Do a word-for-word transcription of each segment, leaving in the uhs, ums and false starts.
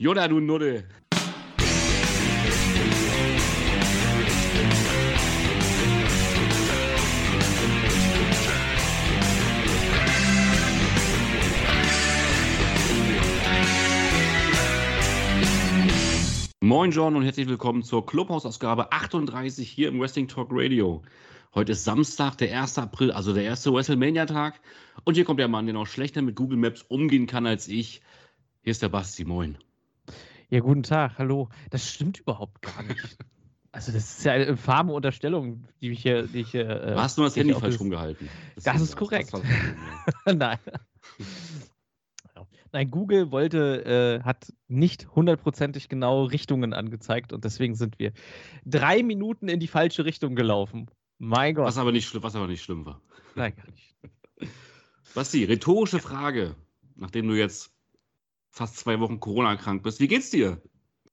Jona, du Nudde. Moin John und herzlich willkommen zur Clubhouse-Ausgabe achtunddreißig hier im Wrestling Talk Radio. Heute ist Samstag, der erste April, also der erste WrestleMania-Tag. Und hier kommt der Mann, der noch schlechter mit Google Maps umgehen kann als ich. Hier ist der Basti, moin. Ja, guten Tag, hallo. Das stimmt überhaupt gar nicht. Also das ist ja eine infame Unterstellung, die ich hier... Die ich, äh, du hast nur das Handy falsch rumgehalten. Das, das ist korrekt. Das Nein. Nein, Google wollte, äh, hat nicht hundertprozentig genau Richtungen angezeigt und deswegen sind wir drei Minuten in die falsche Richtung gelaufen. Mein Gott. Was aber nicht, was aber nicht schlimm war. Nein, gar nicht. Basti, rhetorische Frage, nachdem du jetzt fast zwei Wochen Corona krank bist. Wie geht's dir?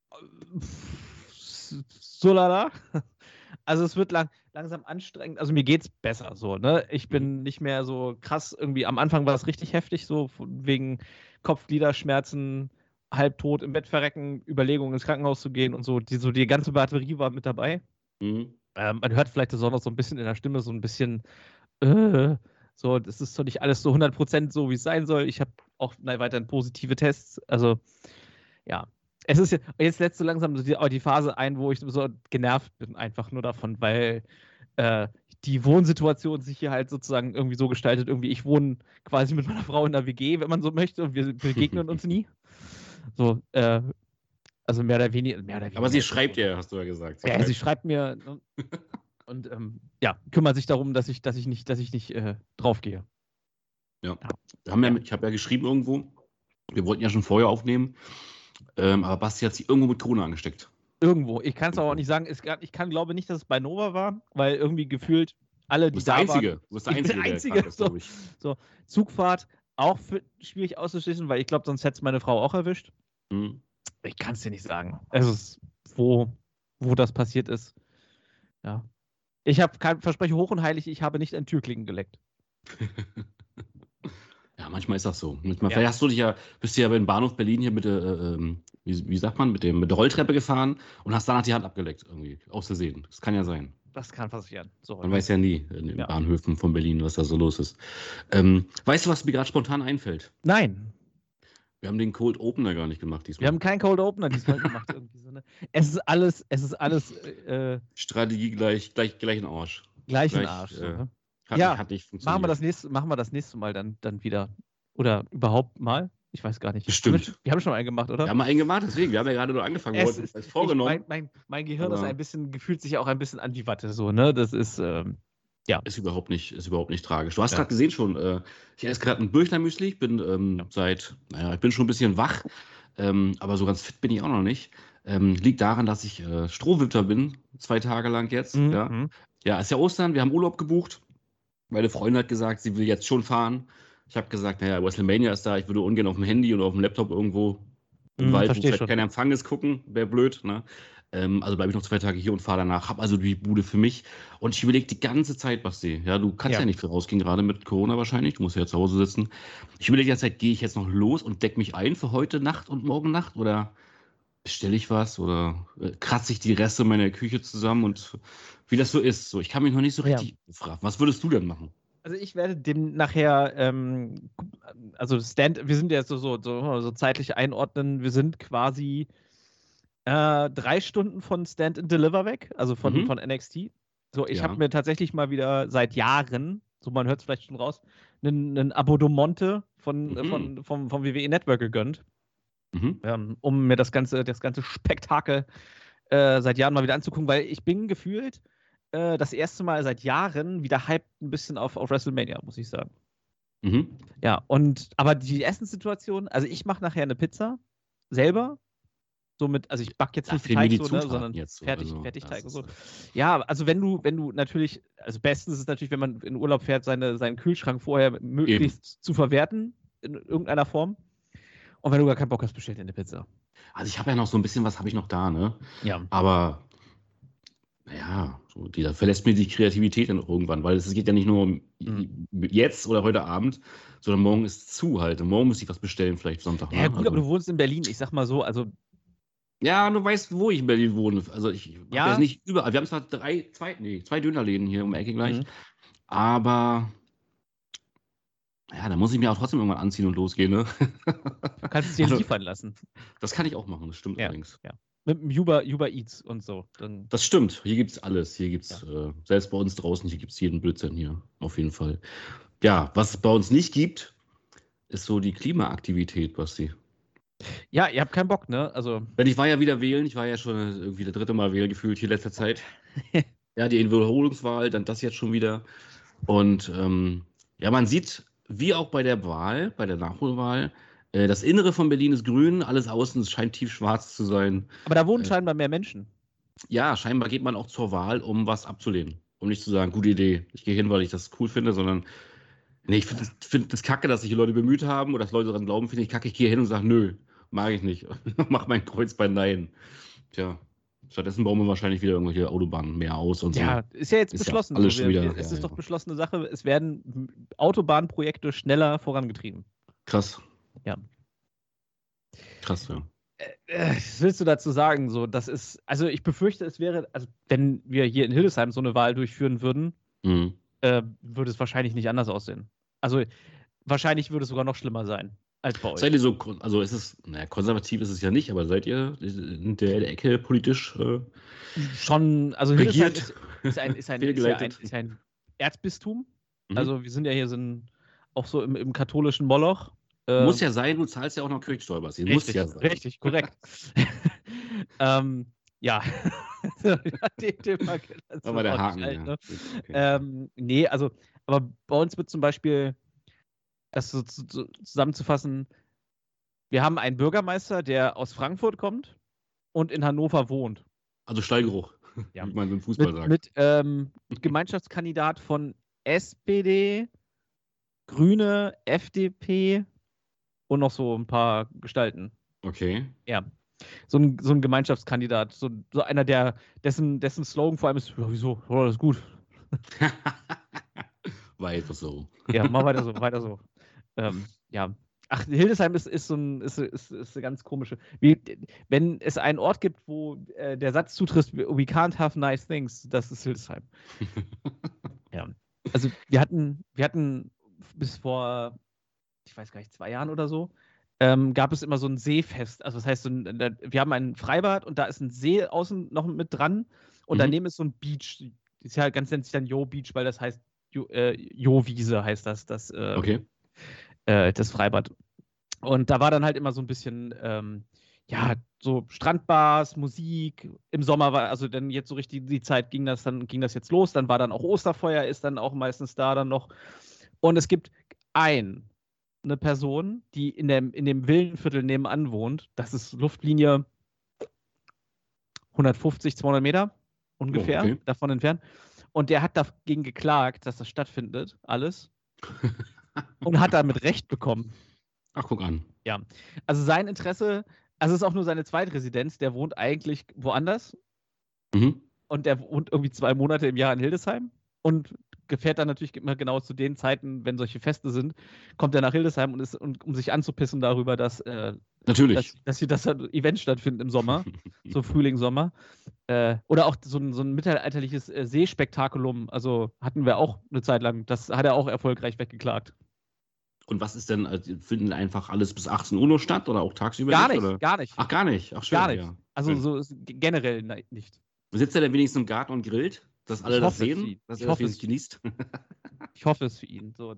So lala. Also es wird lang, langsam anstrengend. Also mir geht's besser so, ne? Ich bin nicht mehr so krass irgendwie. Am Anfang war es richtig heftig, so wegen Kopf-Gliederschmerzen, halbtot im Bett verrecken, Überlegungen ins Krankenhaus zu gehen und so. Die, so die ganze Batterie war mit dabei. Mhm. Ähm, man hört vielleicht das auch noch so ein bisschen in der Stimme, so ein bisschen äh, so, das ist doch nicht alles so hundert Prozent so, wie es sein soll. Ich habe auch na, weiterhin positive Tests. Also, ja. Es ist ja, jetzt setzt so langsam die, die Phase ein, wo ich so genervt bin, einfach nur davon, weil äh, die Wohnsituation sich hier halt sozusagen irgendwie so gestaltet. Irgendwie, ich wohne quasi mit meiner Frau in der W G, wenn man so möchte, und wir begegnen uns nie. So, äh, also mehr oder weniger. Mehr oder weniger Aber sie schreibt dir, hast du ja gesagt. Sie ja, sie schreibt mir ne, und ähm, ja, kümmert sich darum, dass ich, dass ich nicht, dass ich nicht äh, draufgehe. Ja. ja. Wir haben ja, ich habe ja geschrieben irgendwo, wir wollten ja schon vorher aufnehmen. Ähm, aber Basti hat sich irgendwo mit Corona angesteckt. Irgendwo. Ich kann es aber auch nicht sagen. Es, ich kann glaube nicht, dass es bei Nova war, weil irgendwie gefühlt alle, die da waren... Du bist der Einzige. Der Einzige. Der so, so. Zugfahrt auch für, schwierig auszuschließen, weil ich glaube, sonst hätte es meine Frau auch erwischt. Mhm. Ich kann es dir nicht sagen. Es ist, wo, wo das passiert ist. Ja. Ich habe kein Verspreche hoch und heilig, ich habe nicht an Türklingen geleckt. Ja, manchmal ist das so. Manchmal, ja. Vielleicht hast du dich ja, bist du ja beim Bahnhof Berlin hier mit der, äh, wie, wie sagt man, mit, dem, mit der Rolltreppe gefahren und hast danach die Hand abgeleckt, irgendwie, aus Versehen. Das kann ja sein. Das kann passieren. So, man weiß ja nie in den ja. Bahnhöfen von Berlin, was da so los ist. Ähm, weißt du, was mir gerade spontan einfällt? Nein. Wir haben den Cold Opener gar nicht gemacht diesmal. Wir haben keinen Cold Opener diesmal gemacht. Irgendwie so, ne? Es ist alles, es ist alles... Äh, Strategie gleich, gleich, gleich in Arsch. Gleich in Arsch. Äh, so, ne? Hat, ja, hat nicht machen wir das nächste, machen wir das nächste Mal dann, dann wieder. Oder überhaupt mal? Ich weiß gar nicht. Bestimmt. Wir, wir haben schon einen gemacht, oder? Wir haben mal einen gemacht, deswegen. Wir haben ja gerade nur angefangen. Wir wollten es vorgenommen. Ich, mein, mein, mein Gehirn ist ein bisschen, gefühlt sich auch ein bisschen an die Watte, so, ne? Das ist, ähm, ja. Ist überhaupt nicht, ist überhaupt nicht tragisch. Du hast ja. gerade gesehen schon, äh, ich esse gerade ein Birchner-Müsli. Ich bin ähm, ja. seit, naja, ich bin schon ein bisschen wach, ähm, aber so ganz fit bin ich auch noch nicht. Ähm, liegt daran, dass ich äh, Strohwitter bin, zwei Tage lang jetzt. Mhm. Ja. ja, ist ja Ostern, wir haben Urlaub gebucht. Meine Freundin hat gesagt, sie will jetzt schon fahren. Ich habe gesagt, naja, WrestleMania ist da, ich würde ungern auf dem Handy oder auf dem Laptop irgendwo im mm, Wald, wo vielleicht kein Empfang ist, gucken, wäre blöd. Ne? Ähm, also bleibe ich noch zwei Tage hier und fahre danach, habe also die Bude für mich. Und ich überlege die ganze Zeit, Basti, ja, du kannst ja, ja nicht viel rausgehen, gerade mit Corona wahrscheinlich, du musst ja zu Hause sitzen. Ich überlege die ganze Zeit, gehe ich jetzt noch los und decke mich ein für heute Nacht und morgen Nacht oder bestelle ich was oder äh, kratze ich die Reste meiner Küche zusammen und wie das so ist. So, ich kann mich noch nicht so richtig ja. fragen. Was würdest du denn machen? Also ich werde dem nachher, ähm, also Stand, wir sind ja so, so, so, so zeitlich einordnen, wir sind quasi äh, drei Stunden von Stand and Deliver weg, also von, mhm. von N X T. So, ich ja. habe mir tatsächlich mal wieder seit Jahren, so man hört es vielleicht schon raus, einen, einen Abonnemente von, mhm. von, vom, vom W W E Network gegönnt, mhm. ähm, um mir das ganze, das ganze Spektakel äh, seit Jahren mal wieder anzugucken, weil ich bin gefühlt das erste Mal seit Jahren wieder hyped ein bisschen auf, auf WrestleMania, muss ich sagen. Mhm. Ja, und aber die Essenssituation, also ich mache nachher eine Pizza selber, somit, also ich backe jetzt nicht Teig so, ne, sondern jetzt so, fertig, also, Fertigteig und so. Ja, also wenn du, wenn du natürlich, also bestens ist es natürlich, wenn man in Urlaub fährt, seine, seinen Kühlschrank vorher möglichst Eben. zu verwerten, in irgendeiner Form. Und wenn du gar keinen Bock hast, bestell dir eine Pizza. Also ich habe ja noch so ein bisschen was, habe ich noch da, ne? Ja. Aber naja, so, die, da verlässt mir die Kreativität dann irgendwann, weil es geht ja nicht nur um Mhm. jetzt oder heute Abend, sondern morgen ist zu halt. Und morgen muss ich was bestellen, vielleicht Sonntag. Ja, Ne? gut, Also, aber du wohnst in Berlin. Ich sag mal so, also, ja, du weißt, wo ich in Berlin wohne. Also ich habe ja ja. nicht überall. Wir haben zwar drei, zwei, nee, zwei Dönerläden hier um die Ecke gleich, Mhm. aber ja, da muss ich mir auch trotzdem irgendwann anziehen und losgehen, ne? Du kannst es dir Also, liefern lassen. das kann ich auch machen, das stimmt Ja, allerdings. ja. Mit dem Uber, Uber Eats und so. Dann, Das stimmt, hier gibt es alles. Hier gibt es, äh, selbst bei uns draußen, hier gibt es jeden Blödsinn hier, auf jeden Fall. Ja, was es bei uns nicht gibt, ist so die Klimaaktivität, Basti. ja, ihr habt keinen Bock, ne? Also, Denn ich war ja wieder wählen, ich war ja schon irgendwie der dritte Mal wählen gefühlt hier in letzter Zeit. Ja, die Wiederholungswahl, dann das jetzt schon wieder. Und ähm, ja, man sieht, wie auch bei der Wahl, bei der Nachholwahl, äh, das Innere von Berlin ist grün, alles außen scheint tiefschwarz zu sein. aber da wohnen Äh, scheinbar mehr Menschen. ja, scheinbar geht man auch zur Wahl, um was abzulehnen. Um nicht zu sagen, gute Idee, ich gehe hin, weil ich das cool finde, sondern nee, ich finde das, find das kacke, dass sich die Leute bemüht haben oder dass Leute daran glauben, finde ich kacke, ich gehe hin und sage, nö, mag ich nicht. Mach mein Kreuz bei Nein. Tja, stattdessen bauen wir wahrscheinlich wieder irgendwelche Autobahnen mehr aus und so. Ja, ist ja jetzt Ist ja beschlossen. alles so. schon Wir, wieder, es ja, ist doch ja. beschlossene Sache. Es werden Autobahnprojekte schneller vorangetrieben. Krass. Ja. Krass, ja. Äh, Was willst du dazu sagen? So, das ist, also ich befürchte, es wäre, also wenn wir hier in Hildesheim so eine Wahl durchführen würden, Mhm. äh, würde es wahrscheinlich nicht anders aussehen. Also wahrscheinlich würde es sogar noch schlimmer sein als bei euch. Seid ihr so, kon- also ist es, naja, konservativ ist es ja nicht, aber seid ihr in der Ecke politisch äh, Schon, also Hildesheim regiert? ist, ist, ein, ist, ein, ist, ja ein, Fehlgeleitet? ist ein Erzbistum. Mhm. Also wir sind ja hier so ein, auch so im, im katholischen Moloch. Äh, Muss ja sein, du zahlst ja auch noch Kirchensteuer, Basti. Muss richtig, ja sein. richtig, korrekt. ähm, ja. Den, den mal ganz Da war der so Haken, halt, ja. ne? Okay. Ähm, nee, also, aber bei uns wird zum Beispiel, das so zu, zu, zusammenzufassen, wir haben einen Bürgermeister, der aus Frankfurt kommt und in Hannover wohnt. Also Stallgeruch, Ja. wie man im Fußball Mit, sagt. mit ähm, Gemeinschaftskandidat von S P D, Grüne, F D P und noch so ein paar Gestalten. Okay. Ja. So ein, so ein Gemeinschaftskandidat, so, so einer, der, dessen, dessen Slogan vor allem ist, ja, wieso, oh, das ist gut. Weiter so. Ja, mach weiter so, weiter so. Ähm, ja. Ach, Hildesheim ist, ist so ein, ist, ist, ist eine ganz komische. Wie, wenn es einen Ort gibt, wo äh, der Satz zutrifft, we can't have nice things, das ist Hildesheim. Ja. Also wir hatten, wir hatten bis vor, ich weiß gar nicht, zwei Jahren oder so, ähm, gab es immer so ein Seefest. Also das heißt, so ein, da, wir haben ein Freibad und da ist ein See außen noch mit dran und Mhm. daneben ist so ein Beach. Das ist ja ganz nennt sich dann Jo Beach, weil das heißt Jo, äh, Jo-Wiese heißt das, das, äh, Okay. äh, das Freibad. Und da war dann halt immer so ein bisschen, ähm, ja, so Strandbars, Musik. Im Sommer war, also dann jetzt so richtig die Zeit ging das dann, ging das jetzt los. Dann war dann auch Osterfeuer, ist dann auch meistens da dann noch. Und es gibt ein, eine Person, die in dem, in dem Villenviertel nebenan wohnt. Das ist Luftlinie hundertfünfzig, zweihundert Meter ungefähr Oh, okay. davon entfernt. Und der hat dagegen geklagt, dass das stattfindet, alles. Und hat damit Recht bekommen. Ach, guck an. Ja, also sein Interesse, also es ist auch nur seine Zweitresidenz, der wohnt eigentlich woanders Mhm. und der wohnt irgendwie zwei Monate im Jahr in Hildesheim und gefährt dann natürlich immer genau zu den Zeiten, wenn solche Feste sind, kommt er nach Hildesheim und ist, und, um sich anzupissen darüber, dass, äh, Natürlich. dass, dass hier das Event stattfindet im Sommer, so Frühling, Sommer. Äh, oder auch so ein, so ein mittelalterliches äh, Seespektakulum, also hatten wir auch eine Zeit lang, das hat er auch erfolgreich weggeklagt. Und was ist denn, also finden einfach alles bis achtzehn Uhr nur statt oder auch tagsüber? Gar nicht, nicht, oder? gar nicht. Ach, gar nicht. Ach, schön, Gar nicht. ja. Also Schön. so ist generell ne- nicht. Sitzt er denn wenigstens im Garten und grillt, dass alle Ich das hoffe es für sehen, ihn. dass Ich er das hoffe es. wenigstens genießt? Ich hoffe es für ihn. So.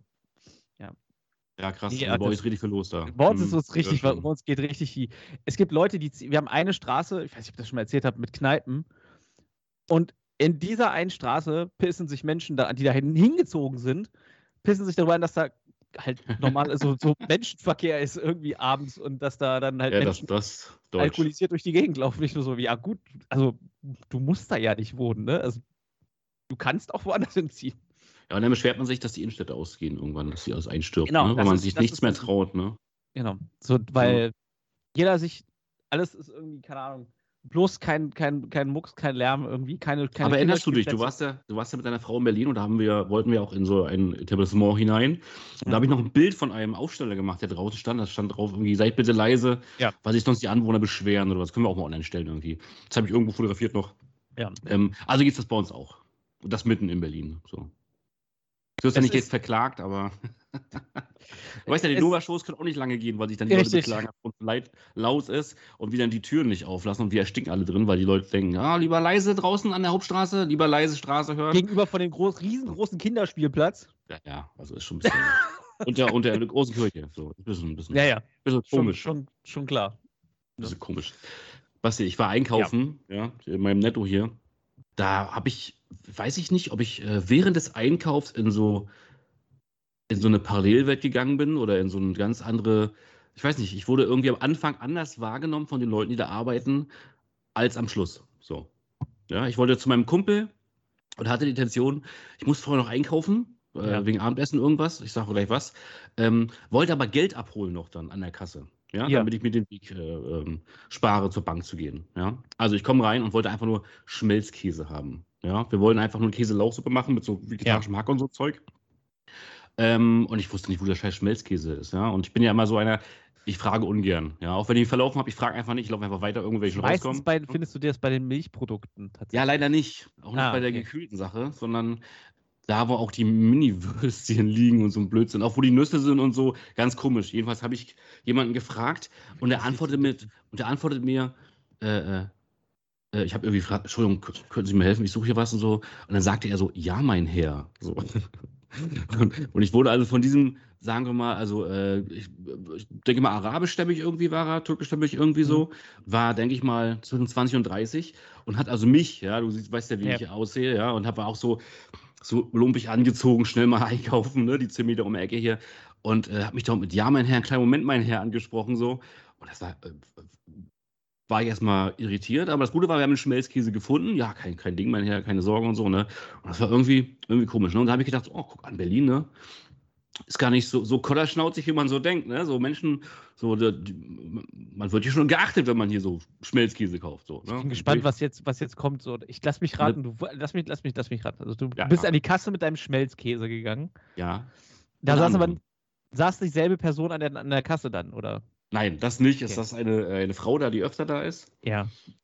Ja, krass. Nee, also bei das- euch ist richtig viel los da. Bei uns ist Hm, es richtig, sehr bei schön. uns geht richtig viel. Es gibt Leute, die, wir haben eine Straße, ich weiß nicht, ob ich das schon mal erzählt habe, mit Kneipen. Und in dieser einen Straße pissen sich Menschen, da, die da hingezogen sind, pissen sich darüber an, dass da halt normal so, so Menschenverkehr ist irgendwie abends und dass da dann halt Ja, das, Menschen das Deutsch. alkoholisiert durch die Gegend laufen. Nicht nur so wie, ja gut, also du musst da ja nicht wohnen, ne? Also du kannst auch woanders hinziehen. Ja, und dann beschwert man sich, dass die Innenstädte ausgehen irgendwann, dass sie alles einstirbt, Genau, ne? das weil man ist- sich das nichts ist mehr das- traut. Ne? Genau. So, weil jeder sich, alles ist irgendwie, keine Ahnung, bloß kein, kein, kein Mucks, kein Lärm irgendwie, keine, keine Aber erinnerst du dich, du Kinderspielplätze. warst ja, du warst ja mit deiner Frau in Berlin und da haben wir, wollten wir auch in so ein Etablissement hinein. Und da Ja. habe ich noch ein Bild von einem Aufsteller gemacht, der draußen stand. Da stand drauf irgendwie, seid bitte leise, Ja. weil sich sonst die Anwohner beschweren oder was. Können wir auch mal online stellen irgendwie. Das habe ich irgendwo fotografiert noch. Ja. Ähm, also gibt es das bei uns auch. Und das mitten in Berlin. So. Du wirst ja Es nicht ist- jetzt verklagt, aber du weißt ja, die Es- Nova-Shows können auch nicht lange gehen, weil sich dann die Richtig. Leute beklagen, dass es leid, laut ist und wir dann die Türen nicht auflassen und wir erstinken alle drin, weil die Leute denken, ja, lieber leise draußen an der Hauptstraße, lieber leise Straße hören. Gegenüber von dem groß, riesengroßen Kinderspielplatz. Ja, ja, also ist schon ein bisschen unter, unter der großen Kirche. So, ein bisschen, ein bisschen, Ja, ja. bisschen Schon, komisch. schon, schon klar. Ein bisschen komisch. Basti, ich war einkaufen, ja, in meinem Netto hier. Da habe ich, weiß ich nicht, ob ich äh, während des Einkaufs in so in so eine Parallelwelt gegangen bin oder in so eine ganz andere, ich weiß nicht, ich wurde irgendwie am Anfang anders wahrgenommen von den Leuten, die da arbeiten, als am Schluss. So. Ja, ich wollte zu meinem Kumpel und hatte die Intention, ich muss vorher noch einkaufen, äh, Ja. wegen Abendessen irgendwas, ich sage gleich was, ähm, wollte aber Geld abholen noch dann an der Kasse. Ja, Ja. damit ich mir den Weg äh, ähm, spare, zur Bank zu gehen. Ja? Also ich komme rein und wollte einfach nur Schmelzkäse haben. Ja? Wir wollten einfach nur Käse-Lauchsuppe machen mit so vegetarischem Hack und so Zeug. Ähm, und ich wusste nicht, wo der scheiß Schmelzkäse ist. Ja? Und ich bin ja immer so einer, ich frage ungern. Ja? Auch wenn ich ihn verlaufen habe, ich frage einfach nicht, ich laufe einfach weiter, irgendwelchen Meistens rauskommen. bei, findest du das bei den Milchprodukten tatsächlich. Ja, leider nicht. Auch nicht Ah, bei der okay. gekühlten Sache, sondern da, wo auch die Mini-Würstchen liegen und so ein Blödsinn, auch wo die Nüsse sind und so, ganz komisch. Jedenfalls habe ich jemanden gefragt und der Das ist antwortet nicht mit, und der antwortet mir, äh, äh, ich habe irgendwie gefragt, Entschuldigung, k- können Sie mir helfen, ich suche hier was und so. Und dann sagte er so, ja, mein Herr. So. Und, und ich wurde also von diesem, sagen wir mal, also äh, ich, ich denke mal, arabischstämmig irgendwie war er, türkischstämmig irgendwie so, war, denke ich mal, zwischen zwanzig und dreißig und hat also mich, ja, du siehst, weißt ja, wie Ja. ich aussehe, ja, und habe auch so, so lumpig angezogen, schnell mal einkaufen, ne, die zehn Meter um die Ecke hier und äh, hat mich doch mit Ja, mein Herr, einen kleinen Moment, mein Herr, angesprochen so und das war, äh, war ich erstmal irritiert, aber das Gute war, wir haben einen Schmelzkäse gefunden, ja, kein, kein Ding, mein Herr, keine Sorgen und so, ne, und das war irgendwie, irgendwie komisch, ne, und da habe ich gedacht, oh, guck an, Berlin, ne, ist gar nicht so, so kollerschnauzig, wie man so denkt, ne, so Menschen, so, die, die, man wird hier schon geachtet, wenn man hier so Schmelzkäse kauft, so, ne. Ich bin gespannt, was jetzt, was jetzt kommt. So, ich lass mich raten, du lass mich, lass mich, lass mich raten. Also du Ja, bist ja. an die Kasse mit deinem Schmelzkäse gegangen. Ja. Da Unter saß aber anderem. saß dieselbe Person an der, an der Kasse dann, oder? Nein, das nicht. Ist Okay. das eine, eine Frau da, die öfter da ist? Ja.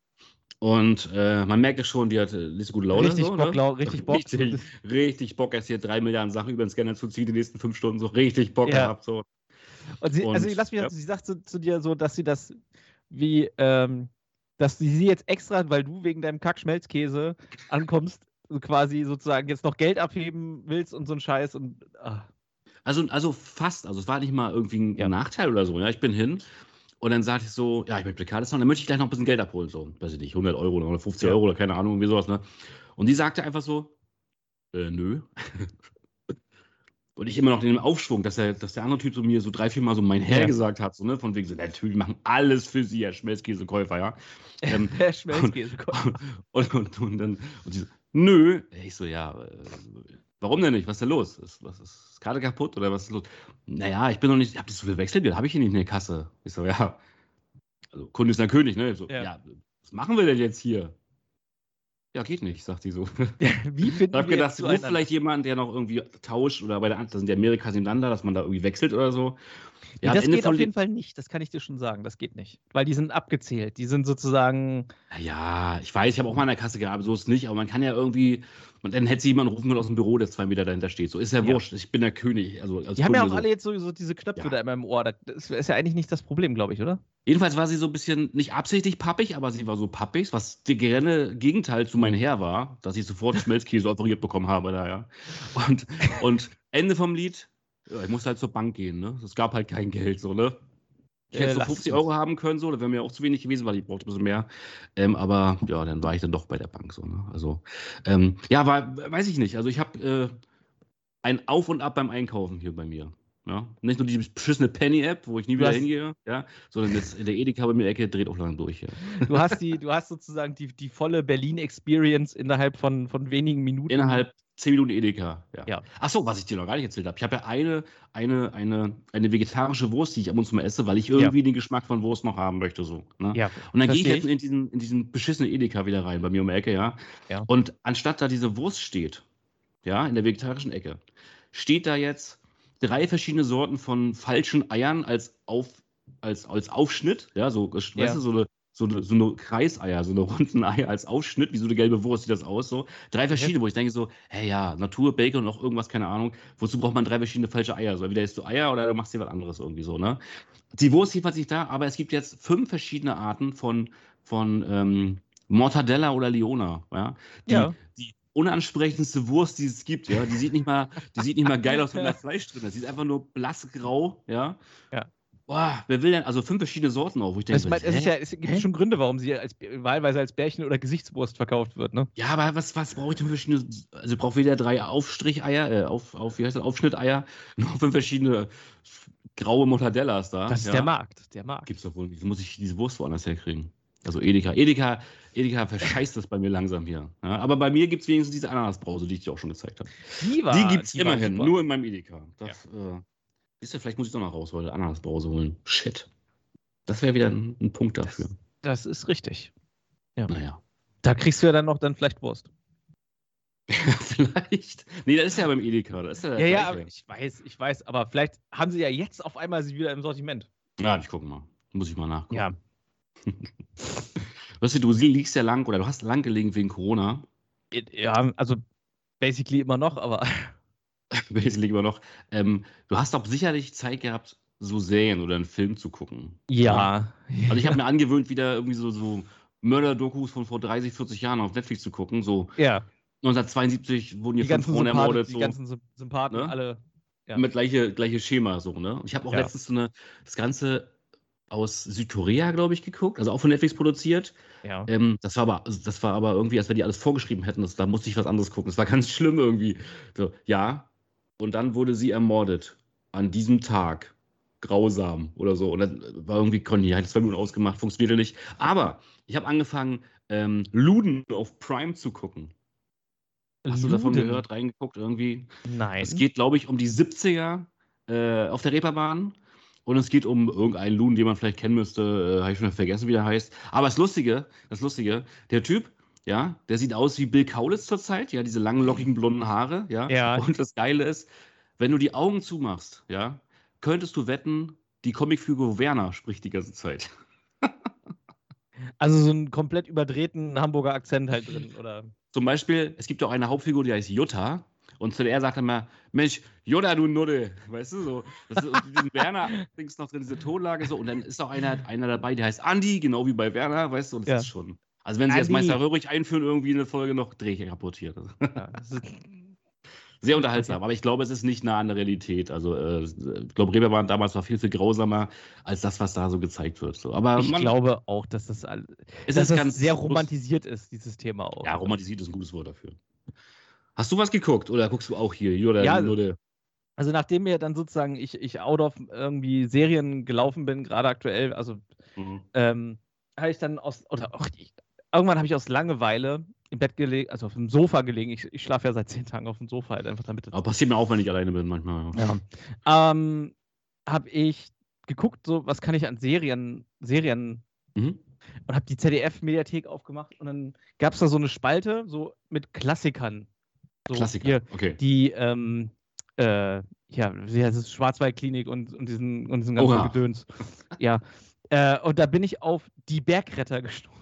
Und äh, man merkt ja schon, die hat äh, nicht so gute Laune. Richtig so, Bock, ne? lau- richtig Bock. Richtig, richtig Bock, erst hier drei Milliarden Sachen über den Scanner zu ziehen, die nächsten fünf Stunden so richtig Bock Ja. gehabt. So. Und sie, also Und, lass mich, ja. sie sagt zu, zu dir so, dass sie das wie, ähm, dass sie sie jetzt extra, weil du wegen deinem Kack-Schmelzkäse ankommst, so quasi sozusagen jetzt noch Geld abheben willst und so ein Scheiß und ah. Also, also fast, also es war nicht mal irgendwie ein Ja. Nachteil oder so. Ja, ich bin hin und dann sagte ich so, ja, ich möchte Karte zahlen, dann möchte ich gleich noch ein bisschen Geld abholen, so, weiß ich nicht, hundert Euro oder fünfzig Ja. Euro oder keine Ahnung, irgendwie sowas, ne? Und die sagte einfach so, äh, nö. Und ich immer noch in dem Aufschwung, dass, er, dass der andere Typ so mir so drei, vier Mal so mein Herr Ja. gesagt hat, so, ne, von wegen so, natürlich, wir machen alles für Sie, Herr Schmelzkäsekäufer, ja. Ähm, Der Schmelzkäse. und, und, und dann, und sie so, nö. Ich so, ja, äh, warum denn nicht? Was ist denn los? Ist, was ist, ist Karte kaputt oder was ist los? Naja, ich bin noch nicht, ich habe das so viel Wechselgeld, habe ich hier nicht in der Kasse. Ich so, ja, also Kunde ist der König, ne? Ich so, Ja. ja. Was machen wir denn jetzt hier? Ja, geht nicht, sagt sie so. Wie finden Ich habe wir gedacht, jetzt ruft zueinander? vielleicht jemand, der noch irgendwie tauscht oder bei der das sind die Amerikas nebeneinander, dass man da irgendwie wechselt oder so. Ja, am das Ende geht von auf die- jeden Fall nicht, das kann ich dir schon sagen, das geht nicht. Weil die sind abgezählt, die sind sozusagen, Ja, ich weiß, ich habe auch mal an der Kasse gearbeitet, so ist es nicht, aber man kann ja irgendwie, und dann hätte sie jemanden rufen können aus dem Büro, der zwei Meter dahinter steht. So ist ja Ja. wurscht, ich bin der König. Also als die haben ja Kunde auch so. alle jetzt sowieso diese Knöpfe Ja. da immer im Ohr, das das ist ja eigentlich nicht das Problem, glaube ich, oder? Jedenfalls war sie so ein bisschen, nicht absichtlich pappig, aber sie war so pappig, was das gerne Gegenteil zu meinem Herr war, dass ich sofort Schmelzkäse offeriert bekommen habe da, ja. Und, und Ende vom Lied, ja, ich musste halt zur Bank gehen, ne? Es gab halt kein Geld, so, ne? Ich hätte Äh, so lass fünfzig es. Euro haben können, so, das wäre mir auch zu wenig gewesen, weil ich brauchte ein bisschen mehr. Ähm, aber ja, dann war ich dann doch bei der Bank, so, ne? Also, ähm, ja, war, weiß ich nicht. Also, ich habe äh, ein Auf und Ab beim Einkaufen hier bei mir. Ja? Nicht nur die beschissene Penny-App, wo ich nie Du wieder hast- hingehe, ja, sondern jetzt in der Edeka bei mir in der Ecke dreht auch lang durch. Ja. Du hast die, du hast sozusagen die, die volle Berlin-Experience innerhalb von, von wenigen Minuten. Innerhalb zehn Minuten Edeka, ja. Ja. Achso, was ich dir noch gar nicht erzählt habe. Ich habe ja eine, eine, eine, eine vegetarische Wurst, die ich ab und zu mal esse, weil ich irgendwie ja. den Geschmack von Wurst noch haben möchte. So, ne? Ja, und dann gehe ich jetzt in diesen, in diesen beschissenen Edeka wieder rein, bei mir um die Ecke, ja? ja. Und anstatt da diese Wurst steht, ja, in der vegetarischen Ecke, steht da jetzt drei verschiedene Sorten von falschen Eiern als, auf, als, als Aufschnitt, ja, so, ja. weißt du, so eine So eine, so eine Kreiseier, so eine runden Eier als Aufschnitt, wie so eine gelbe Wurst sieht das aus. So. Drei verschiedene, wo ich denke so, hey ja, Natur, Bacon und noch irgendwas, keine Ahnung. Wozu braucht man drei verschiedene falsche Eier? So, entweder isst du Eier oder du machst dir was anderes irgendwie so, ne? Die Wurst jedenfalls nicht da, aber es gibt jetzt fünf verschiedene Arten von, von ähm, Mortadella oder Leona, ja? Die, ja. die unansprechendste Wurst, die es gibt, ja? Die sieht nicht mal, die sieht nicht mal geil aus, wenn da Fleisch drin ist. Die ist einfach nur blassgrau, ja? Ja. Boah, wer will denn, also fünf verschiedene Sorten auch, wo ich denke, es, es, ist ja, es gibt hä? schon Gründe, warum sie als, wahlweise als Bärchen oder Gesichtswurst verkauft wird, ne? Ja, aber was, was brauche ich denn für verschiedene, also ich brauche weder drei Aufstricheier, äh, auf, auf, wie heißt das, Aufschnitteier, noch fünf verschiedene graue Mortadellas da. Das ist ja. der Markt, der Markt. Gibt's doch wohl nicht, muss ich diese Wurst woanders herkriegen. Also Edeka, Edeka, Edeka verscheißt das bei mir langsam hier. Ja, aber bei mir gibt es wenigstens diese Ananasbrause, die ich dir auch schon gezeigt habe. Die, war, die gibt es die immerhin, nur in meinem Edeka. Das, ja. äh, Wisst ihr, vielleicht muss ich doch noch raus heute Ananasbrause holen. Shit. Das wäre wieder ein, ein Punkt dafür. Das, das ist richtig. Ja. Naja. Da kriegst du ja dann noch dann vielleicht Wurst. Vielleicht. Nee, das ist ja beim Edeka. Das ist ja, ja, ja, aber ich weiß, ich weiß. Aber vielleicht haben sie ja jetzt auf einmal sie wieder im Sortiment. Ja, ich gucke mal. Muss ich mal nachgucken. Ja. Weißt du, du liegst ja lang oder du hast lang gelegen wegen Corona. Ja, also basically immer noch, aber... basically immer noch. Ähm, du hast doch sicherlich Zeit gehabt, so Serien oder einen Film zu gucken. Ja. ja? Also ich habe mir angewöhnt, wieder irgendwie so, so Mörder-Dokus von vor dreißig, vierzig Jahren auf Netflix zu gucken. So ja. neunzehnhundertzweiundsiebzig wurden hier die fünf Frauen ermordet. Die so, ganzen Sympathen, ne? alle. Ja. Mit gleiche, gleiche Schema so, ne? Ich habe auch ja. letztens so eine, das Ganze aus Südkorea, glaube ich, geguckt, also auch von Netflix produziert. Ja. Ähm, das war aber, das war aber irgendwie, als wenn die alles vorgeschrieben hätten, das, da musste ich was anderes gucken. Das war ganz schlimm irgendwie. So, ja. Und dann wurde sie ermordet. An diesem Tag. Grausam oder so. Und dann war irgendwie, Conny, hat zwei Minuten ausgemacht, funktionierte nicht. Aber ich habe angefangen, ähm, Luden auf Prime zu gucken. Hast Luden? du davon gehört, reingeguckt irgendwie? Nein. Es geht, glaube ich, um die siebziger äh, auf der Reeperbahn. Und es geht um irgendeinen Luden, den man vielleicht kennen müsste. Äh, habe ich schon vergessen, wie der heißt. Aber das Lustige, das Lustige, der Typ, ja, der sieht aus wie Bill Kaulitz zurzeit, ja, diese langen, lockigen, blonden Haare, ja? ja. Und das Geile ist, wenn du die Augen zumachst, ja, könntest du wetten, die Comicfigur Werner spricht die ganze Zeit. Also so einen komplett überdrehten Hamburger Akzent halt drin, oder? Zum Beispiel, es gibt auch eine Hauptfigur, die heißt Jutta. Und zu der sagt er mal, Mensch, Jutta, du Nudde. Weißt du, so. Das ist diesen Werner, links noch drin, diese Tonlage so. Und dann ist auch einer, einer dabei, der heißt Andi, genau wie bei Werner, weißt du, und das ja. ist schon. Also wenn sie jetzt Meister Röhrig einführen, irgendwie eine Folge noch, drehe ich kaputt hier. Ja, das ist sehr unterhaltsam, okay. Aber ich glaube, es ist nicht nah an der Realität. Also äh, ich glaube, Reeperbahn damals war viel, viel grausamer als das, was da so gezeigt wird. So. Aber ich man, glaube auch, dass das, all, es dass ist das ganz sehr romantisiert ist, dieses Thema auch. Ja, romantisiert ist ein gutes Wort dafür. Hast du was geguckt oder guckst du auch hier? Oder ja, nur der also nachdem mir dann sozusagen ich, ich out of irgendwie Serien gelaufen bin, gerade aktuell, also mhm. ähm, habe ich dann aus, oder auch, ich, irgendwann habe ich aus Langeweile im Bett gelegen, also auf dem Sofa gelegen. Ich, ich schlafe ja seit zehn Tagen auf dem Sofa halt einfach damit. Aber passiert mir auch, wenn ich alleine bin manchmal. Ja. Ähm, habe ich geguckt, so was kann ich an Serien, Serien mhm. und habe die Z D F-Mediathek aufgemacht und dann gab es da so eine Spalte so mit Klassikern. So Klassiker, hier, okay. Die, ähm, äh, ja, wie heißt es, Schwarzwaldklinik und, und diesen, und diesen ganzen Oha. Gedöns. Ja. Äh, und da bin ich auf Die Bergretter gestoßen.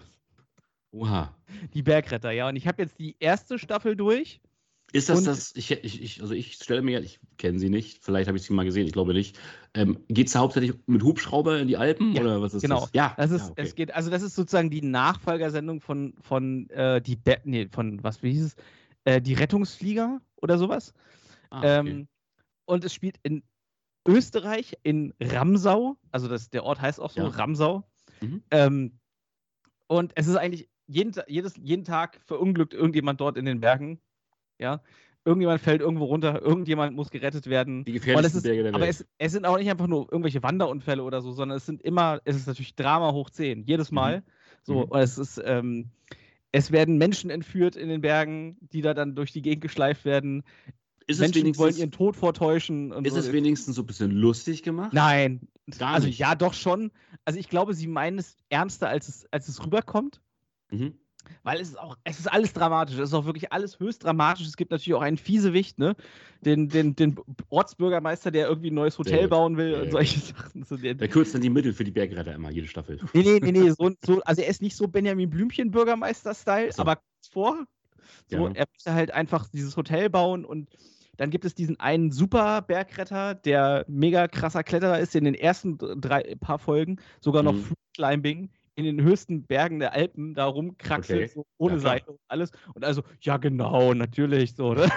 Oha. Die Bergretter, ja. Und ich habe jetzt die erste Staffel durch. Ist das das, ich, ich, ich, also ich stelle mir, ich kenne sie nicht, vielleicht habe ich sie mal gesehen, ich glaube nicht. Ähm, geht es da hauptsächlich mit Hubschrauber in die Alpen ja, oder was ist genau. das? Ja, das ist, ja, okay. es geht, also das ist sozusagen die Nachfolgersendung von, von äh, die Be nee, von was, wie hieß es? Äh, die Rettungsflieger oder sowas. Ah, okay. ähm, und es spielt in Österreich, in Ramsau, also das, der Ort heißt auch so, ja. Ramsau. Mhm. Ähm, und es ist eigentlich jeden, jedes, jeden Tag verunglückt irgendjemand dort in den Bergen. Ja, irgendjemand fällt irgendwo runter, irgendjemand muss gerettet werden. Die gefährlichsten ist, Berge der Welt. Aber es, es sind auch nicht einfach nur irgendwelche Wanderunfälle oder so, sondern es sind immer, es ist natürlich Drama hoch zehn, jedes Mal. Mhm. So, mhm. Und es ist, ähm, Es werden Menschen entführt in den Bergen, die da dann durch die Gegend geschleift werden. Ist Menschen es wollen ihren Tod vortäuschen. Und ist so. es wenigstens so ein bisschen lustig gemacht? Nein. Gar also nicht. ja, doch schon. Also ich glaube, sie meinen es ernster, als es, als es rüberkommt. Mhm. Weil es ist auch, es ist alles dramatisch. Es ist auch wirklich alles höchst dramatisch. Es gibt natürlich auch einen Fiesewicht, ne? Den, den, den Ortsbürgermeister, der irgendwie ein neues Hotel Sehr bauen will gut. und Ja, solche ja. Sachen. So, der, Der kürzt dann die Mittel für die Bergretter immer, jede Staffel. Nee, nee, nee, nee. So, so, also er ist nicht so Benjamin Blümchen-Bürgermeister-Style, So. aber kurz vor. So, Ja. er möchte halt einfach dieses Hotel bauen und dann gibt es diesen einen super Bergretter, der mega krasser Kletterer ist, der in den ersten drei paar Folgen sogar noch Mhm. Free Climbing in den höchsten Bergen der Alpen da rumkraxelt, Okay. so ohne Ja, klar. Seite und alles. Und also, ja genau, natürlich so, ne?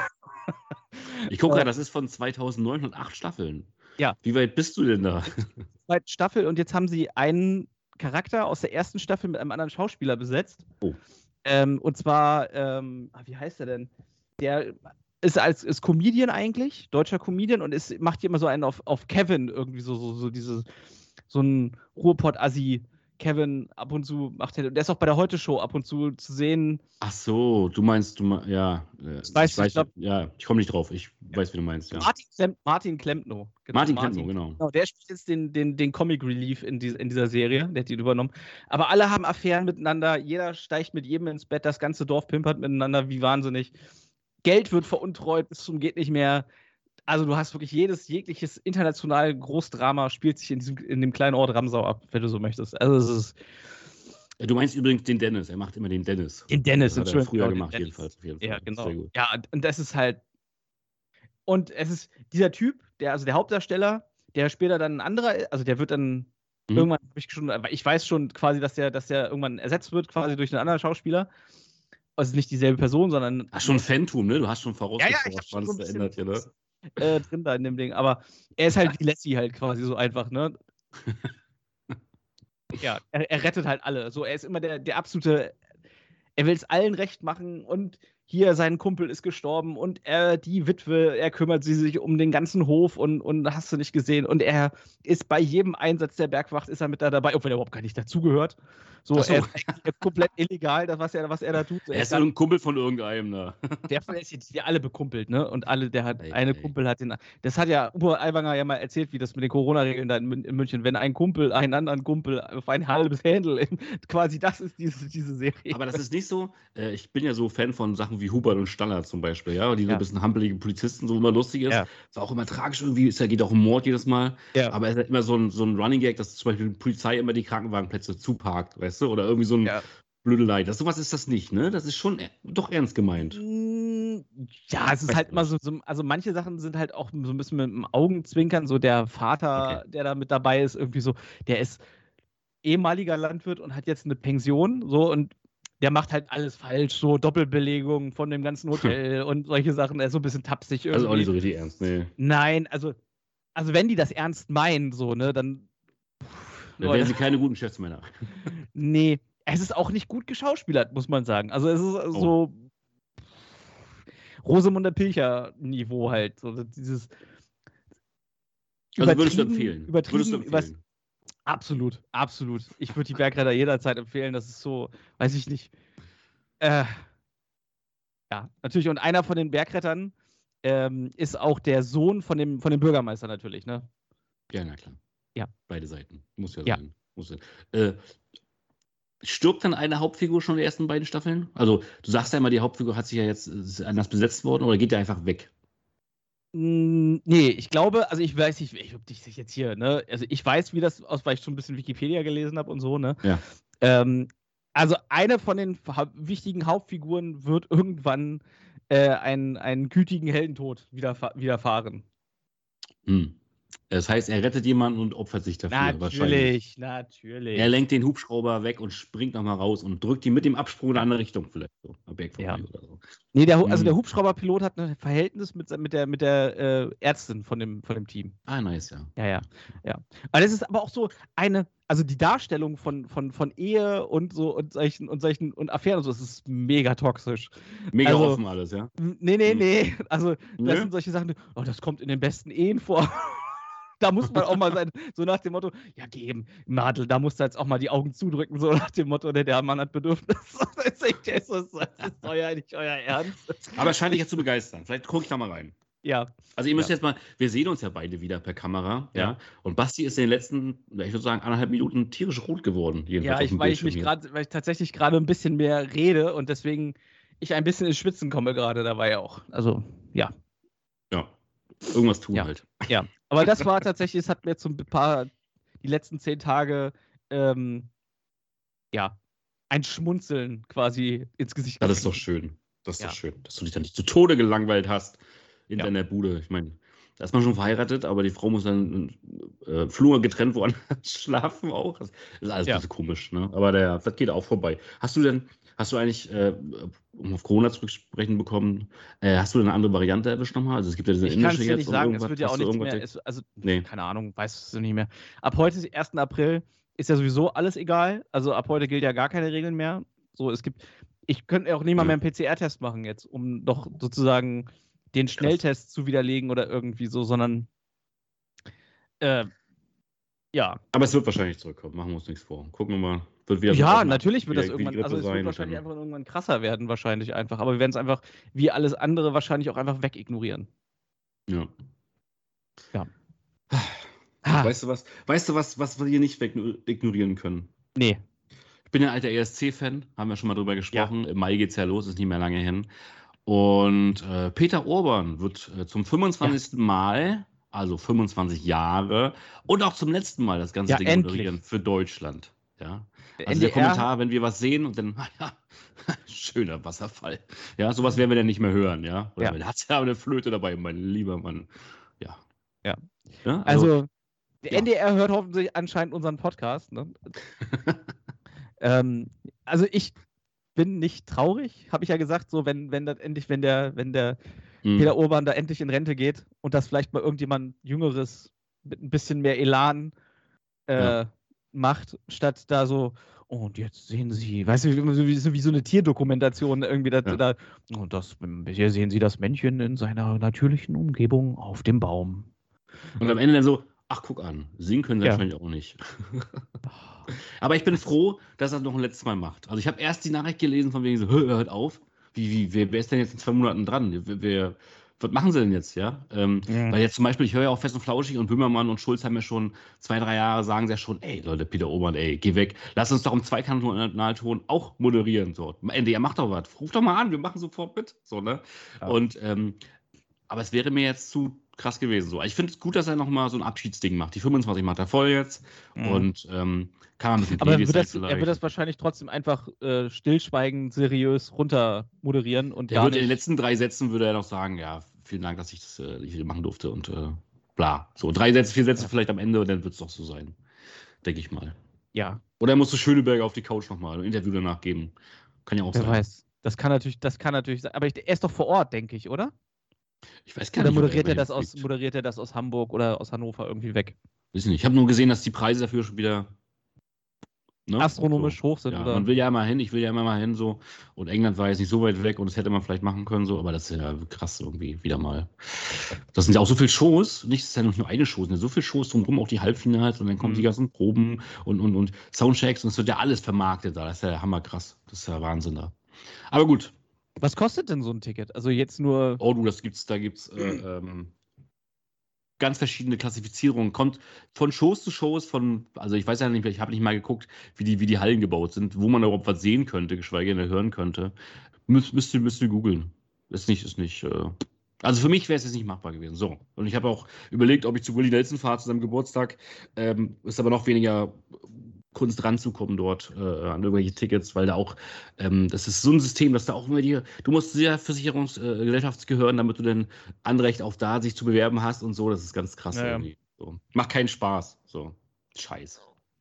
Ich gucke Äh, gerade, das ist von zweitausendneun und acht Staffeln. Ja. Wie weit bist du denn da? Zweite Staffel und jetzt haben sie einen Charakter aus der ersten Staffel mit einem anderen Schauspieler besetzt. Oh. Ähm, und zwar, ähm, ah, wie heißt er denn? Der ist als ist Comedian eigentlich, deutscher Comedian und ist, macht hier immer so einen auf, auf Kevin irgendwie so, so, so diese, so ein Ruhrpott-Assi. Kevin ab und zu macht er, der ist auch bei der Heute-Show ab und zu zu sehen. Ach so, du meinst, du meinst, ja. äh, Das weißt du, ich glaub- ja, ich komme nicht drauf. Ich weiß, wie du meinst, ja. Martin, Klem Martin Klempno. Genau, Martin Klempno, genau. Genau, der spielt jetzt den, den, den Comic Relief in, die, in dieser Serie, der hat ihn übernommen. Aber alle haben Affären miteinander, jeder steigt mit jedem ins Bett, das ganze Dorf pimpert miteinander, wie wahnsinnig. Geld wird veruntreut bis zum geht nicht mehr. Also du hast wirklich jedes, jegliches international Großdrama spielt sich in, diesem, in dem kleinen Ort Ramsau ab, wenn du so möchtest. Also es ist Du meinst übrigens den Dennis, er macht immer den Dennis. den Dennis, Das hat er Entschuldigung, früher genau, den gemacht, Dennis. jedenfalls. Auf jeden Fall. Ja, genau. Sehr gut. Ja, und das ist halt. Und es ist dieser Typ, der, also der Hauptdarsteller, der später dann ein anderer, also der wird dann Mhm. irgendwann, hab ich schon, ich weiß schon quasi, dass der, dass der irgendwann ersetzt wird, quasi durch einen anderen Schauspieler. Also nicht dieselbe Person, sondern. Ach, schon Phantom, ne? Du hast schon Ja, ja, ich hab vorausgeforscht, schon wann so es ein bisschen verändert hier, ne? äh, drin da in dem Ding. Aber er ist halt wie Lassie halt quasi so einfach, ne? Ja, er, er rettet halt alle. So, er ist immer der, der absolute. Er will es allen recht machen und hier sein Kumpel ist gestorben und er, die Witwe, er kümmert sie sich um den ganzen Hof und, und hast du nicht gesehen. Und er ist bei jedem Einsatz der Bergwacht ist er mit da dabei, obwohl er überhaupt gar nicht dazugehört. So, Ach so. er ist eigentlich komplett illegal, das, was er, was er da tut. Er ist dann- irgendein Kumpel von irgendeinem, ne? der von ist jetzt die alle bekumpelt, ne? Und alle, der hat, Ey, eine ey. Kumpel hat den. Das hat ja Uwe Aiwanger ja mal erzählt, wie das mit den Corona-Regeln da in, Mün- in München, wenn ein Kumpel einen anderen Kumpel auf ein halbes Händel, quasi das ist diese, diese Serie. Aber das ist nicht so, äh, ich bin ja so Fan von Sachen wie Hubert und Staller zum Beispiel, ja, die so Ja. ein bisschen hampelige Polizisten, so immer lustig ist. Ja. Ist auch immer tragisch irgendwie, es geht auch um Mord jedes Mal. Ja. Aber es ist halt immer so ein, so ein Running Gag, dass zum Beispiel die Polizei immer die Krankenwagenplätze zuparkt, weißt du? Oder irgendwie so ein Ja. Blödelei. Das, sowas ist das nicht, ne? Das ist schon e- doch ernst gemeint. Mm, Ja, es ist Weiß halt nicht. immer so, so, also manche Sachen sind halt auch so ein bisschen mit dem Augenzwinkern, so der Vater, der da mit dabei ist, irgendwie so, der ist ehemaliger Landwirt und hat jetzt eine Pension, so, und der macht halt alles falsch, so Doppelbelegung von dem ganzen Hotel und solche Sachen, er ist so ein bisschen tapsig irgendwie. Also auch nicht so richtig ernst, ne? Nein, also, also wenn die das ernst meinen, so, ne, dann. Dann wären sie keine guten Geschäftsmänner. Nee, es ist auch nicht gut geschauspielert, muss man sagen. Also es ist Oh. so Rosamunde Pilcher-Niveau halt. So dieses Also würdest du übertrieben- empfehlen? Übertrieben, Würdest du übers- empfehlen? absolut, absolut. Ich würde die Bergretter jederzeit empfehlen. Das ist so, weiß ich nicht. Äh, ja, natürlich. Und einer von den Bergrettern ähm, ist auch der Sohn von dem, von dem Bürgermeister natürlich, ne? Ja, na klar. Ja. Beide Seiten. Muss ja, Ja. sein. Muss sein. Äh, stirbt dann eine Hauptfigur schon in den ersten beiden Staffeln? Also, du sagst ja immer, die Hauptfigur hat sich ja jetzt ist anders besetzt worden oder geht der einfach weg? Mm, Nee, ich glaube, also ich weiß nicht, ich, ob dich jetzt hier, ne? Also ich weiß, wie das aus, weil ich schon ein bisschen Wikipedia gelesen habe und so, ne? Ja. Ähm, also eine von den ha wichtigen Hauptfiguren wird irgendwann äh, einen, einen gütigen Heldentod widerfa widerfahren. Hm. Das heißt, er rettet jemanden und opfert sich dafür. Wahrscheinlich. Natürlich, natürlich. Er lenkt den Hubschrauber weg und springt nochmal raus und drückt ihn mit dem Absprung in eine andere Richtung vielleicht. So, weg von Ja. mir oder so. Nee, der, Hu- also Hm. der Hubschrauberpilot hat ein Verhältnis mit, se- mit der, mit der äh, Ärztin von dem, von dem Team. Ah, nice, ja. Ja, ja, ja. Aber das ist aber auch so eine, also die Darstellung von, von, von Ehe und so und solchen und solchen und Affären und so, das ist mega toxisch. Mega Also- offen alles, ja. Nee, nee, Hm. nee. Also, das Nö? sind solche Sachen, die, oh, das kommt in den besten Ehen vor. Da muss man auch mal sein, so nach dem Motto, ja, geben, Madel, da musst du jetzt auch mal die Augen zudrücken, so nach dem Motto, der, der Mann hat Bedürfnis. Das ist, echt, das ist, das ist euer, nicht euer Ernst. Aber es scheint dich jetzt zu begeistern. Vielleicht gucke ich da mal rein. Ja. Also ihr müsst ja. jetzt mal, wir sehen uns ja beide wieder per Kamera, ja. Ja. Und Basti ist in den letzten, ich würde sagen, anderthalb Minuten tierisch rot geworden. Ja, ich, weil ich mich gerade, weil ich tatsächlich gerade ein bisschen mehr rede und deswegen ich ein bisschen ins Schwitzen komme gerade dabei auch. Also, ja. Ja. Irgendwas tun ja. halt. Ja. Aber das war tatsächlich, es hat mir zum paar, die letzten zehn Tage, ähm, ja, ein Schmunzeln quasi ins Gesicht. Das ist doch schön. Das ist ja. doch schön, dass du dich da nicht zu Tode gelangweilt hast in ja. deiner Bude. Ich meine, da ist man schon verheiratet, aber die Frau muss dann äh, Flur getrennt woanders schlafen auch. Das ist alles ja. ein bisschen komisch, ne? Aber der, das geht auch vorbei. Hast du denn, hast du eigentlich, äh, um auf Corona zu sprechen bekommen, äh, hast du denn eine andere Variante erwischt nochmal? Also es gibt ja diese ich indische jetzt. Ich kann es dir nicht sagen, es wird ja auch nichts mehr, es, also nee. keine Ahnung, weißt du nicht mehr. Ab heute, ersten April, ist ja sowieso alles egal. Also ab heute gilt ja gar keine Regeln mehr. So, es gibt, ich könnte auch nicht mal ja. mehr einen P C R-Test machen jetzt, um doch sozusagen den Schnelltest Krass. zu widerlegen oder irgendwie so, sondern äh, ja. Aber es wird wahrscheinlich zurückkommen, machen wir uns nichts vor. Gucken wir mal. Wird wieder ja, so natürlich wird wieder, das irgendwann, also es wird wahrscheinlich einfach irgendwann krasser werden, wahrscheinlich einfach. Aber wir werden es einfach, wie alles andere, wahrscheinlich auch einfach wegignorieren. Ja. Ja. Weißt du was, weißt du was, was wir hier nicht wegignorieren können? Nee. Ich bin ja ein alter E S C-Fan, haben wir schon mal drüber gesprochen. Ja. Im Mai geht's ja los, ist nicht mehr lange hin. Und äh, Peter Orban wird äh, zum fünfundzwanzigsten Ja. Mal, also fünfundzwanzig Jahre, und auch zum letzten Mal das ganze ja, Ding endlich. moderieren für Deutschland. Ja? Also N D R, der Kommentar, wenn wir was sehen und dann, ja, schöner Wasserfall. Ja, sowas werden wir dann nicht mehr hören. Ja, oder ja. hat ja eine Flöte dabei, mein lieber Mann. Ja. Ja. ja also, also, der ja. N D R hört hoffentlich anscheinend unseren Podcast. Ne? ähm, also ich bin nicht traurig, habe ich ja gesagt, so wenn, wenn das endlich, wenn der, wenn der mhm. Peter Orban da endlich in Rente geht und das vielleicht mal irgendjemand Jüngeres mit ein bisschen mehr Elan äh, ja. macht, statt da so, oh, und jetzt sehen Sie, weißt du, wie, wie so eine Tierdokumentation irgendwie, da, ja. da und das, hier sehen Sie das Männchen in seiner natürlichen Umgebung auf dem Baum. Und am Ende dann so, ach, guck an, singen können sie ja. wahrscheinlich auch nicht. Aber ich bin froh, dass er das noch ein letztes Mal macht. Also ich habe erst die Nachricht gelesen von wegen so, hört auf, wie, wie, wer, wer ist denn jetzt in zwei Monaten dran? Wer, wer, was machen sie denn jetzt, ja? Ähm, ja? Weil jetzt zum Beispiel, ich höre ja auch Fest und Flauschig und Böhmermann und Schulz haben ja schon zwei, drei Jahre, sagen sie ja schon, ey Leute, Peter Orban, ey, geh weg. Lass uns doch im Zweikanalton auch moderieren. So. N D R, mach doch was. Ruf doch mal an, wir machen sofort mit. So, ne? Ja. Und, ähm, aber es wäre mir jetzt zu krass gewesen. So. Ich finde es gut, dass er nochmal so ein Abschiedsding macht. Die fünfundzwanzig macht er voll jetzt. Mhm. Und ähm, kann man ein bisschen Aber wird das, er wird das wahrscheinlich trotzdem einfach äh, stillschweigend, seriös runter moderieren. Und er würde in den letzten drei Sätzen würde er noch sagen, ja, vielen Dank, dass ich das äh, ich machen durfte und äh, bla. So, drei Sätze, vier Sätze ja. vielleicht am Ende und dann wird es doch so sein. Denke ich mal. Ja. Oder er musste Schöneberger auf die Couch nochmal ein Interview danach geben. Kann ja auch Wer sein. Wer weiß. Das kann natürlich, das kann natürlich sein. Aber ich, er ist doch vor Ort, denke ich, oder? Ich weiß gar oder nicht. Moderiert er, das aus, moderiert er das aus Hamburg oder aus Hannover irgendwie weg? Weiß ich nicht. Ich habe nur gesehen, dass die Preise dafür schon wieder ne? astronomisch so. hoch sind. Ja, oder? Man will ja immer hin, ich will ja immer mal hin so. Und England war jetzt nicht so weit weg und das hätte man vielleicht machen können, so, aber das ist ja krass irgendwie wieder mal. Das sind ja auch so viele Shows, nicht, das ist ja nicht nur eine Show, es sind ja so viele Shows drumherum, auch die Halbfinals und dann kommen mhm. die ganzen Proben und, und, und Soundchecks und es wird ja alles vermarktet da. Das ist ja hammerkrass. Das ist ja Wahnsinn da. Aber gut. Was kostet denn so ein Ticket? Also jetzt nur. Oh du, das gibt's, da gibt's äh, ähm, ganz verschiedene Klassifizierungen. Kommt von Shows zu Shows, von, also ich weiß ja nicht, ich habe nicht mal geguckt, wie die, wie die Hallen gebaut sind, wo man überhaupt was sehen könnte, geschweige denn hören könnte. Müsst, müsst ihr, müsst ihr googeln. Ist nicht, ist nicht, äh, also für mich wäre es jetzt nicht machbar gewesen. So. Und ich habe auch überlegt, ob ich zu Willi Nelson fahre zu seinem Geburtstag. Ähm, ist aber noch weniger Kunst ranzukommen dort äh, an irgendwelche Tickets, weil da auch, ähm, das ist so ein System, dass da auch immer die, du musst sehr Versicherungsgesellschaft äh, gehören, damit du dann Anrecht auf da sich zu bewerben hast und so, das ist ganz krass ja, irgendwie. So. Macht keinen Spaß. So. Scheiße.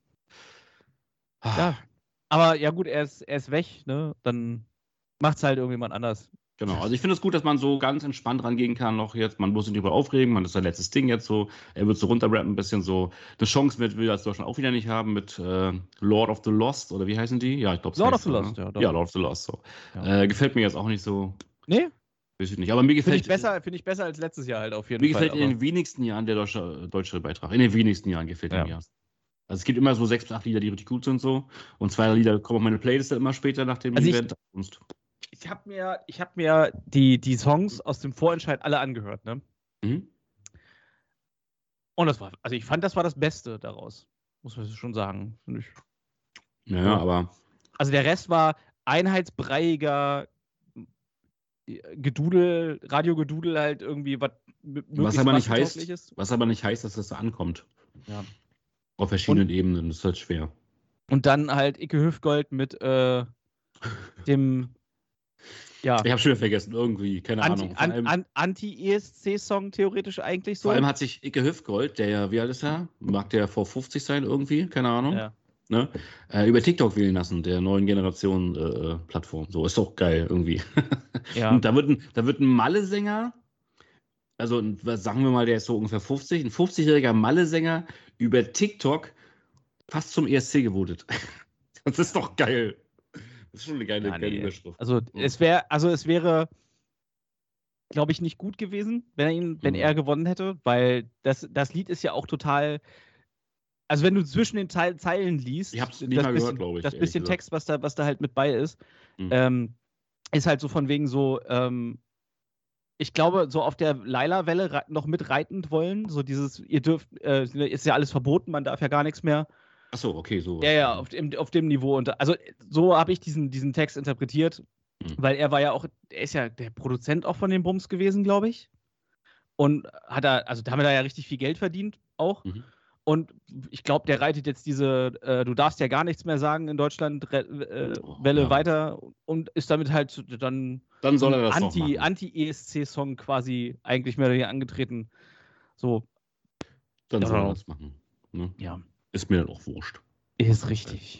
Ah. Ja, aber ja gut, er ist, er ist weg, ne? Dann macht's halt irgendjemand anders. Genau, also ich finde es gut, dass man so ganz entspannt rangehen kann noch jetzt. Man muss sich nicht darüber aufregen, man ist sein letztes Ding jetzt so. Er wird so runterrappen, ein bisschen so. Eine Chance mit will das Deutschland auch wieder nicht haben mit äh, Lord of the Lost oder wie heißen die? Ja, ich glaube Lord of the so, Lost, ne? ja. Doch. Ja, Lord of the Lost, so. Ja. Äh, gefällt mir jetzt auch nicht so. Nee? Weiß ich nicht. Aber mir Finde gefällt ich, besser, find ich besser als letztes Jahr halt auf jeden Mir Fall. gefällt in den wenigsten Jahren der deutsche, deutsche Beitrag. In den wenigsten Jahren gefällt er Ja. mir. Also es gibt immer so sechs bis acht Lieder, die richtig gut sind so. Und zwei Lieder kommen auf meine Playlist dann immer später nach dem Also ich- Event. Und Ich habe mir, ich hab mir die, die Songs aus dem Vorentscheid alle angehört, ne? mhm. Und das war, also ich fand, das war das Beste daraus. Muss man schon sagen. Find ich. Naja, Ja. aber Also der Rest war einheitsbreiiger Gedudel, Radiogedudel halt irgendwie, was was aber nicht heißt, massentauglich ist. was aber nicht heißt, dass das da ankommt. Ja. Auf verschiedenen Ebenen. Das ist halt schwer. Und dann halt Icke Hüftgold mit äh, dem ja, Ich habe schon wieder vergessen, irgendwie, keine Anti, Ahnung. Vor an, allem, an, Anti-E S C-Song theoretisch eigentlich so. vor allem hat sich Icke Hüftgold, der ja, wie alt ist er? Mag der vor fünfzig sein irgendwie? Keine Ahnung. Ja. Ne? Äh, über TikTok wählen lassen, der neuen Generation äh, Plattform. So, ist doch geil irgendwie. Ja. Und da wird ein, da wird ein Malle-Sänger, also ein- was sagen wir mal, der ist so ungefähr fünfzig, ein fünfzigjähriger Malle-Sänger über TikTok fast zum E S C gewotet. Das ist doch geil. Das ist schon eine geile, Ja, geile nee. Überschrift. Also es wäre, also es wäre, glaube ich, nicht gut gewesen, wenn er ihn, wenn Mhm. er gewonnen hätte, weil das, das Lied ist ja auch total. Also wenn du zwischen den Teil, Zeilen liest, Ich hab's das nicht mal bisschen, gehört, glaube ich, das ehrlich bisschen gesagt. Text, was da, was da halt mit bei ist, Mhm. ähm, ist halt so von wegen so, ähm, ich glaube, so auf der Laila-Welle rei- noch mit reitend wollen, so dieses, ihr dürft, äh, ist ja alles verboten, man darf ja gar nichts mehr. Achso, okay, so. Ja, ja, auf dem, auf dem Niveau. Und also so habe ich diesen, diesen Text interpretiert, Mhm. weil er war ja auch, er ist ja der Produzent auch von den Bums gewesen, glaube ich. Und hat da, also da haben wir da ja richtig viel Geld verdient auch. Mhm. Und ich glaube, der reitet jetzt diese, äh, du darfst ja gar nichts mehr sagen in Deutschland, Re äh, Oh, Welle ja. weiter und ist damit halt dann Dann soll ein er das doch Anti, machen. Anti-E S C-Song quasi eigentlich mehr oder weniger angetreten. So, Dann Ja, soll er genau. das machen. Ne? ja, Ist mir dann auch wurscht. ist richtig.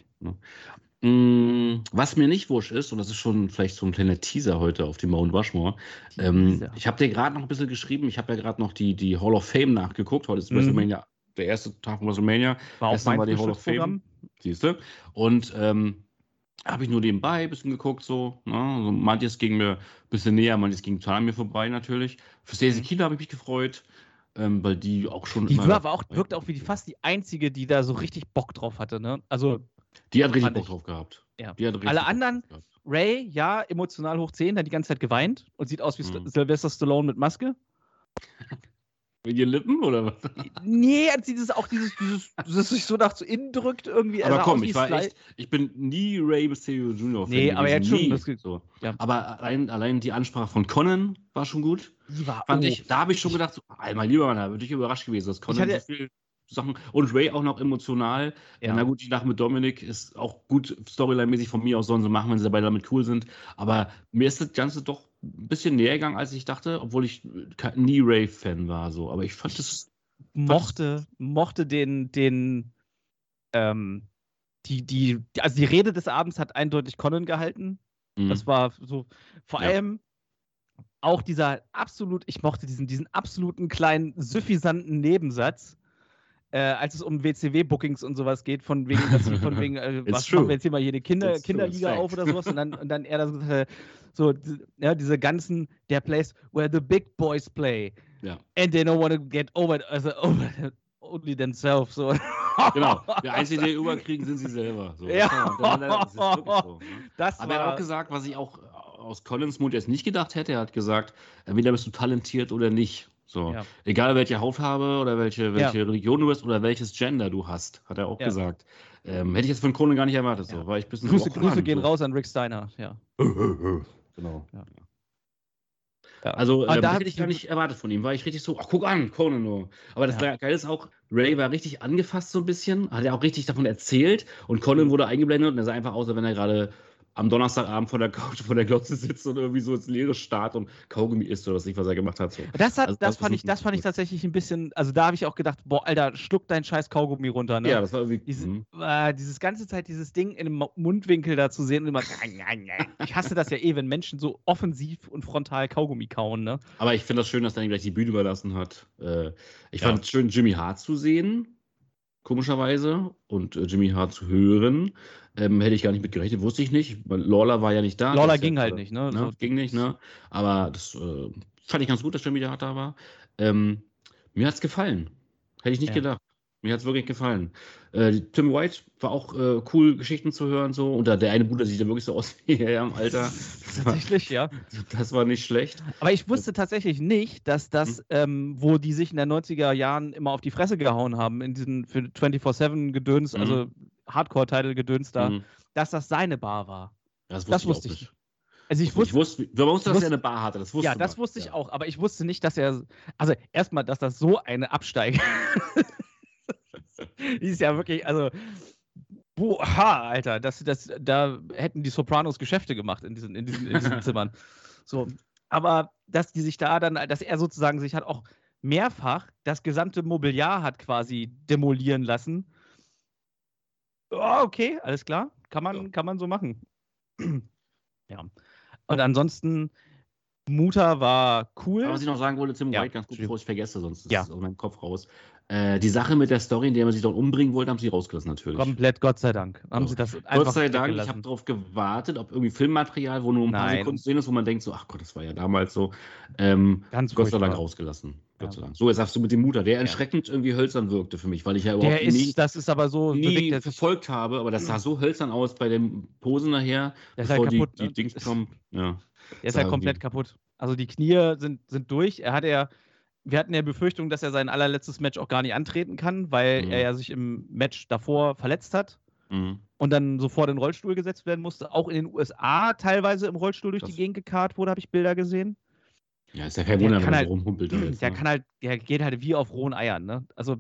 Mm, Was mir nicht wurscht ist, und das ist schon vielleicht so ein kleiner Teaser heute auf dem Mount Rushmore, ähm, Teaser. ich habe dir gerade noch ein bisschen geschrieben, ich habe ja gerade noch die, die Hall of Fame nachgeguckt. Heute ist Mhm. WrestleMania, der erste Tag von WrestleMania. War auch Gestern mein war die Hall of Frühstücksprogramm. Siehst du? Und ähm, habe ich nur nebenbei ein bisschen geguckt, so. Ne? Also manches ging mir ein bisschen näher, manches ging total an mir vorbei natürlich. Für Stacey Mhm. Keebler habe ich mich gefreut, ähm, weil die auch schon Die immer. war aber auch, wirkt auch wie die, fast die einzige, die da so richtig Bock drauf hatte, ne? Also Die hat richtig fand Bock ich. drauf gehabt. Ja. Die hat richtig Alle Bock anderen- drauf gehabt. Ray, ja, emotional hoch zehn, hat die ganze Zeit geweint und sieht aus wie Mhm. Sylvester Stallone mit Maske. Mit ihren Lippen oder was? Nee, hat sie das auch dieses, dieses, das sich so nach zu innen drückt irgendwie. Er Aber sah komm, aus wie ich war Sly- echt, ich bin nie Ray Mysterio Junior Fan Nee, aber jetzt schon, nie. das ge- So. ja. Aber allein, allein die Ansprache von Conan war schon gut, Die war fand oh, ich. Da habe ich schon gedacht, so, ah, mein lieber Mann, da bin ich überrascht gewesen, dass Conan hatte- so viel Sachen und Ray auch noch emotional. Ja. Na gut, die Nacht mit Dominik ist auch gut Storyline-mäßig von mir aus, sollen sie machen, wenn sie dabei damit cool sind. Aber mir ist das Ganze doch ein bisschen näher gegangen, als ich dachte, obwohl ich ke- nie Ray-Fan war. So. Aber ich fand das. mochte, mochte den, den, ähm, die, die, also die Rede des Abends hat eindeutig Conan gehalten. mh. Das war so, vor Ja. allem auch dieser absolut, ich mochte diesen, diesen absoluten kleinen, suffisanten Nebensatz, äh, als es um W C W-Bookings und sowas geht, von wegen, dass sie von wegen, äh, It's was true. machen wir jetzt hier mal hier eine Kinder, It's true, Kinderliga it's auf fact. oder sowas und dann, und dann er das äh, so, d- ja, diese ganzen, der Place where the big boys play Ja. and they don't want to get over, also over only themselves, so. Genau, der Einzige, der überkriegen, sind sie selber. So. Ja. Das ist wirklich so. Ne? Das Aber er hat war, auch gesagt, was ich auch aus Collins Mund jetzt nicht gedacht hätte, er hat gesagt, entweder bist du talentiert oder nicht. So. Ja. Egal welche Hautfarbe oder welche, welche Religion du bist oder welches Gender du hast, hat er auch Ja. gesagt. Ähm, hätte ich jetzt von Conan gar nicht erwartet. So. Ja. War ich ein bisschen Grüße, so, oh, Grüße Mann, gehen so. raus an Rick Steiner, ja. Genau. Ja. Ja. Also, Aber ähm, da das hab hätte ich ich- gar nicht erwartet von ihm. War ich richtig so, ach, guck an, Conan nur. Aber das Ja. Geile ist auch, Ray war richtig angefasst so ein bisschen, hat ja auch richtig davon erzählt und Conan wurde eingeblendet und er sah einfach aus, als wenn er gerade am Donnerstagabend vor der Couch, vor der Glotze sitzt und irgendwie so ins Leere starrt und Kaugummi isst oder was nicht, was er gemacht hat. So. Das, hat, Also das, das fand ist ich, das fand ich gut. tatsächlich ein bisschen, also da habe ich auch gedacht, boah, Alter, schluck dein scheiß Kaugummi runter, ne? Ja, das war irgendwie. Diese, mhm. äh, dieses ganze Zeit dieses Ding in dem Mu- Mundwinkel da zu sehen und immer, ich hasse das ja eh, wenn Menschen so offensiv und frontal Kaugummi kauen, ne? Aber ich finde das schön, dass er ihm gleich die Bühne überlassen hat. Äh, ich Ja. fand es schön, Jimmy Hart zu sehen. komischerweise, und äh, Jimmy Hart zu hören. Ähm, hätte ich gar nicht mit gerechnet, wusste ich nicht. Weil Lawler war ja nicht da. Lawler Das ging ja, halt nicht, ne? ne? So, Ging nicht, ne? Aber das äh, fand ich ganz gut, dass Jimmy Hart da war. Ähm, mir hat es gefallen. Hätte ich nicht ja. gedacht. Mir hat es wirklich gefallen. Äh, Tim White war auch äh, cool, Geschichten zu hören. So. Und der eine Bruder sieht ja wirklich so aus wie er im Alter. Das war, Tatsächlich, ja. das war nicht schlecht. Aber ich wusste tatsächlich nicht, dass das, Hm. ähm, wo die sich in den neunziger Jahren immer auf die Fresse gehauen haben, in diesen für vierundzwanzig sieben Gedöns, Mhm. also Hardcore-Title-Gedöns da, Mhm. dass das seine Bar war. Das Das wusste wusste ich ich auch nicht. Also ich Ich wusste, wusste, man wusste, dass wusste- er eine Bar hatte. Das wusste ja, das man. wusste ich Ja. auch, aber ich wusste nicht, dass er, also erstmal, dass das so eine Absteige die ist ja wirklich, also, boah, Alter, das, das, da hätten die Sopranos Geschäfte gemacht in diesen, in diesen, in diesen Zimmern. So, aber dass die sich da dann, dass er sozusagen sich hat auch mehrfach das gesamte Mobiliar hat quasi demolieren lassen. Oh, okay, alles klar, kann man, Ja. kann man so machen. Ja. Und ansonsten, Muta war cool. Aber was ich noch sagen wollte, Tim Ja, White, ganz gut, bevor ich vergesse, sonst ist Ja. es aus meinem Kopf raus. Äh, die Sache mit der Story, in der man sich dort umbringen wollte, haben sie rausgelassen, natürlich. Komplett, Gott sei Dank. Haben So. sie das einfach Gott sei Dank, ich weggelassen. habe darauf gewartet, ob irgendwie Filmmaterial, wo nur ein paar Nein. Sekunden sehen ist, wo man denkt, so, ach Gott, das war ja damals so. Ähm, Ganz Gott sei Dank furchtbar. rausgelassen. Gott Ja. sei Dank. So, jetzt sagst du mit dem Mutter, der erschreckend irgendwie hölzern wirkte für mich, weil ich ja überhaupt Der nie, ist, das ist aber so nie bewegt er sich. verfolgt habe, aber das sah so hölzern aus bei den Posen nachher, Der ist bevor halt die, kaputt, die ne? Dings kommen. Ja. Der ist sah halt komplett irgendwie- kaputt. Also die Knie sind, sind durch. Er hatte ja, wir hatten ja Befürchtung, dass er sein allerletztes Match auch gar nicht antreten kann, weil Mhm. er ja sich im Match davor verletzt hat Mhm. und dann sofort in den Rollstuhl gesetzt werden musste. Auch in den U S A teilweise im Rollstuhl durch Das- die Gegend gekarrt wurde, habe ich Bilder gesehen. Ja, ist ja kein Der Wunder, kann wenn er halt- so rumhumpelt. da jetzt, Der ne? kann halt, der geht halt wie auf rohen Eiern, ne? Also,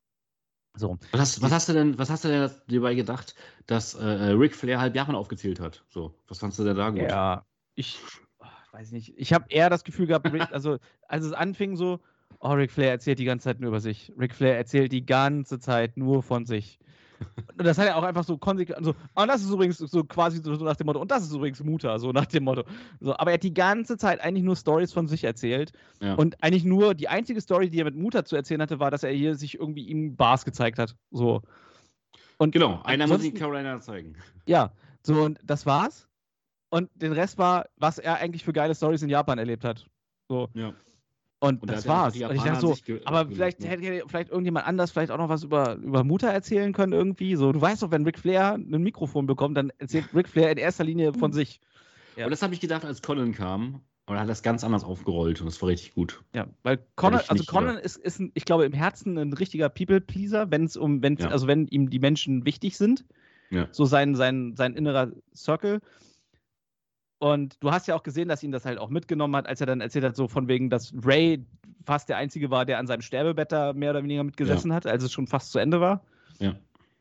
so. Was hast, was hast du denn, was hast du denn dabei gedacht, dass äh, Ric Flair halb Jahren aufgezählt hat? So, was fandst du denn da gut? Ja, ich oh, weiß nicht. Ich habe eher das Gefühl gehabt, Ric, also als es anfing so, oh, Ric Flair erzählt die ganze Zeit nur über sich. Ric Flair erzählt die ganze Zeit nur von sich. Und das hat er auch einfach so konsequent, so, und das ist übrigens so quasi so, so nach dem Motto, und das ist übrigens Mutter, so nach dem Motto. So, aber er hat die ganze Zeit eigentlich nur Stories von sich erzählt. Ja. Und eigentlich nur, die einzige Story, die er mit Mutter zu erzählen hatte, war, dass er hier sich irgendwie ihm Bars gezeigt hat. So. Und Genau, einer muss ihn ansonsten- Carolina zeigen. Ja, so und das war's. Und den Rest war, was er eigentlich für geile Stories in Japan erlebt hat. So. Ja. Und, Und das da hat war's. die Und ich Japaner dachte so, sich ge- aber gelegt, vielleicht ne? hätte hätte vielleicht irgendjemand anders vielleicht auch noch was über, über Mutter erzählen können irgendwie. So, du weißt doch, wenn Ric Flair ein Mikrofon bekommt, dann erzählt Ric Flair in erster Linie von sich. Ja. Und das habe ich gedacht, als Conan kam. Und er hat das ganz anders aufgerollt und das war richtig gut. Ja, weil Conan, ich also nicht, Conan ist, ist ein, ich glaube, im Herzen ein richtiger People-Pleaser, wenn es um, wenn's, Ja. also wenn ihm die Menschen wichtig sind. Ja. So sein, sein, sein innerer Circle. Und du hast ja auch gesehen, dass ihn das halt auch mitgenommen hat, als er dann erzählt hat, so von wegen, dass Ray fast der Einzige war, der an seinem Sterbebett da mehr oder weniger mitgesessen hat, als es schon fast zu Ende war. Ja.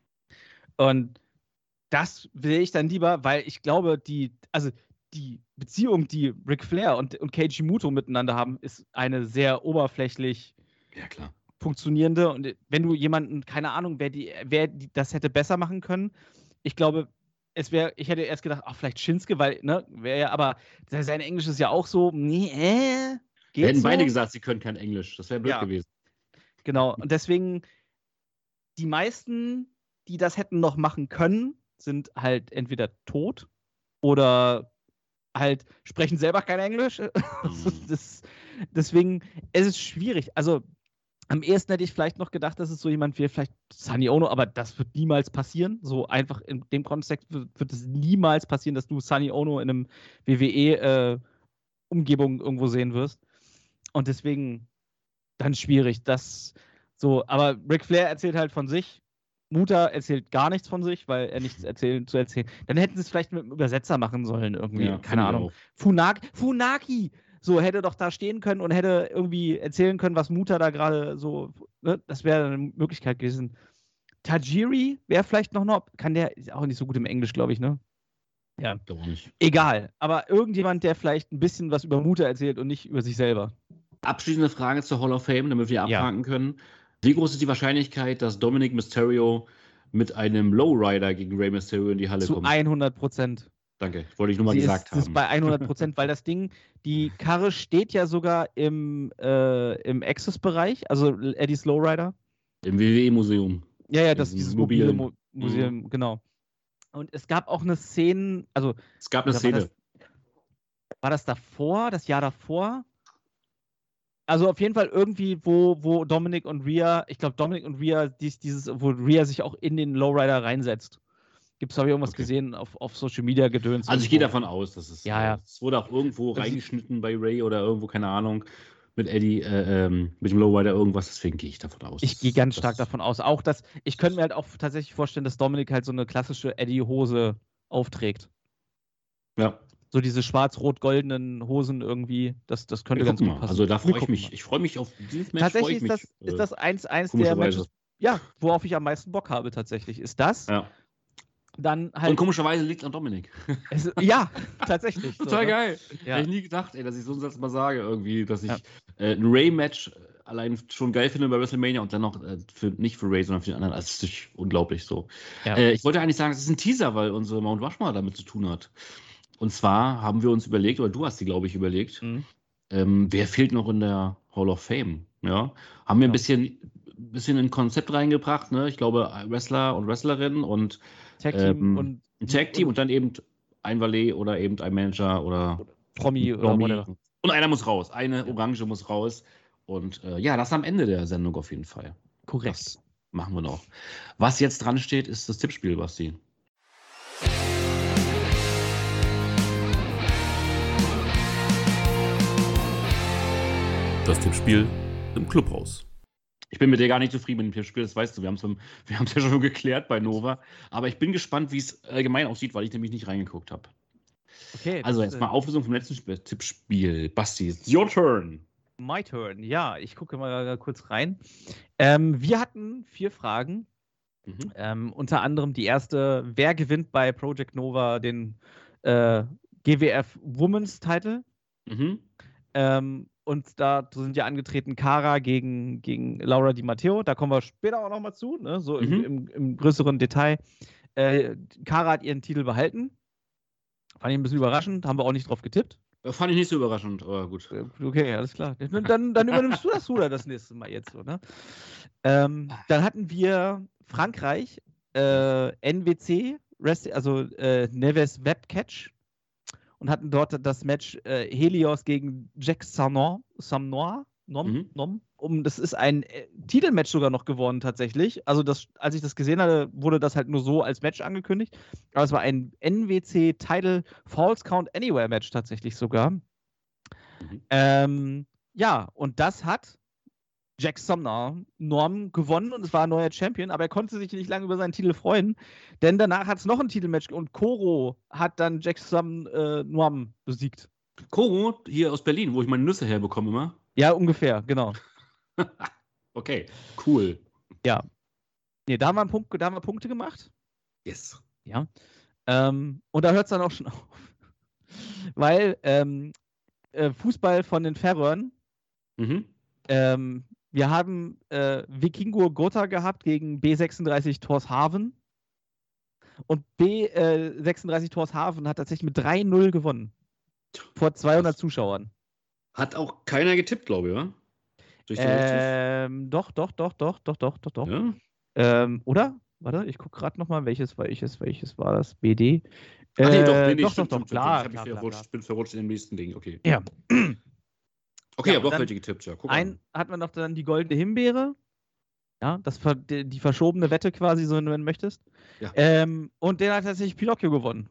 Und das will ich dann lieber, weil ich glaube, die, also die Beziehung, die Ric Flair und, und Keiji Muto miteinander haben, ist eine sehr oberflächlich Ja, klar. funktionierende. Und wenn du jemanden, keine Ahnung, wer, die, wer die, das hätte besser machen können, ich glaube, es wäre, ich hätte erst gedacht, ach, vielleicht Shinsuke, weil, ne, wäre ja, aber sein Englisch ist ja auch so, nee, äh, geht Wir hätten so? beide gesagt, sie können kein Englisch. Das wäre blöd Ja. gewesen. Genau, und deswegen, die meisten, die das hätten noch machen können, sind halt entweder tot oder halt sprechen selber kein Englisch. das, deswegen, es ist schwierig. Also, am ehesten hätte ich vielleicht noch gedacht, dass es so jemand wie vielleicht Sonny Ono, aber das wird niemals passieren. So einfach in dem Kontext wird, wird es niemals passieren, dass du Sonny Ono in einem W W E-Umgebung irgendwo sehen wirst. Und deswegen dann schwierig. Das so, aber Ric Flair erzählt halt von sich. Muta erzählt gar nichts von sich, weil er nichts erzählen, zu erzählen. Dann hätten sie es vielleicht mit einem Übersetzer machen sollen, irgendwie. Ja, Keine finde ich Ahnung. auch. Funaki, Funaki! So, hätte doch da stehen können und hätte irgendwie erzählen können, was Muta da gerade so, ne? Das wäre eine Möglichkeit gewesen. Tajiri wäre vielleicht noch noch, kann der, ist auch nicht so gut im Englisch, glaube ich, ne? Ja, Glaube auch nicht. egal. Aber irgendjemand, der vielleicht ein bisschen was über Muta erzählt und nicht über sich selber. Abschließende Frage zur Hall of Fame, damit wir Ja. abhaken können. Wie groß ist die Wahrscheinlichkeit, dass Dominic Mysterio mit einem Lowrider gegen Rey Mysterio in die Halle Zu kommt? hundert Prozent. Danke, wollte ich nur mal Sie gesagt ist, sie ist haben. bei hundert Prozent, weil das Ding, die Karre steht ja sogar im, äh, im Access-Bereich, also Eddie's Lowrider. Im W W E-Museum. Ja, ja, das, Diesen dieses mobile mobilen- Mo Museum, genau. Und es gab auch eine Szene, also Es gab eine oder war Szene. das, war das davor, das Jahr davor? Also auf jeden Fall irgendwie, wo, wo Dominik und Rhea, ich glaube Dominik und Rhea, dies, dieses, wo Rhea sich auch in den Lowrider reinsetzt. Gibt es, habe ich irgendwas Okay. gesehen auf, auf Social Media gedöns. Also ich gehe irgendwo. davon aus, dass es. Ja, äh, ja. Es wurde auch irgendwo Das sieht- reingeschnitten bei Ray oder irgendwo, keine Ahnung, mit Eddie, äh, ähm, mit dem Lowrider irgendwas, deswegen gehe ich davon aus. Ich dass- gehe ganz dass- stark davon aus. Auch dass, ich könnte mir halt auch tatsächlich vorstellen, dass Dominik halt so eine klassische Eddie-Hose aufträgt. Ja. So diese schwarz-rot-goldenen Hosen irgendwie, das, das könnte Wir ganz gucken gut mal. passen. Also da Wir freue ich gucken mich. mal. Ich freue mich auf dieses Match. freu Tatsächlich ich ist das, mich, ist äh, das eins eins der komischerweise. Matches, ja, worauf ich am meisten Bock habe tatsächlich. Ist das, Ja. dann Und halt, komischerweise liegt es an Dominik. es, ja, tatsächlich. so, Total ne? geil. Ja. Hätte ich nie gedacht, ey, dass ich so einen Satz mal sage, irgendwie, dass ich Ja. äh, ein Ray-Match allein schon geil finde bei WrestleMania und dann noch äh, für, nicht für Ray, sondern für den anderen. Das ist unglaublich so. Ja. Äh, ich wollte eigentlich sagen, es ist ein Teaser, weil unsere Mount Rushmore damit zu tun hat. Und zwar haben wir uns überlegt, oder du hast sie, glaube ich, überlegt, Mhm. ähm, wer fehlt noch in der Hall of Fame? Ja? Haben wir ein Ja. bisschen, bisschen ein Konzept reingebracht, ne? Ich glaube, Wrestler und Wrestlerinnen und Tag-Team ähm, und ein Tag-Team und, dann eben ein Valet oder eben ein Manager oder Promi ein oder Promi. whatever. Und einer muss raus. Eine Ja. Orange muss raus. Und äh, ja, das am Ende der Sendung auf jeden Fall. Korrekt. Das machen wir noch. Was jetzt dran steht, ist das Tippspiel, Basti. Das Tippspiel im Clubhaus. Ich bin mit dir gar nicht zufrieden mit dem Tippspiel, das weißt du. Wir haben es ja schon geklärt bei Nova. Aber ich bin gespannt, wie es allgemein aussieht, weil ich nämlich nicht reingeguckt habe. Okay. Also das, jetzt mal äh, Auflösung vom letzten Sp- Tippspiel. Basti, it's your turn. My turn. Ja, ich gucke mal kurz rein. Ähm, wir hatten vier Fragen. Mhm. Ähm, unter anderem die erste: Wer gewinnt bei Project Nova den äh, G W F Women's Title? Mhm. Ähm, und da sind ja angetreten Cara gegen, gegen Laura Di Matteo. Da kommen wir später auch nochmal zu, ne? So im, Mhm. im, im größeren Detail. Äh, Cara hat ihren Titel behalten. Fand ich ein bisschen überraschend. Haben wir auch nicht drauf getippt. Das fand ich nicht so überraschend, aber gut. Äh, Okay, alles klar. Dann, dann übernimmst du das Ruder das nächste Mal jetzt, oder? Ähm, dann hatten wir Frankreich, äh, N W C, Rest, also äh, Neves Webcatch, und hatten dort das Match äh, Helios gegen Jack Samnoir, Samnoir Nom, Mhm. Nom, um, das ist ein äh, Titelmatch sogar noch geworden tatsächlich. Also das, als ich das gesehen hatte, wurde das halt nur so als Match angekündigt. Aber es war ein N W C Title Falls Count Anywhere Match tatsächlich sogar. Mhm. Ähm, ja, und das hat Jack Sumner Norm gewonnen und es war ein neuer Champion, aber er konnte sich nicht lange über seinen Titel freuen, denn danach hat es noch ein Titelmatch und Koro hat dann Jack Sumner äh, Norm besiegt. Koro, hier aus Berlin, wo ich meine Nüsse herbekomme immer. Ja, ungefähr, genau. Okay, cool. Ja. Nee, da haben wir, einen Punkt, da haben wir Punkte gemacht. Yes. Ja. Ähm, und da hört es dann auch schon auf. Weil ähm, äh, Fußball von den Färöern, Mhm. ähm, wir haben äh, Vikingur Gotha gehabt gegen B sechsunddreißig Torshaven. Und B äh, sechsunddreißig Torshaven hat tatsächlich mit drei null gewonnen. Vor zweihundert Krass. Zuschauern. Hat auch keiner getippt, glaube ich, oder? Durch die Richtig? Ähm, doch, doch, doch, doch, doch, doch, doch, doch. Ja? Ähm, oder? Warte, ich gucke gerade nochmal, welches, welches, welches war das? B D? Ach nee, doch, nee, Äh, nee, doch, stimmt, doch, stimmt, doch, klar, stimmt. Ich hab mich klar, klar, verrutscht, klar. bin verrutscht in dem nächsten Ding, okay. Ja. Okay, Ja, aber und doch dann welche getippt, ja. Guck Ein an. hatten wir noch dann die goldene Himbeere. Ja, das ver die, die verschobene Wette quasi, so wenn du möchtest. Ja. Ähm, und den hat tatsächlich Pinocchio gewonnen.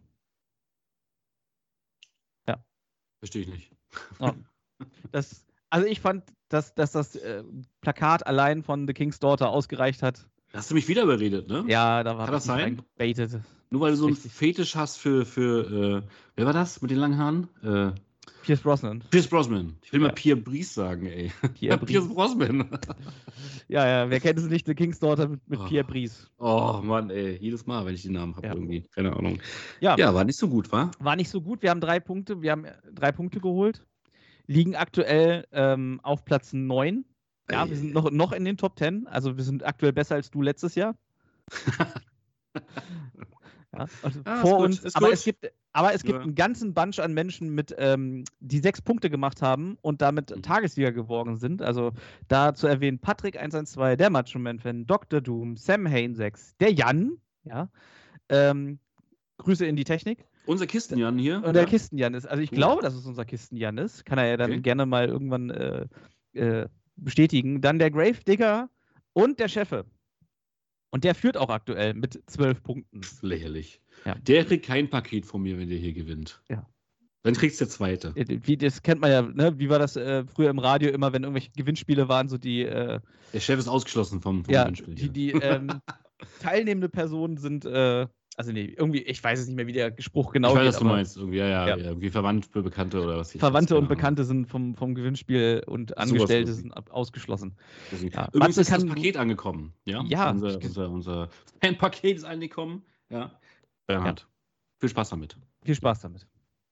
Verstehe ich nicht. Ja. Das, also ich fand, dass, dass das äh, Plakat allein von The King's Daughter ausgereicht hat. Hast du mich wieder überredet, ne? Ja, da war Kann das ich sein? baitet. Nur weil du so einen Richtig. Fetisch hast für, für äh, wer war das mit den langen Haaren? Äh, Pierce Brosnan. Pierce Brosnan. Ich will mal Ja. Pierre Brice sagen, ey. Pierre Pierce Brice. Brosnan. Ja, ja, wer kennt es nicht? The King's Daughter mit, mit Oh. Pierre Brice. Oh Mann, ey. Jedes Mal, wenn ich den Namen habe, Ja. irgendwie. Keine Ahnung. Ja, Ja, war nicht so gut, wa? war nicht so gut. Wir haben drei Punkte, wir haben äh, drei Punkte geholt. Liegen aktuell ähm, auf Platz neun. Ja, Ei, wir sind noch, noch in den Top zehn. Also wir sind aktuell besser als du letztes Jahr. Ja, also Ah, vor ist gut, uns, ist aber gut. es gibt, aber es gibt Ja. einen ganzen Bunch an Menschen, mit, ähm, die sechs Punkte gemacht haben und damit Mhm. Tagessieger geworden sind. Also da zu erwähnen Patrick eins eins zwei, der Macho Man-Fan, Doktor Doom, Sam Hain sechs, der Jan, ja, ähm, Grüße in die Technik. Unser Kistenjan hier. Und der ja? Kisten-Jan ist, also ich Cool. glaube, dass es unser Kisten-Jan ist. Kann er ja dann Okay. gerne mal irgendwann äh, äh, bestätigen. Dann der Gravedigger und der Chefe. Und der führt auch aktuell mit zwölf Punkten. Lächerlich. Ja. Der kriegt kein Paket von mir, wenn der hier gewinnt. Ja. Dann kriegst du der zweite. Wie, das kennt man ja, ne? Wie war das äh, früher im Radio immer, wenn irgendwelche Gewinnspiele waren, so die, äh, Der Chef ist ausgeschlossen vom, vom ja, Gewinnspiel. die, hier. die ähm, teilnehmende Personen sind, äh, also nee, irgendwie, ich weiß es nicht mehr, wie der Spruch genau ich weiß, geht, was du aber meinst. Irgendwie, ja, ja, Ja. ja. Irgendwie Verwandte, Bekannte oder was. Ich Verwandte weiß, und keine Ahnung. Bekannte sind vom, vom Gewinnspiel und Sowas Angestellte irgendwie. sind ab, ausgeschlossen. Deswegen. Ja. Übrigens Matze ist das kann- Paket angekommen. Ja, Ja. Unser, unser, unser Fan-Paket ist angekommen. Ja. Bernhard, viel Spaß damit. Viel Spaß damit.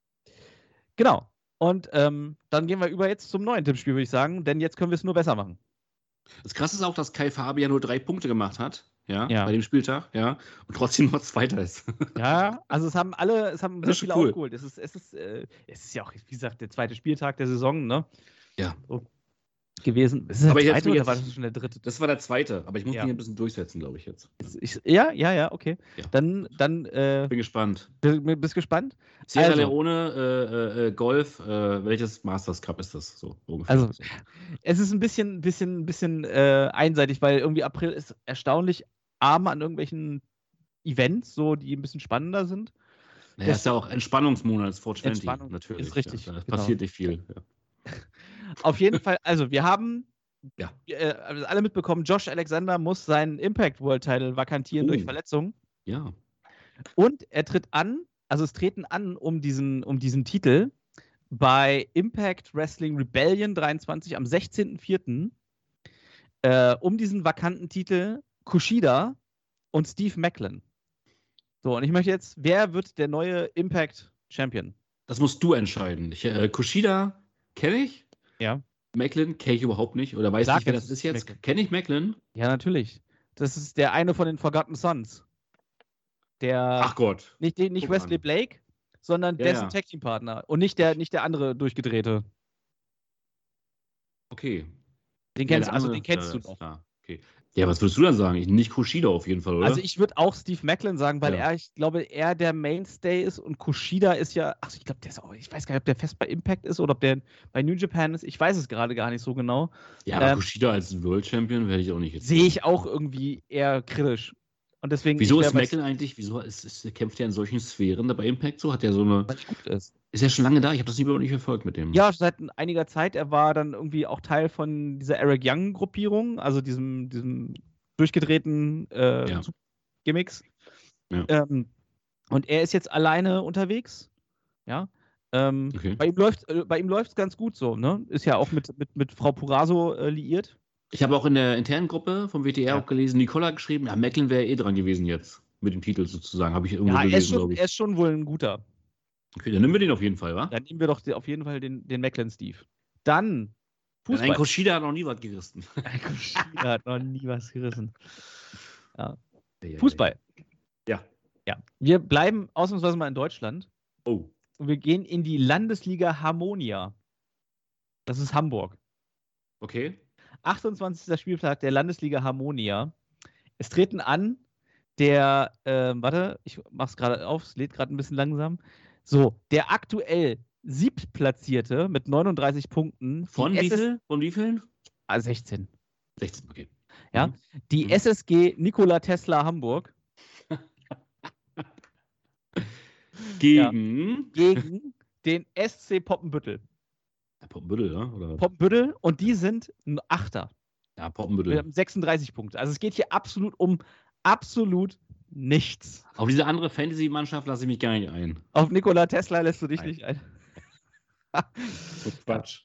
Genau. Und ähm, dann gehen wir über jetzt zum neuen Tippspiel, würde ich sagen, denn jetzt können wir es nur besser machen. Das Krasse ist auch, dass Kai Fabi ja nur drei Punkte gemacht hat. Ja, Ja. bei dem Spieltag. Ja. Und trotzdem noch Zweiter ist. Ja, also es haben alle, es haben Das sehr ist schon viele cool. aufgeholt. Es ist, es ist, äh, es ist ja auch, wie gesagt, der zweite Spieltag der Saison, ne? Ja. So gewesen. Ist es der Aber jetzt zweite bin oder jetzt- war das schon der dritte? Das war der Zweite. Aber ich muss Ja. mich ein bisschen durchsetzen, glaube ich jetzt. Ich, ja, ja, ja, okay. Ja. Dann, dann, äh, Bin gespannt. bist du gespannt? Sierra Also. Leone, äh, äh, Golf, äh, welches Masters Cup ist das? So ungefähr. Also, es ist ein bisschen, bisschen, bisschen äh, einseitig, weil irgendwie April ist erstaunlich arm an irgendwelchen Events, so die ein bisschen spannender sind. naja, ist ja auch Entspannungsmonat, ist vierhundertzwanzig, Entspannung natürlich. ist richtig, Ja, da genau. passiert nicht viel. Ja. Auf jeden Fall, also wir haben Ja. äh, also alle mitbekommen, Josh Alexander muss seinen Impact World Title vakantieren Oh. durch Verletzung. ja. Und er tritt an, also es treten an um diesen, um diesen Titel bei Impact Wrestling Rebellion dreiundzwanzig am sechzehnten vierten Äh, um diesen vakanten Titel Kushida und Steve Macklin. So, und ich möchte jetzt, wer wird der neue Impact Champion? Das musst du entscheiden. Ich, äh, Kushida kenne ich. Ja. Macklin kenne ich überhaupt nicht. Oder weiß Sag nicht, wer jetzt, das ist jetzt. Macklin. Kenne ich Macklin? Ja, natürlich. Das ist der eine von den Forgotten Sons. Der, Ach Gott. nicht, den- nicht guck Wesley an. Blake, sondern Ja, dessen ja. Tag Team Partner. Und nicht der, nicht der andere durchgedrehte. Okay. Den Ja, kennst, der also andere- den kennst ja, du ist noch. klar. Okay. Ja, was würdest du dann sagen? Ich, nicht Kushida auf jeden Fall, oder? Also ich würde auch Steve Macklin sagen, weil Ja. er, ich glaube, er der Mainstay ist und Kushida ist ja, ach, ich glaube, der ist auch, ich weiß gar nicht, ob der fest bei Impact ist oder ob der bei New Japan ist. Ich weiß es gerade gar nicht so genau. ja, aber ähm, Kushida als World Champion werde ich auch nicht jetzt. Sehe ich auch irgendwie eher kritisch. Und deswegen. Wieso ich ist wär bei- Macklin eigentlich, wieso ist, ist, kämpft er in solchen Sphären da bei Impact so? Hat er so eine. weil er gut ist? Ist er schon lange da? Ich habe das überhaupt nicht verfolgt mit dem. Ja, seit einiger Zeit. Er war dann irgendwie auch Teil von dieser Eric Young-Gruppierung, also diesem, diesem durchgedrehten äh, Ja. Gimmicks. Ja. Ähm, und er ist jetzt alleine unterwegs. Ja. Ähm, Okay. Bei ihm läuft äh, bei ihm läuft's ganz gut so, ne? Ist ja auch mit, mit, mit Frau Purazo äh, liiert. Ich habe auch in der internen Gruppe vom W T R Ja. auch gelesen, Nicola geschrieben, ja, Macklin wäre eh dran gewesen jetzt. Mit dem Titel sozusagen. Habe ich irgendwo Ja, er ist, gelesen, schon, glaube ich. er ist schon wohl ein guter. Okay, dann nehmen wir den auf jeden Fall, wa? Dann nehmen wir doch de- auf jeden Fall den, den Macklin Steve. Dann Denn Fußball. ein Kushida hat noch nie was gerissen. Ein Kushida hat noch nie was gerissen. Ja, ja, Fußball. Ja. Ja. Wir bleiben ausnahmsweise mal in Deutschland Oh. und wir gehen in die Landesliga Harmonia. Das ist Hamburg. Okay. achtundzwanzigster Spieltag der Landesliga Harmonia. Es treten an der, ähm, warte, ich mach's gerade auf, es lädt gerade ein bisschen langsam. So, der aktuell siebtplatzierte mit neununddreißig Punkten. die Von wie S S viel? Von wie vielen? Ah, sechzehn. sechzehn, okay. Ja. Mhm. Die Mhm. S S G Nikola Tesla Hamburg Gegen. gegen den S C Poppenbüttel. Ja, Poppenbüttel, ja? Oder? Poppenbüttel und die sind ein Achter. Ja, Wir Poppenbüttel. haben sechsunddreißig Punkte. Also es geht hier absolut um absolut nichts. Auf diese andere Fantasy-Mannschaft lasse ich mich gar nicht ein. Auf Nikola Tesla lässt du dich Nein. nicht ein. So Quatsch.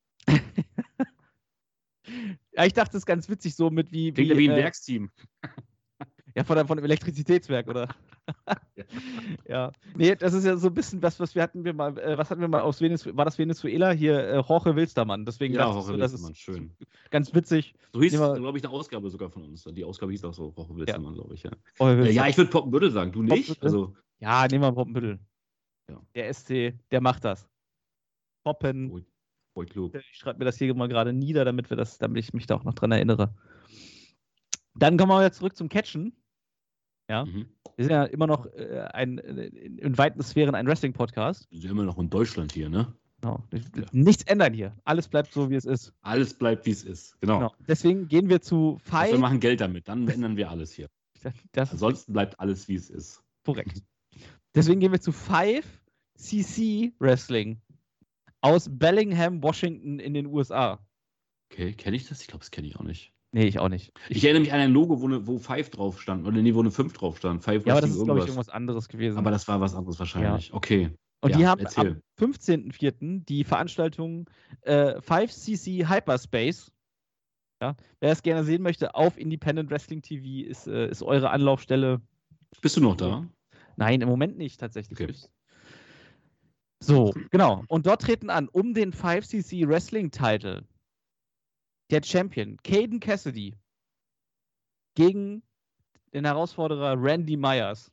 Ja, ich dachte, das ist ganz witzig, so mit wie. Klingt wie ja wie ein äh, Werksteam. Ja, von, der- von dem Elektrizitätswerk, oder? ja. ja. Nee, das ist ja so ein bisschen was, was wir hatten wir mal, äh, was hatten wir mal aus Venezuela, war das Venezuela? Hier, äh, Jorge Wilstermann. Deswegen Ja, dachte ich Jorge so, das Wilstermann, ist schön. ganz witzig. So hieß, Nehmen wir- glaube ich, eine Ausgabe sogar von uns. Die Ausgabe hieß auch so, Jorge Wilstermann, glaube ich, ja. Jorge Äh, Wilstermann. ja, ich würde Poppenbüttel sagen, du nicht? Poppenbüttel? Also, Ja, nehmen wir Poppenbüttel. Ja. Der S C, der macht das. Poppen. voll, voll klug. Ich schreibe mir das hier mal gerade nieder, damit wir das, damit ich mich da auch noch dran erinnere. Dann kommen wir jetzt zurück zum Catchen. Ja. Mhm. Wir sind ja immer noch äh, ein, in, in weiten Sphären ein Wrestling-Podcast. Wir sind immer noch in Deutschland hier, ne? Genau. Ja. Nichts ändern hier. Alles bleibt so, wie es ist. Alles bleibt, wie es ist. Genau. Genau. Deswegen gehen wir zu Also wir Five. machen Geld damit, dann ändern wir alles hier. Das ist Ansonsten bleibt alles, wie es ist. korrekt. Deswegen gehen wir zu Five C C Wrestling aus Bellingham, Washington in den U S A. Okay, kenne ich das? Ich glaube, das kenne ich auch nicht. Nee, ich auch nicht. Ich erinnere mich an ein Logo, wo, eine, wo Five drauf stand. Oder nee, wo eine fünf drauf stand. Five Ja, aber das Wrestling ist, glaube ich, irgendwas. irgendwas anderes gewesen. Aber das war was anderes wahrscheinlich. Okay. Und ja, die haben erzähl. am fünfzehnten vierten die Veranstaltung äh, Five C C Hyperspace. Ja, wer es gerne sehen möchte, auf Independent Wrestling T V ist, äh, ist eure Anlaufstelle. Bist du noch da? Nein, im Moment nicht tatsächlich. Okay. So, genau. Und dort treten an um den Five C C Wrestling Title der Champion Caden Cassidy gegen den Herausforderer Randy Myers.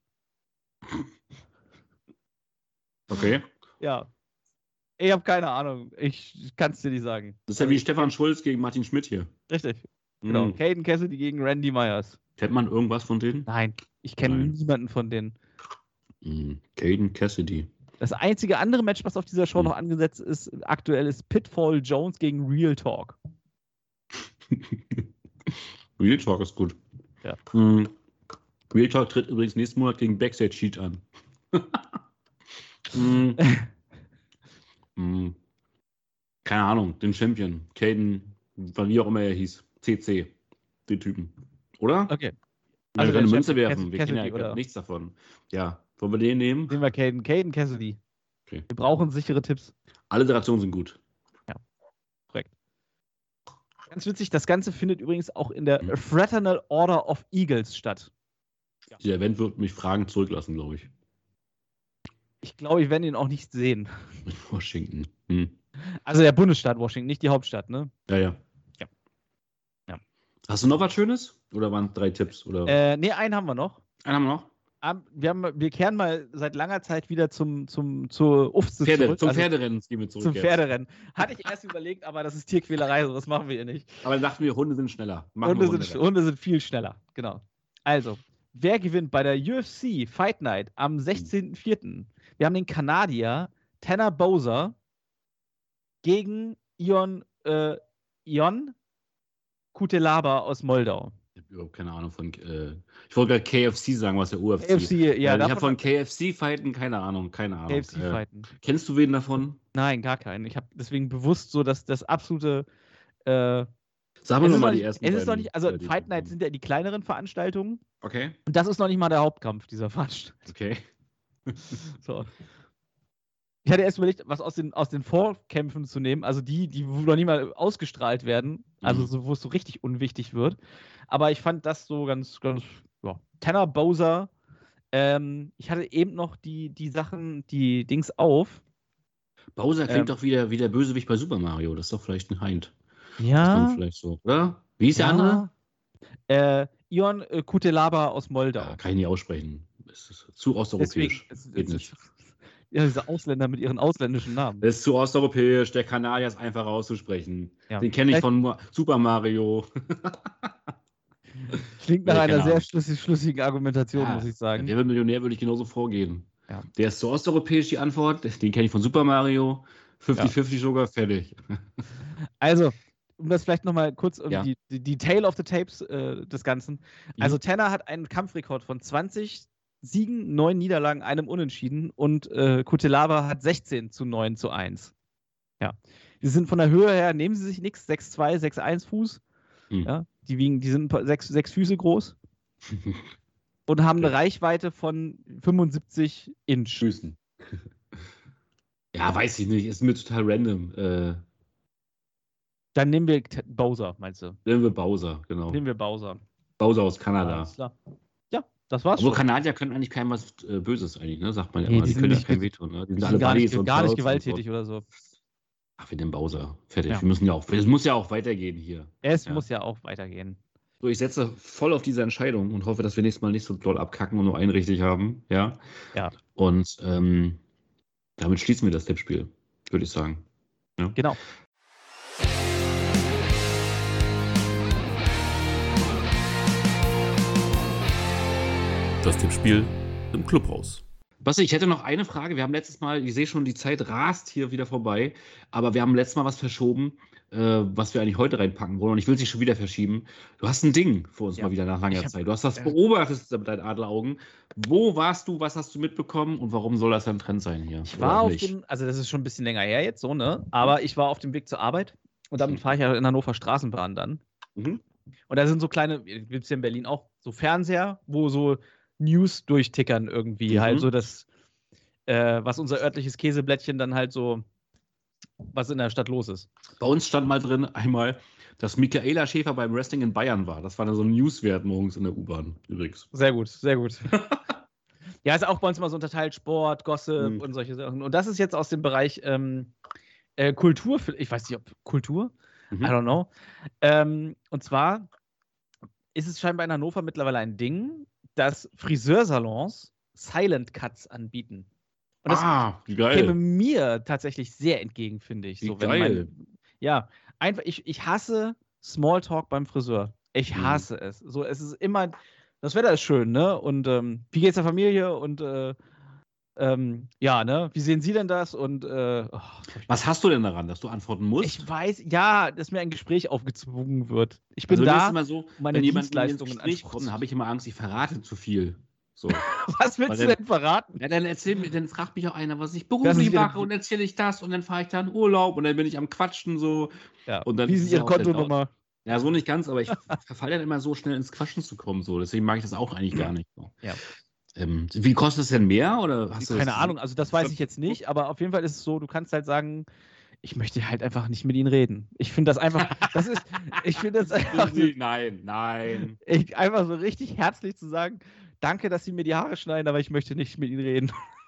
Okay. Ja. Ich habe keine Ahnung. Ich kann es dir nicht sagen. Das ist ja wie Stefan Schulz gegen Martin Schmidt hier. Richtig. Genau. Mhm. Caden Cassidy gegen Randy Myers. Kennt man irgendwas von denen? Nein, ich kenne Nein. niemanden von denen. Mhm. Caden Cassidy. Das einzige andere Match, was auf dieser Show Mhm. noch angesetzt ist, aktuell ist Pitfall Jones gegen Real Talk. Real Talk ist gut. Ja. Mhm. Real Talk tritt übrigens nächsten Monat gegen Backstage Sheet an. mhm. Mhm. Keine Ahnung, den Champion. Caden, wie auch immer er hieß. C C. Den Typen. Oder? Okay. Wir Also können eine der Münze Champion werfen. Wir Cassidy, kennen ja oder? nichts davon. Ja. Wollen wir den nehmen? Nehmen wir Caden. Caden Cassidy. Okay. Wir brauchen sichere Tipps. Alle Iterationen sind gut. Ganz witzig, das Ganze findet übrigens auch in der Mhm. Fraternal Order of Eagles statt. Der Event wird mich Fragen zurücklassen, glaube ich. Ich glaube, wir werden ihn auch nicht sehen. In Washington. Hm. Also der Bundesstaat Washington, nicht die Hauptstadt, ne? Ja, ja. Ja. Ja. Hast du noch was Schönes? Oder waren es drei Tipps? Oder? Äh, ne, einen haben wir noch. Einen haben wir noch? Am- Wir, haben, wir kehren mal seit langer Zeit wieder zum, zum, zur U F S Pferde, zurück. zum also Pferderennen gehen wir zurück. zum jetzt. Pferderennen. Hatte ich erst überlegt, aber das ist Tierquälerei, so das machen wir hier nicht. Aber dann dachten wir, Hunde sind schneller. Machen Hunde wir sind, Hunde sind viel schneller, genau. Also, wer gewinnt bei der U F C Fight Night am sechzehnten vierten? Wir haben den Kanadier Tanner Bowser gegen Ion, äh, Ion Kutelaba aus Moldau. Ich habe überhaupt keine Ahnung von. Äh, ich wollte gerade K F C sagen, was der U F C. K F C, ja, Weil ich habe davon von K F C-Fighten keine Ahnung, keine Ahnung. K F C Äh, fighten. kennst du wen davon? Nein, gar keinen. Ich habe deswegen bewusst so, dass das absolute. Äh, Sag mir es nur ist mal noch die nicht, ersten es ist noch beiden, nicht, also äh, die- Fight Night sind ja die kleineren Veranstaltungen Okay, und das ist noch nicht mal der Hauptkampf dieser Veranstaltung. okay. So. Ich hatte erst überlegt, was aus den, aus den Vorkämpfen zu nehmen, also die, die noch nicht mal ausgestrahlt werden, also Mhm. so, wo es so richtig unwichtig wird. Aber ich fand das so ganz, ganz, ja. Tanner Bowser, ähm, ich hatte eben noch die, die Sachen, die Dings auf. Bowser klingt Ähm. doch wie der, wie der Bösewicht bei Super Mario. Das ist doch vielleicht ein Hind. Das Ja. kommt vielleicht so, oder? Wie ist der ja. andere? Äh, Ion äh, Kutelaba aus Moldau. Ja, kann ich nicht aussprechen. Es ist zu Deswegen, osteuropäisch. es, Geht es, nicht. ja, diese Ausländer mit ihren ausländischen Namen. Es ist zu osteuropäisch. Der Kanadier ist einfach auszusprechen. Ja. Den kenne ich Vielleicht- von Ma- Super Mario. Klingt nach Nee, einer keine sehr Ahnung. schlüssig, schlüssigen Argumentation, Ja, muss ich sagen. Wer wird Millionär, würde ich genauso vorgehen. Ja. Der ist zu osteuropäisch, die Antwort. Den kenne ich von Super Mario. fünfzig fünfzig sogar, fertig. Also, um das vielleicht nochmal kurz, um Ja. die, die, die Tale of the Tapes äh, des Ganzen. Also, Tanner hat einen Kampfrekord von zwanzig Siegen, neun Niederlagen, einem Unentschieden und äh, Kutelaba hat sechzehn zu neun zu eins. Ja. Die sind von der Höhe her, nehmen sie sich nichts, sechs Komma zwei, sechs Komma eins Fuß. Hm. Ja, die, wiegen, die sind sechs, sechs Füße groß und haben eine Okay. Reichweite von fünfundsiebzig Inch. Schüssen. Ja, weiß ich nicht. Ist mir total random. Äh, Dann nehmen wir T- Bowser, meinst du? nehmen wir Bowser, genau. Nehmen wir Bowser. Bowser aus Kanada. Alles klar. Ja, Das war's Aber schon. Kanadier können eigentlich keinem was äh, Böses eigentlich, ne? Sagt man ja Nee, immer. die Die sind können ja nicht kein mit- wehtun, ne? Die Die sind sind alle gar Buddies nicht, und gar nicht Pals und gewalttätig so. oder so. Ach, wie den Bowser. Fertig. Ja. Wir müssen ja auch, es muss ja auch weitergehen hier. Es Ja. muss ja auch weitergehen. So, ich setze voll auf diese Entscheidung und hoffe, dass wir nächstes Mal nicht so doll abkacken und nur einen richtig haben. Ja. Ja. Und ähm, damit schließen wir das Tippspiel, würde ich sagen. Ja. Genau. Das Tippspiel im Clubhaus. Basti, ich hätte noch eine Frage. Wir haben letztes Mal, ich sehe schon, die Zeit rast hier wieder vorbei, aber wir haben letztes Mal was verschoben, äh, was wir eigentlich heute reinpacken wollen und ich will es nicht schon wieder verschieben. Du hast ein Ding für uns Ja. mal wieder nach langer Ich hab- Zeit. Du hast das Ja. beobachtet mit deinen Adleraugen. Wo warst du, was hast du mitbekommen und warum soll das ein Trend sein hier? Ich war Oder auf nicht? dem, also das ist schon ein bisschen länger her jetzt so, ne? Aber ich war auf dem Weg zur Arbeit und damit fahre ich ja in Hannover Straßenbahn dann. Mhm. Und da sind so kleine, gibt es hier in Berlin auch, so Fernseher, wo so News durchtickern irgendwie. Mhm. Halt so das, äh, was unser örtliches Käseblättchen dann halt so, was in der Stadt los ist. Bei uns stand mal drin einmal, dass Michaela Schäfer beim Wrestling in Bayern war. Das war dann so ein Newswert morgens in der U-Bahn übrigens. Sehr gut, sehr gut. Ja, ist auch bei uns mal so unterteilt, Sport, Gossip Mhm. und solche Sachen. Und das ist jetzt aus dem Bereich ähm, äh, Kultur, ich weiß nicht, ob Kultur, Mhm. I don't know. Ähm, und zwar ist es scheinbar in Hannover mittlerweile ein Ding, dass Friseursalons Silent Cuts anbieten. Und das Ah, wie käme geil. mir tatsächlich sehr entgegen, finde ich. Wie So, wenn geil. Mein, ja, einfach, ich, ich hasse Smalltalk beim Friseur. Ich Mhm. hasse es. So, es ist immer, das Wetter ist schön, ne? Und ähm, wie geht's der Familie? Und äh, ähm, ja, ne? Wie sehen Sie denn das? Und äh, oh, Was hast du denn daran, dass du antworten musst? ich weiß, ja, dass mir ein Gespräch aufgezwungen wird. Ich bin Also mir ist da. immer so, meine wenn jemand mit mir ins Dienstleistungen Gespräch anspruchs- kommt, habe ich immer Angst, ich verrate zu viel. So. Was willst Weil du dann- denn verraten? Ja, dann erzähl mir, dann fragt mich auch einer, was ich Das ist beruflich wieder- mache und erzähle ich das und dann fahre ich da in Urlaub und dann bin ich am Quatschen so. Ja. Und dann Wie ist ist es Ihre auch halt Kontonummer? Ja, so nicht ganz, aber ich verfalle dann immer so schnell ins Quatschen zu kommen. So. Deswegen mag ich das auch eigentlich gar nicht. So. Ja. Ähm, wie kostet es denn mehr? Oder hast du Keine das- Ahnung, also das weiß ich jetzt nicht, aber auf jeden Fall ist es so, du kannst halt sagen, ich möchte halt einfach nicht mit ihnen reden. Ich finde das einfach, das ist, ich finde das einfach, so, Nein, nein. ich, einfach so richtig herzlich zu sagen, danke, dass sie mir die Haare schneiden, aber ich möchte nicht mit ihnen reden.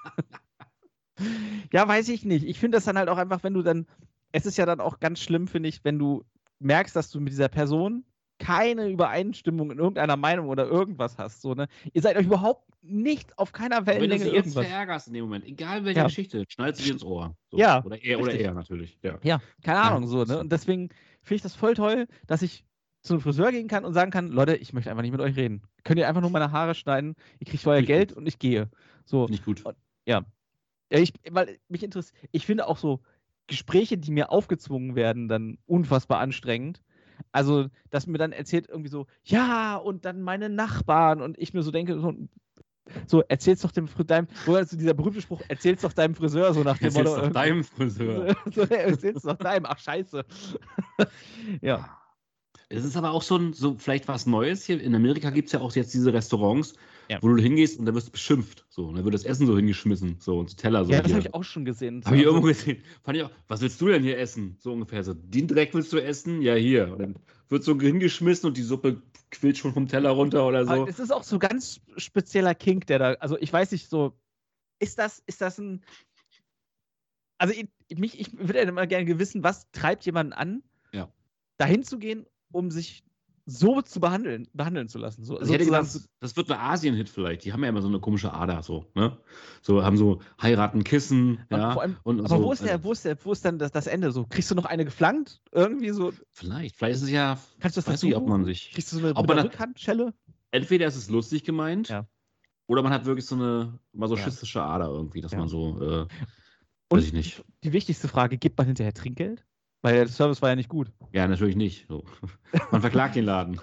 Ja, weiß ich nicht. Ich finde das dann halt auch einfach, wenn du dann, es ist ja dann auch ganz schlimm, finde ich, wenn du merkst, dass du mit dieser Person keine Übereinstimmung in irgendeiner Meinung oder irgendwas hast. So, ne? Ihr seid euch überhaupt nicht auf keiner Wenn du Wellenlänge sie irgendwas irgendwas. verärgerst in dem Moment, egal welche Ja. Geschichte, schnallt sie dir ins Ohr. So. Ja, Oder er oder richtig. er natürlich. Ja. Ja, keine Ja, Ahnung, so, ne? Und deswegen finde ich das voll toll, dass ich zu einem Friseur gehen kann und sagen kann, Leute, ich möchte einfach nicht mit euch reden. Könnt ihr einfach nur meine Haare schneiden, ihr kriegt euer Richtig. Geld und ich gehe. So, Nicht gut. ja. Ja, ich, weil mich interessiert, ich finde auch so Gespräche, die mir aufgezwungen werden, dann unfassbar anstrengend. Also, dass mir dann erzählt irgendwie so, ja, und dann meine Nachbarn und ich mir so denke, so, so erzähl's doch dem Friseur, deinem, oder so dieser berühmte Spruch, erzähl's doch deinem Friseur, so nach dem Erzähl's Motto. doch deinem Friseur. So, erzähl's doch deinem, ach scheiße. Ja. Es ist aber auch so, ein, so vielleicht was Neues hier. In Amerika gibt es ja auch jetzt diese Restaurants, Ja. wo du hingehst und da wirst du beschimpft. So, und dann wird das Essen so hingeschmissen, so und so Teller so. Ja, das hier. habe ich auch schon gesehen. Hab ich Also, irgendwo gesehen. Fand ich auch, was willst du denn hier essen? So ungefähr so. Den Dreck willst du essen? Ja, hier. Und dann wird so hingeschmissen und die Suppe quillt schon vom Teller runter oder so. aber es ist auch so ganz spezieller Kink, der da, also ich weiß nicht, so, ist das, ist das ein, also ich, mich, ich würde ja immer gerne wissen, was treibt jemanden an, Ja. dahin zu gehen, um sich so zu behandeln, behandeln zu lassen. So, Also ich hätte sozusagen gesagt, das wird ein Asien-Hit vielleicht. Die haben ja immer so eine komische Ader, so, ne? So, haben so heiraten, Kissen, Und ja. vor allem, und aber so, wo ist der, wo ist der, wo ist dann das, das Ende? So, kriegst du noch eine geflankt? Irgendwie so, Vielleicht, vielleicht ist es ja, kannst du das weiß nicht, ob versuchen? man sich, Kriegst du so eine, ob mit man der das- Rückhandschelle? entweder ist es lustig gemeint, Ja. oder man hat wirklich so eine masochistische Ja. Ader irgendwie, dass Ja. man so, äh, Und weiß ich nicht. die wichtigste Frage, gibt man hinterher Trinkgeld? Weil der Service war ja nicht gut. Ja, natürlich nicht. So. Man verklagt den Laden.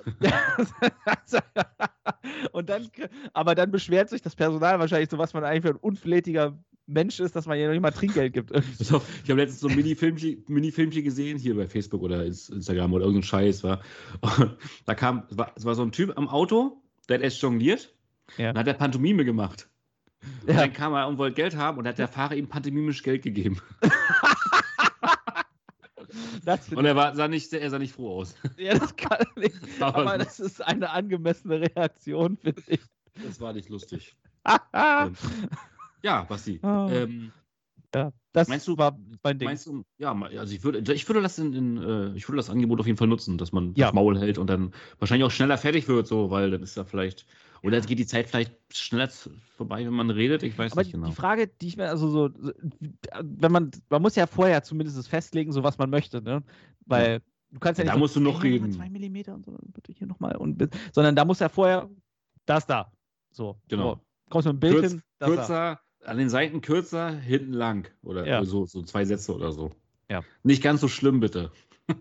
Und dann, aber dann beschwert sich das Personal wahrscheinlich so, was man eigentlich für ein unflätiger Mensch ist, dass man ja noch nicht mal Trinkgeld gibt. Irgendwie so. So, ich habe letztens so ein Mini-Filmchen Mini-Filmchen gesehen, hier bei Facebook oder Instagram oder irgendein Scheiß. War. Und da kam, es war, es war so ein Typ am Auto, der hat erst jongliert Ja. und hat der Pantomime gemacht. Und Ja. dann kam er und wollte Geld haben und hat der Fahrer ihm pantomimisch Geld gegeben. Das Und er war, sah, nicht, er sah nicht froh aus. ja, das kann nicht. Aber- Aber das ist eine angemessene Reaktion, finde ich. Das war nicht lustig. Ah, ähm, ja, Basti. Ah. Ähm, ja, das meinst du, war mein Ding. Meinst du, ja, also ich würde, ich würde das in, in äh, ich würde das Angebot auf jeden Fall nutzen, dass man Ja. das Maul hält und dann wahrscheinlich auch schneller fertig wird, so, weil dann ist da vielleicht, oder geht die Zeit vielleicht schneller vorbei, wenn man redet, ich weiß Aber nicht genau. die Frage, die ich mir, also so, wenn man, man muss ja vorher zumindest das festlegen, so was man möchte, ne? Weil Ja. du kannst ja nicht Da so, musst du noch ey, reden. zwei Millimeter und so, bitte hier nochmal und bis- sondern da muss ja vorher das da. So. Genau. So. Kommst du mit dem Bild Kürz, hin, das da. kürzer, an den Seiten kürzer, hinten lang. Oder Ja. so, so zwei Sätze oder so. Ja. Nicht ganz so schlimm, bitte.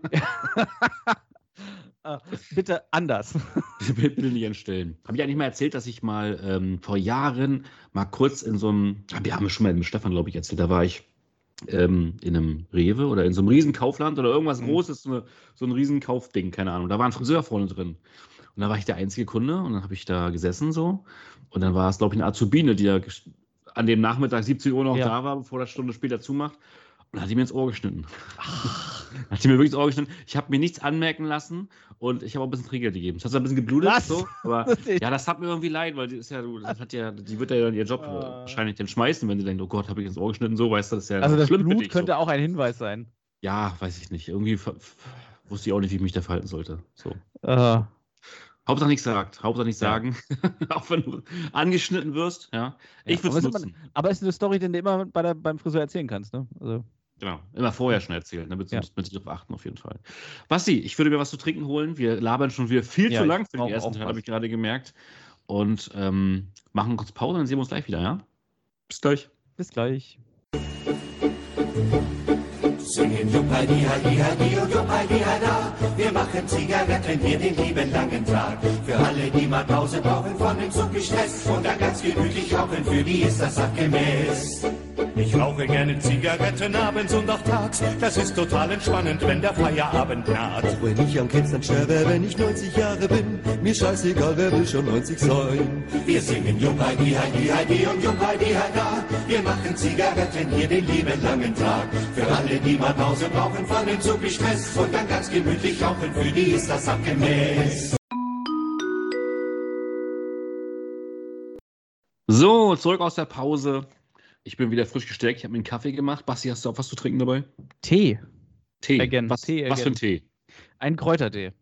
äh, bitte anders. Bitte nicht entstellen. Habe ich eigentlich mal erzählt, dass ich mal ähm, vor Jahren mal kurz in so einem, wir haben schon mal mit Stefan, glaube ich, erzählt, da war ich ähm, in einem Rewe oder in so einem riesen Kaufland oder irgendwas Mhm. Großes, so, eine, so ein riesen Kaufding, keine Ahnung. Da war ein Friseur vorne drin. Und da war ich der einzige Kunde und dann habe ich da gesessen so. Und dann war es, glaube ich, eine Azubine, die da ges- an dem Nachmittag siebzehn Uhr noch Ja. da war, bevor das Stunde später zumacht. Und hat die mir ins Ohr geschnitten. Hat die mir wirklich ins Ohr geschnitten. Ich habe mir nichts anmerken lassen und ich habe auch ein bisschen Trinkgeld gegeben. Es hat so ein bisschen geblutet, Was? so, aber ja, das hat mir irgendwie leid, weil die ist ja, das hat ja, die wird ja dann ihr Job äh, wahrscheinlich dann schmeißen, wenn sie denkt, oh Gott, habe ich ins Ohr geschnitten, so, weißt du, das ist ja Also das schlimm für Blut dich, könnte so. auch ein Hinweis sein. Ja, weiß ich nicht. Irgendwie ver- f- wusste ich auch nicht, wie ich mich da verhalten sollte. So. Äh, Hauptsache nichts sagt, Hauptsache nichts Ja. sagen. Auch wenn du angeschnitten wirst, ja. Ich ja, würde es aber, ist nutzen. immer, aber ist eine Story, die du immer bei der, beim Friseur erzählen kannst, ne? Also, Genau. Immer vorher schon erzählen, damit sie Ja. mit sich darauf achten, auf jeden Fall. Basti, ich würde mir was zu trinken holen. Wir labern schon wieder viel Ja, zu ich lang für den brauche ersten auch Teil, was. habe ich gerade gemerkt. Und ähm, machen kurz Pause, dann sehen wir uns gleich wieder, ja? Bis gleich. bis gleich. Singen Juppaldi, Heidi, Heidi und Juppaldi, Heida. Wir machen Zigaretten hier den lieben langen Tag. Für alle, die mal Pause brauchen von dem Zug gestresst und dann ganz gemütlich rauchen, für die ist das abgemäß. Ich rauche gerne Zigaretten abends und auch tags. Das ist total entspannend, wenn der Feierabend naht. Auch wenn ich am Kennzeichen sterbe, wenn ich neunzig Jahre bin, mir scheißegal, wer will schon neunzig sein. Wir singen Juppaldi, Heidi, Heidi und Juppaldi, Heida. Wir machen Zigaretten hier den lieben langen Tag. Für alle, die mal Pause brauchen von dem Zug gestresst und dann ganz gemütlich rauchen, für die ist das abgemäß. So, zurück aus der Pause. Ich bin wieder frisch gestärkt. Ich habe mir einen Kaffee gemacht. Basti, hast du auch was zu trinken dabei? Tee. Tee. Again. Was, Tee was für ein again. Tee? Ein Kräutertee.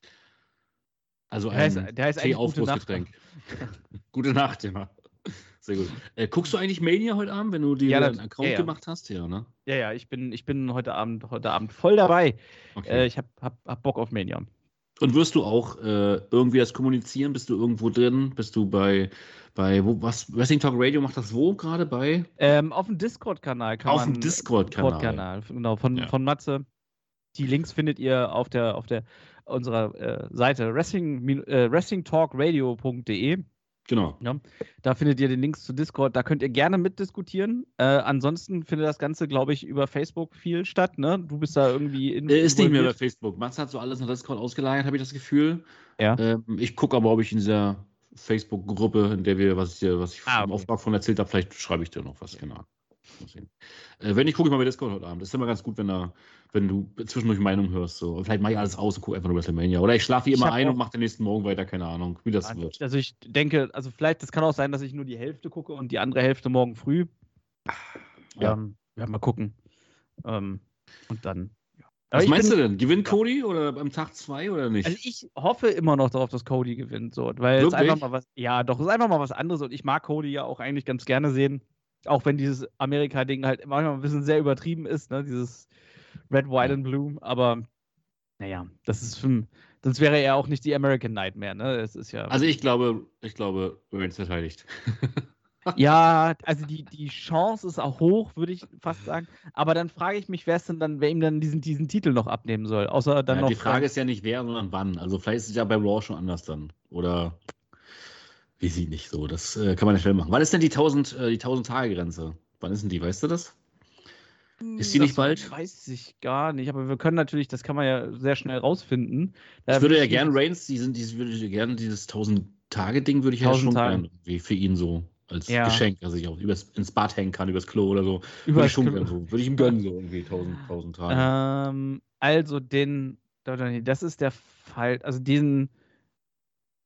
Also Der heißt, ein der heißt eigentlich Gute Nacht. Tee-Aufgussgetränk. Gute Nacht, ja. Sehr gut. Äh, guckst du eigentlich Mania heute Abend, wenn du dir Ja, einen das- Account ja, ja. gemacht hast? Ja, ne? Ja, ja, ich bin, ich bin heute Abend, heute Abend voll dabei. Okay. Äh, ich hab, hab, hab Bock auf Mania. Und wirst du auch äh, irgendwie das kommunizieren? Bist du irgendwo drin? Bist du bei, bei wo, was, Wrestling Talk Radio macht das wo gerade bei? Ähm, auf dem Discord-Kanal kann Auf man. dem Discord-Kanal. Discord-Kanal, genau, von, Ja. von Matze. Die Links findet ihr auf der, auf der unserer äh, Seite wrestling, äh, wrestlingtalkradio punkt de. Genau. Ja, da findet ihr den Links zu Discord. Da könnt ihr gerne mitdiskutieren. Äh, ansonsten findet das Ganze, glaube ich, über Facebook viel statt. Ne? Du bist da irgendwie in. Äh, ist nicht mehr bei involviert. Facebook. Mats hat so alles in Discord ausgelagert, habe ich das Gefühl. Ja. Ähm, ich gucke aber, ob ich in dieser Facebook-Gruppe, in der wir, was ich, dir- was ich Ah, im okay. Auftrag von erzählt habe, vielleicht schreibe ich dir noch was, genau. Mal sehen. Äh, wenn nicht, gucke ich mal bei Discord heute Abend. Das ist immer ganz gut, wenn, da, wenn du zwischendurch Meinung hörst. So. Und vielleicht mache ich alles aus und gucke einfach nur WrestleMania. Oder ich schlafe wie Ich immer hab ein auch- und mache den nächsten Morgen weiter, keine Ahnung, wie das wird. Also ich denke, also vielleicht, das kann auch sein, dass ich nur die Hälfte gucke und die andere Hälfte morgen früh. Ja. Ähm, ja, mal gucken. Ähm, und dann. Ja. Aber Was ich meinst bin, du denn? Gewinnt Cody oder am Tag zwei oder nicht? Also ich hoffe immer noch darauf, dass Cody gewinnt, so, weil es Wirklich? einfach mal was, ja, doch, es ist einfach mal was anderes und ich mag Cody ja auch eigentlich ganz gerne sehen, auch wenn dieses Amerika-Ding halt manchmal ein bisschen sehr übertrieben ist, ne, dieses Red, White Ja. and Blue, aber naja, das ist für, sonst wäre er auch nicht die American Nightmare, ne, es ist ja, Also ich glaube, ich glaube, Reigns verteidigt. ja, also die, die Chance ist auch hoch, würde ich fast sagen, aber dann frage ich mich, wer es denn dann, wer ihm dann diesen, diesen Titel noch abnehmen soll, außer dann Ja, noch die Frage ist ja nicht wer, sondern wann. Also vielleicht ist es ja bei Raw schon anders dann. Oder wie sie nicht so. Das äh, kann man ja schnell machen. Wann ist denn die tausend, äh, die tausend-Tage-Grenze? Wann ist denn die? Weißt du das? Ist die Das nicht bald? Weiß ich gar nicht, aber wir können natürlich, das kann man ja sehr schnell rausfinden. Da Ich würde ja ich- gern Reigns, die sind, die würde ich gerne dieses tausend-Tage-Ding würde ich ja tausend schon Tage. gerne wie für ihn so als Ja. Geschenk, dass ich auch übers, ins Bad hängen kann, übers Klo oder so. Würde Übers ich schon Klo. gerne so. Würde ich ihm gönnen, so irgendwie tausend, tausend Tage. Ähm, also den, das ist der Fall, also diesen,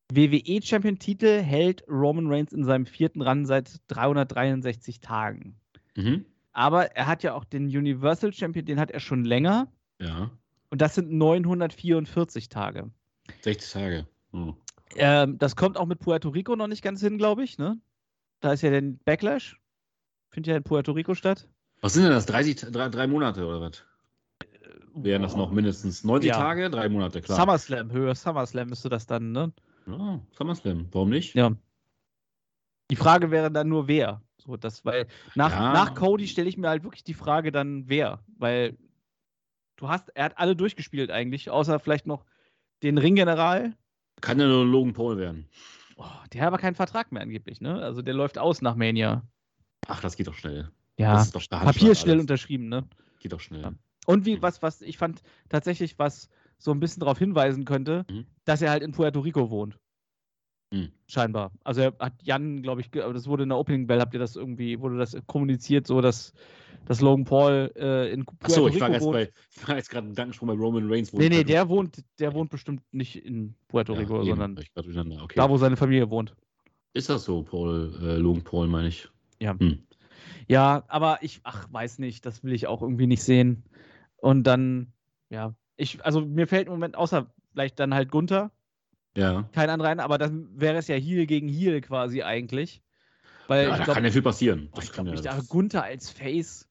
W W E-Champion-Titel hält Roman Reigns in seinem vierten Run seit dreihundertdreiundsechzig Tagen. Mhm. Aber er hat ja auch den Universal Champion, den hat er schon länger. Ja. Und das sind neunhundertvierundvierzig Tage. sechzig Tage. Hm. Ähm, das kommt auch mit Puerto Rico noch nicht ganz hin, glaube ich. Ne? Da ist ja der Backlash. Findet ja in Puerto Rico statt. Was sind denn das? dreißig, drei, drei Monate oder was? Wären das noch mindestens neunzig Ja. Tage? Drei Monate, klar. SummerSlam, Höhe SummerSlam müsste das dann, ne? Ja, SummerSlam. Warum nicht? Ja. Die Frage wäre dann nur, wer. So, das, weil nach, Ja. nach Cody stelle ich mir halt wirklich die Frage dann, wer. Weil du hast, er hat alle durchgespielt eigentlich, außer vielleicht noch den Ringgeneral. Kann ja nur Logan Paul werden. Oh, der hat aber keinen Vertrag mehr angeblich, ne? Also der läuft aus nach Mania. Ach, das geht doch schnell. Ja, Das ist doch der Papier Handschlag schnell alles. unterschrieben, ne? Geht doch schnell. Ja. Und wie, was, was, ich fand tatsächlich, was so ein bisschen darauf hinweisen könnte, Mhm. dass er halt in Puerto Rico wohnt. Mhm. Scheinbar. Also er hat Jan, glaube ich, ge- aber das wurde in der Opening Bell, habt ihr das irgendwie, wurde das kommuniziert, so dass, dass Logan Paul äh, in Puerto Achso, ich Rico war jetzt, wohnt. bei, ich war jetzt gerade einen Gedankensprung bei Roman Reigns. wo Nee, ich nee, gerade- der wohnt, der wohnt bestimmt nicht in Puerto Ja, Rico, eben, sondern war ich grad durcheinander. Okay. da, wo seine Familie wohnt. Ist das so, Paul, äh, Logan Paul, meine ich? Ja. Hm. Ja, aber ich, ach, weiß nicht, das will ich auch irgendwie nicht sehen. Und dann, ja, ich, also mir fällt im Moment außer vielleicht dann halt Gunther Ja. kein anderer ein, aber dann wäre es ja Heel gegen Heel quasi eigentlich. Weil Ja, ich da glaube, kann ja viel passieren. ich Das kann glaube ja, nicht, das- Gunther als Face,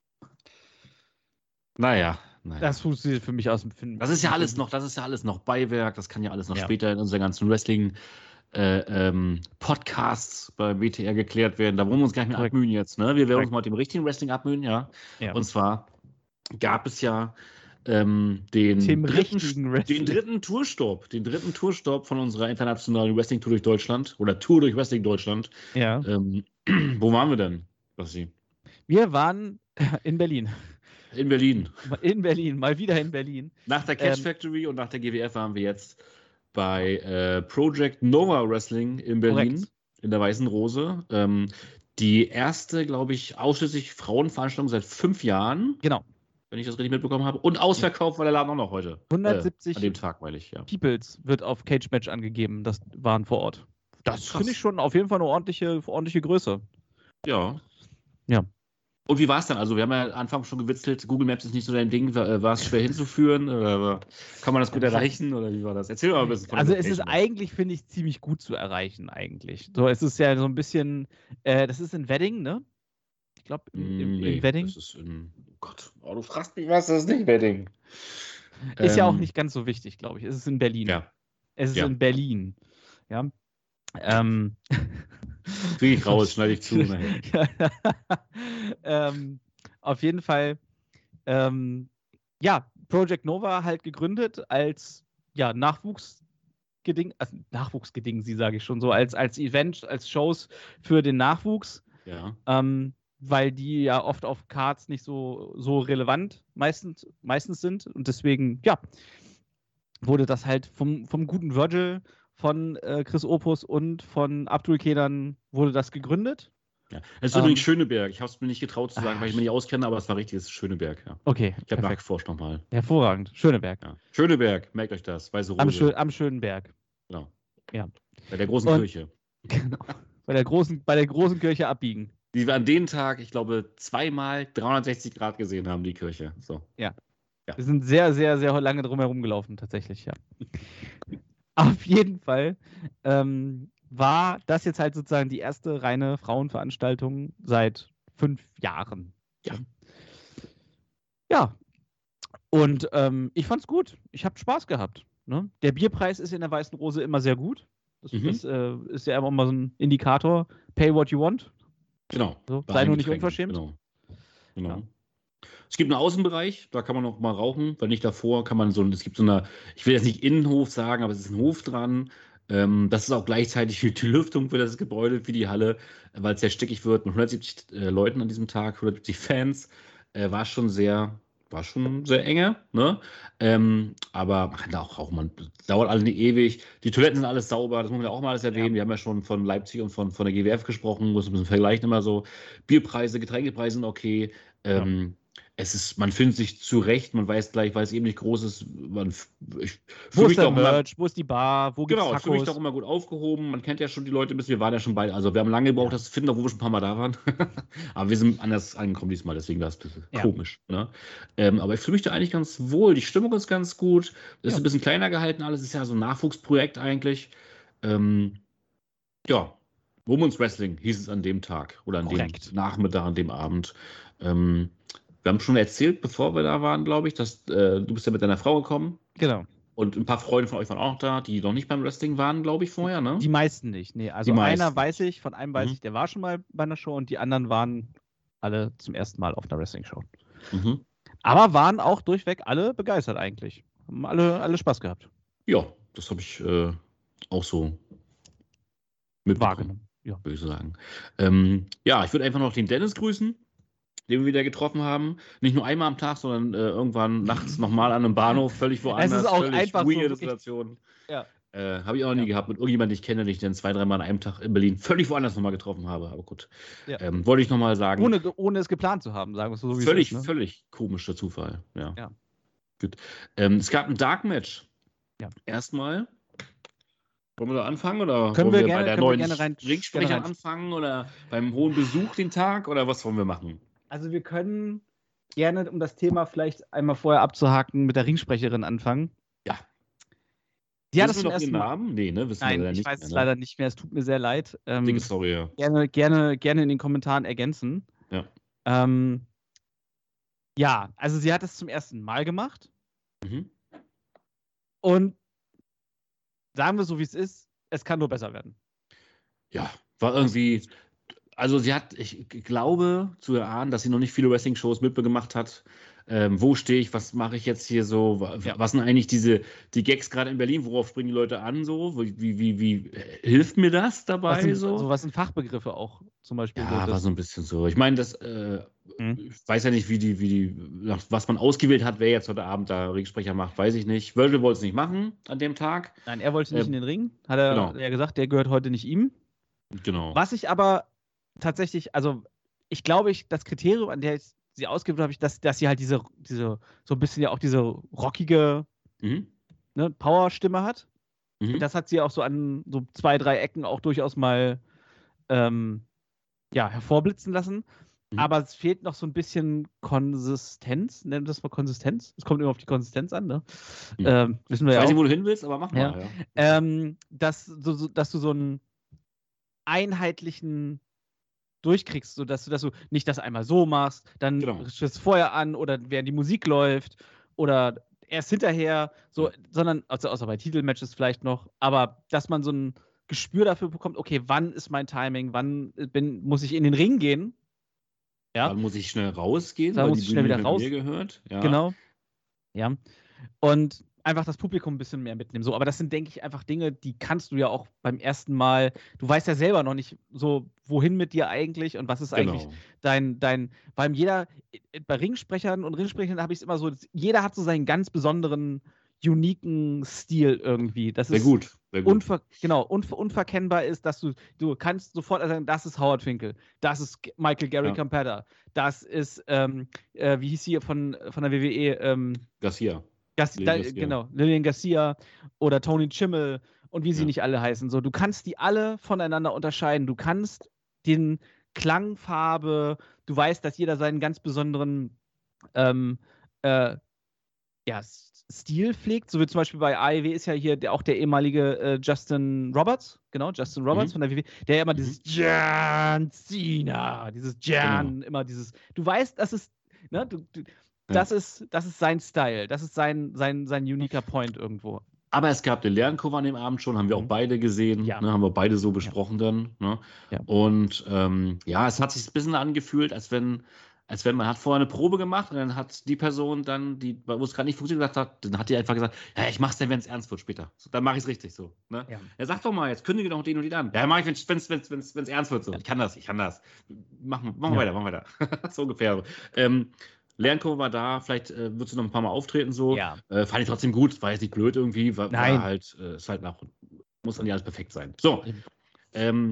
Naja, naja. das funktioniert für mich aus dem Film. Das ist ja alles noch, das ist ja alles noch Beiwerk, das kann ja alles noch Ja. später in unseren ganzen Wrestling äh, ähm, Podcasts bei W T R geklärt werden. Da wollen wir uns gar nicht mehr Korrekt. abmühen jetzt, ne? Wir werden Korrekt. uns mal mit dem richtigen Wrestling abmühen, ja. Ja. Und zwar gab es ja ähm, den, Dem dritten, richtigen Wrestling. den dritten Tourstopp, den dritten Tourstopp von unserer internationalen Wrestling-Tour durch Deutschland oder Tour durch Wrestling Deutschland. Ja. Ähm, wo waren wir denn, Basti? Wir waren in Berlin. In Berlin. In Berlin, mal wieder in Berlin. Nach der Catch Ähm, Factory und nach der G W F waren wir jetzt bei äh, Project Nova Wrestling in Berlin, Korrekt. in der Weißen Rose. Ähm, die erste, glaube ich, ausschließlich Frauenveranstaltung seit fünf Jahren, Genau. wenn ich das richtig mitbekommen habe. Und ausverkauft war der Laden auch noch heute. hundertsiebzig Äh, an dem Tag, meine ich, ja. Peoples wird auf Cage Match angegeben. Das waren vor Ort. Das Krass. finde ich schon auf jeden Fall eine ordentliche, ordentliche Größe. Ja. Ja. Und wie war es dann? Also, wir haben ja am Anfang schon gewitzelt, Google Maps ist nicht so dein Ding. War, war es schwer hinzuführen? Oder kann man das gut erreichen? Oder wie war das? Erzähl mal ein bisschen von der Also es ist Location. eigentlich, finde ich, ziemlich gut zu erreichen eigentlich. So, es ist ja so ein bisschen, äh, das ist in Wedding, ne? Ich glaube, im, im, Nee, in Wedding. das ist in, oh Gott, oh, du fragst mich was, das ist nicht Wedding. Ist ja auch Ähm, nicht ganz so wichtig, glaube ich. Es ist in Berlin. Ja, Es ist Ja. in Berlin. Ja. Ähm. kriege ich raus, schneide ich zu. Ne? ähm, auf jeden Fall, ähm, ja, Project Nova halt gegründet als ja, Nachwuchsgeding, also Nachwuchsgeding, sie sage ich schon so, als, als Event, als Shows für den Nachwuchs, Ja, ähm, weil die ja oft auf Cards nicht so, so relevant meistens, meistens sind und deswegen, ja, wurde das halt vom, vom guten Virgil, von äh, Chris Opus und von Abdul Kedan wurde das gegründet. ja. Es ist Ähm, übrigens Schöneberg. Ich habe es mir nicht getraut zu sagen, Ah, weil ich mich nicht auskenne, aber es war richtig, es ist Schöneberg. Ja. Okay, Ich habe perfekt. nachgeforscht nochmal. Hervorragend. Schöneberg. Ja. Schöneberg, merkt euch das. Weiße Rose. Am, Schö am schönen Berg. Genau. Ja. Bei der großen Und- Kirche. Genau. Bei der großen, bei der großen Kirche abbiegen. Die wir an dem Tag, ich glaube, zweimal dreihundertsechzig Grad gesehen haben, die Kirche. So. Wir sind sehr, sehr, sehr lange drum herum gelaufen, tatsächlich, ja. Auf jeden Fall ähm, war das jetzt halt sozusagen die erste reine Frauenveranstaltung seit fünf Jahren. Ja. Ja. Und ähm, ich fand's gut. Ich habe Spaß gehabt. Ne? Der Bierpreis ist in der Weißen Rose immer sehr gut. Das, Mhm. das äh, ist ja immer mal so ein Indikator. Pay what you want. Genau. So, Bei sei allen nur nicht Getränken. unverschämt. Genau. genau. Ja. Es gibt einen Außenbereich, da kann man noch mal rauchen, weil nicht davor kann man so, es gibt so eine, ich will jetzt nicht Innenhof sagen, aber es ist ein Hof dran. Ähm, das ist auch gleichzeitig die Lüftung für das Gebäude, für die Halle, weil es sehr stickig wird mit hundertsiebzig äh, Leuten an diesem Tag, hundertsiebzig Fans. Äh, war schon sehr, war schon sehr enge, ne? Ähm, aber man kann da auch rauchen, man dauert alle nicht ewig. Die Toiletten sind alles sauber, das muss man ja auch mal alles erwähnen. Ja. Wir haben ja schon von Leipzig und von, von der G W F gesprochen, muss ein bisschen vergleichen immer so. Bierpreise, Getränkepreise sind okay. Ähm, es ist, man findet sich zurecht, man weiß gleich, weil es eben nicht groß ist, man, ich Wo fühle ist mich der doch immer, Merch? Wo ist die Bar? Wo gibt's genau, ich fühle mich Tacos? doch immer gut aufgehoben, man kennt ja schon die Leute, bis wir waren ja schon bei, also wir haben lange gebraucht, Ja. das zu finden, obwohl wir schon ein paar Mal da waren, aber wir sind anders angekommen diesmal, deswegen war es ein bisschen Ja. komisch, ne? Ähm, aber ich fühle mich da eigentlich ganz wohl, die Stimmung ist ganz gut, ist Ja. ein bisschen kleiner gehalten, alles ist ja so ein Nachwuchsprojekt eigentlich, ähm, ja, Women's Wrestling hieß es an dem Tag oder an Korrekt. dem Nachmittag, an dem Abend. Ähm, wir haben schon erzählt, bevor wir da waren, glaube ich, dass äh, du bist ja mit deiner Frau gekommen Genau. und ein paar Freunde von euch waren auch da, die noch nicht beim Wrestling waren, glaube ich, vorher, ne? Die meisten nicht. Nee, also Die einer meisten. weiß ich, von einem weiß Mhm. ich, der war schon mal bei einer Show und die anderen waren alle zum ersten Mal auf einer Wrestling-Show. Mhm. Aber waren auch durchweg alle begeistert eigentlich. Haben alle, alle Spaß gehabt. Ja, das habe ich äh, auch so mitbekommen, Wahrgenommen. Ja. würde ich sagen. Ähm, ja, ich würde einfach noch den Dennis grüßen, den wir wieder getroffen haben. Nicht nur einmal am Tag, sondern äh, irgendwann nachts nochmal an einem Bahnhof, völlig woanders. ist auch völlig einfach so weirde wirklich- Situation. Ja. Äh, habe ich auch noch nie Ja. gehabt mit irgendjemandem, den ich kenne, den ich dann zwei, dreimal an einem Tag in Berlin völlig woanders nochmal getroffen habe. Aber gut. Ja. Ähm, wollte ich nochmal sagen. Ohne, ohne es geplant zu haben, sagen wir es so, wie völlig, es ist. Ne? völlig komischer Zufall. Ja. Ja. Gut. Ähm, es gab ein Dark Match. Ja. Erstmal. Wollen wir da anfangen oder Können wollen wir wir gerne- bei der können wir neuen gerne rein- Ringsprecher gerne rein- anfangen oder beim hohen Besuch den Tag oder was wollen wir machen? Also wir können gerne, um das Thema vielleicht einmal vorher abzuhaken, mit der Ringsprecherin anfangen. Ja. Die hat Wissen es wir zum noch ersten ihren Mal. Namen? Nee, ne? Wissen Nein, wir ich nicht weiß mehr, es ne? leider nicht mehr. Es tut mir sehr leid. Ähm, Dicke Story, ja. gerne, gerne, gerne in den Kommentaren ergänzen. Ja. Ähm, ja, also sie hat es zum ersten Mal gemacht Mhm. und sagen wir so, wie es ist, es kann nur besser werden. Ja, war irgendwie. Also sie hat, ich glaube zu erahnen, dass sie noch nicht viele Wrestling-Shows mitgemacht hat. Ähm, wo stehe ich, was mache ich jetzt hier so? Wa- Ja. Was sind eigentlich diese die Gags gerade in Berlin? Worauf springen die Leute an so? Wie, wie, wie, wie äh, hilft mir das dabei Was sind, so? so was sind Fachbegriffe auch zum Beispiel? Ja, so, war das, so ein bisschen so. Ich meine, das, äh, Mhm. ich weiß ja nicht, wie die, wie die, nach- was man ausgewählt hat, wer jetzt heute Abend da Ringsprecher macht, weiß ich nicht. Virgil wollte es nicht machen an dem Tag. Nein, er wollte nicht Ähm, in den Ring, hat er genau. ja gesagt, der gehört heute nicht ihm. Genau. Was ich aber tatsächlich, also ich glaube, ich, das Kriterium, an der ich sie ausgewählt habe, ich, dass, dass sie halt diese, diese, so ein bisschen ja auch diese rockige Mhm. ne, Power-Stimme hat. Mhm. Das hat sie auch so an so zwei, drei Ecken auch durchaus mal ähm, ja, hervorblitzen lassen. Mhm. Aber es fehlt noch so ein bisschen Konsistenz. Nennen wir das mal Konsistenz? Es kommt immer auf die Konsistenz an, ne? Mhm. Ähm, wissen wir Ich ja weiß auch. nicht, wo du hin willst, aber mach Ja. mal. Ja. Ähm, dass, so, so, dass du so einen einheitlichen durchkriegst, so dass du, dass du nicht das einmal so machst, dann Genau. richtest du es vorher an oder während die Musik läuft oder erst hinterher, so, sondern, also außer bei Titelmatches vielleicht noch, aber dass man so ein Gespür dafür bekommt, okay, wann ist mein Timing, wann bin, muss ich in den Ring gehen? Ja. Dann muss ich schnell rausgehen, Dann weil muss die ich schnell Bühne wieder mit raus. mir gehört. Ja. Genau. Ja. Und einfach das Publikum ein bisschen mehr mitnehmen. So, aber das sind, denke ich, einfach Dinge, die kannst du ja auch beim ersten Mal. Du weißt ja selber noch nicht so, wohin mit dir eigentlich und was ist eigentlich Genau. dein, dein, weil jeder, bei Ringsprechern und Ringsprechern habe ich es immer so, jeder hat so seinen ganz besonderen, uniken Stil irgendwie. Das Sehr ist gut. Sehr gut. Unver genau, unver unverkennbar ist, dass du, du kannst sofort sagen, das ist Howard Finkel, das ist G- Michael Gary Ja. Campetta, das ist, ähm, äh, wie hieß sie von, von der W W E, ähm, Garcia. Gas Lillian da, Garcia. genau, Lillian Garcia oder Tony Chimmel und wie sie Ja. nicht alle heißen. So, du kannst die alle voneinander unterscheiden. Du kannst den Klangfarbe, du weißt, dass jeder seinen ganz besonderen ähm, äh, ja, S- Stil pflegt. So wie zum Beispiel bei A E W ist ja hier der, auch der ehemalige äh, Justin Roberts, genau, Justin Roberts Mhm. von der W W E, der ja immer Mhm. dieses John Cena, dieses John, Genau. immer dieses, du weißt, das ist, ne, du, du, das ist, das ist sein Style, das ist sein, sein, sein uniker Point irgendwo. Aber es gab den Lernkurve an dem Abend schon, haben wir auch Mhm. beide gesehen, Ja. ne, haben wir beide so besprochen dann. Ne? Ja. Und ähm, ja, es hat sich ein bisschen angefühlt, als wenn, als wenn man hat vorher eine Probe gemacht und dann hat die Person dann, die, wo es gerade nicht funktioniert gesagt hat, dann hat die einfach gesagt, ja, ich mach's dann, wenn es ernst wird später. So, dann mache ich es richtig so. Ne? Ja. Er sagt doch mal, jetzt kündige doch den und den an. Ja, mach ich, wenn es wenn's, wenn's, wenn's ernst wird. So. Ich kann das, ich kann das. Machen mach Ja. wir weiter, machen wir weiter. So ungefähr. Ähm, Lernkurve war da, vielleicht äh, wird sie noch ein paar Mal auftreten so. Ja. Äh, fand ich trotzdem gut, war jetzt nicht blöd irgendwie, war, Nein. war halt, äh, ist halt nach, muss dann ja alles perfekt sein. So, Eben. ähm,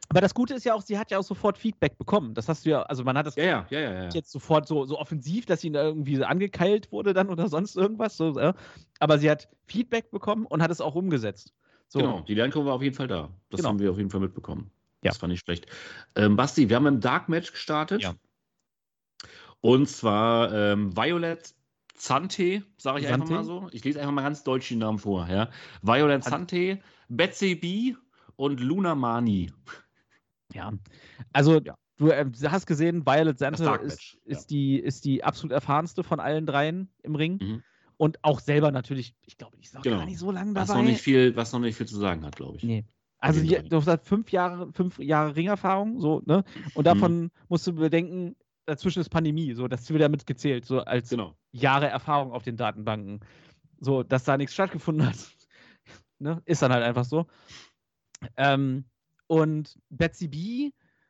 Aber das Gute ist ja auch, sie hat ja auch sofort Feedback bekommen. Das hast du ja, also man hat das Ja, ja, ja, ja. ja. jetzt sofort so, so offensiv, dass sie da irgendwie so angekeilt wurde dann oder sonst irgendwas. So, äh. Aber sie hat Feedback bekommen und hat es auch umgesetzt. So. Genau, die Lernkurve war auf jeden Fall da. Das Genau. haben wir auf jeden Fall mitbekommen. Ja. Das fand ich schlecht. Ähm, Basti, wir haben ein Dark Match gestartet. Ja. Und zwar ähm, Violet Zante, sage ich einfach Zante? mal so. Ich lese einfach mal ganz deutsch die Namen vor. Ja? Violet Zante, Betsy B und Luna Mani. Ja, also Ja. du äh, hast gesehen, Violet Das Sante Dark ist, Match, ist, ja. die, ist die absolut erfahrenste von allen dreien im Ring. Mhm. Und auch selber natürlich, ich glaube, die ist noch Genau. gar nicht so lange Was dabei. noch, nicht viel, was noch nicht viel zu sagen hat, glaube ich. Nee. Also den die, dreien. du hast fünf Jahre, fünf Jahre Ringerfahrung, so, ne? Und davon Mhm. musst du bedenken, dazwischen ist Pandemie, so, das wird damit gezählt, so als Genau. Jahre Erfahrung auf den Datenbanken. So, dass da nichts stattgefunden hat. Ne? Ist dann halt einfach so. Ähm, und Betsy B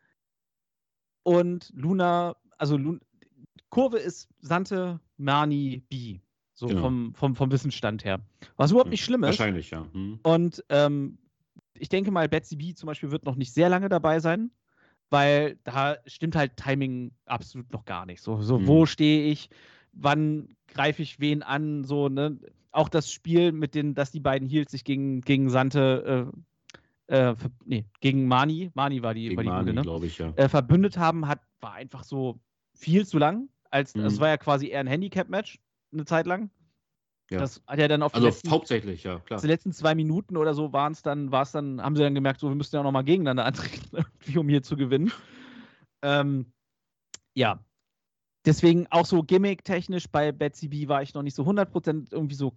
und Luna, also Luna, Kurve ist Sante, Mani, B. So Genau. vom, vom, vom Wissensstand her. Was überhaupt nicht schlimm ist. Wahrscheinlich, ja. Mhm. Und ähm, ich denke mal, Betsy B zum Beispiel wird noch nicht sehr lange dabei sein, weil da stimmt halt Timing absolut noch gar nicht. So, so Mhm. wo stehe ich, wann greife ich wen an, so, ne? Auch das Spiel mit den, dass die beiden Heels sich gegen, gegen Sante, äh, äh, ver- nee, gegen Mani, Mani war die, Gegen war die Mani, gute, ne? glaube ich, ja. Äh, verbündet haben, hat, war einfach so viel zu lang. Als, Mhm. Es war ja quasi eher ein Handicap-Match, eine Zeit lang. Ja. Das hat ja dann auf die Also letzten, hauptsächlich, ja, klar. die letzten zwei Minuten oder so waren es dann, war es dann, haben sie dann gemerkt, so, wir müssen ja auch nochmal gegeneinander antreten, irgendwie, um hier zu gewinnen. Ähm, ja. Deswegen auch so gimmick-technisch bei Betsy B war ich noch nicht so hundert Prozent irgendwie so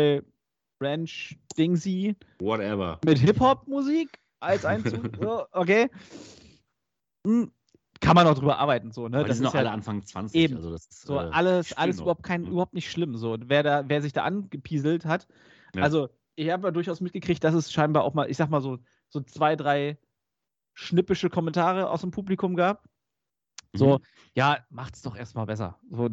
Cowboy-Ranch-Dingsy Whatever. mit Hip-Hop-Musik als Einzug. Ja, okay. Hm, kann man auch drüber arbeiten, so, ne? Weil die Das sind ist noch ja alle Anfang zwanzig. eben. Also das ist, so äh, alles, spielen alles noch. überhaupt kein, Mhm. überhaupt nicht schlimm. So, wer da, wer sich da angepieselt hat. Ja. Also, ich habe ja durchaus mitgekriegt, dass es scheinbar auch mal, ich sag mal so, so zwei, drei schnippische Kommentare aus dem Publikum gab. So, Mhm. ja, macht's doch erstmal besser. So,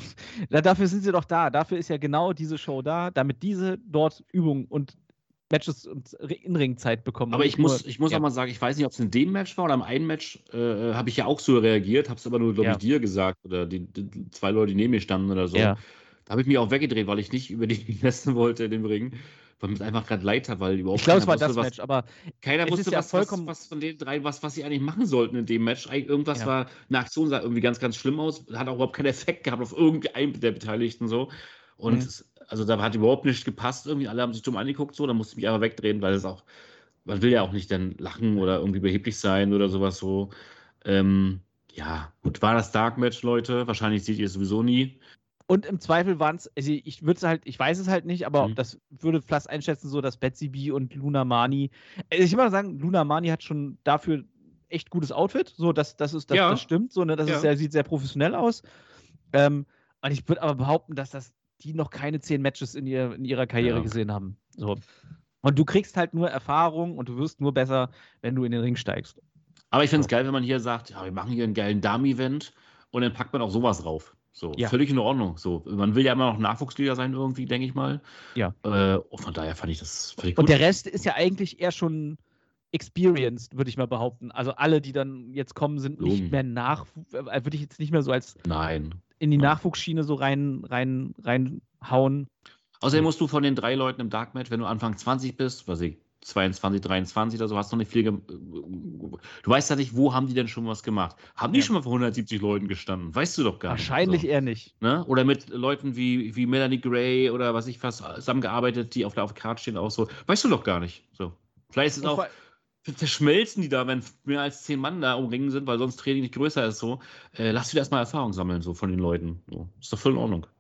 da, dafür sind sie doch da. Dafür ist ja genau diese Show da, damit diese dort Übungen und Matches und In-Ring-Zeit bekommen. Aber und ich nicht muss, nur- ich muss ja. auch mal sagen, ich weiß nicht, ob es in dem Match war oder im einen Match, äh, habe ich ja auch so reagiert, habe es aber nur, glaube Ja. ich, dir gesagt oder die, die zwei Leute, die neben mir standen oder so. Ja. Da habe ich mich auch weggedreht, weil ich nicht über die messen wollte in dem Ring, weil mir es einfach gerade leid hat, weil überhaupt Ich glaube, es war keiner das wusste, Match, aber was, keiner es wusste, ist ja was, vollkommen- was, was von den drei, was, was sie eigentlich machen sollten in dem Match. Eigentlich irgendwas Ja. war, eine Aktion sah irgendwie ganz, ganz schlimm aus, hat auch überhaupt keinen Effekt gehabt auf irgendeinen der Beteiligten so. Und Mhm. es, also da hat überhaupt nichts gepasst irgendwie, alle haben sich dumm angeguckt so, da musste ich mich einfach wegdrehen, weil es auch, man will ja auch nicht dann lachen oder irgendwie beheblich sein oder sowas so. Ähm, ja, gut, war das Dark Match, Leute? Wahrscheinlich seht ihr es sowieso nie. Und im Zweifel waren es, also ich würde es halt, ich weiß es halt nicht, aber Mhm. das würde fast einschätzen, so dass Betsy B und Luna Mani, also ich würde mal sagen, Luna Mani hat schon dafür echt gutes Outfit, so das, das ist, das, Ja. das stimmt, so, ne, das Ja. ist sehr, sieht sehr professionell aus. Ähm, und ich würde aber behaupten, dass das die noch keine zehn Matches in, ihr, in ihrer Karriere Ja. gesehen haben. So. Und du kriegst halt nur Erfahrung und du wirst nur besser, wenn du in den Ring steigst. Aber ich finde es So. geil, wenn man hier sagt, ja, wir machen hier einen geilen Damen-Event und dann packt man auch sowas rauf. So, Ja. völlig in Ordnung. So, man will ja immer noch Nachwuchslieder sein irgendwie, denke ich mal. Ja. Äh, und von daher fand ich das völlig gut. Und der Rest ist ja eigentlich eher schon experienced, würde ich mal behaupten. Also alle, die dann jetzt kommen, sind nicht Logen. mehr nach, äh, würde ich jetzt nicht mehr so als Nein. in die Ja. Nachwuchsschiene so rein, rein, reinhauen. Außerdem musst du von den drei Leuten im Dark Match, wenn du Anfang zwanzig bist, weiß ich, zweiundzwanzig, dreiundzwanzig oder so, hast noch nicht viel. Ge du weißt ja nicht, wo haben die denn schon was gemacht? Haben die Ja. schon mal vor hundertsiebzig Leuten gestanden? Weißt du doch gar Wahrscheinlich nicht. eher nicht. So, ne? Oder mit Leuten wie, wie Melanie Gray oder was ich was zusammengearbeitet, die auf der, auf der Karte stehen, auch so. Weißt du doch gar nicht. So. Vielleicht ist es Und auch. vor- Verschmelzen die da, wenn mehr als zehn Mann da umringen sind, weil sonst Training nicht größer ist. So, äh, lass wieder erstmal Erfahrung sammeln, so von den Leuten. So. Ist doch voll in Ordnung.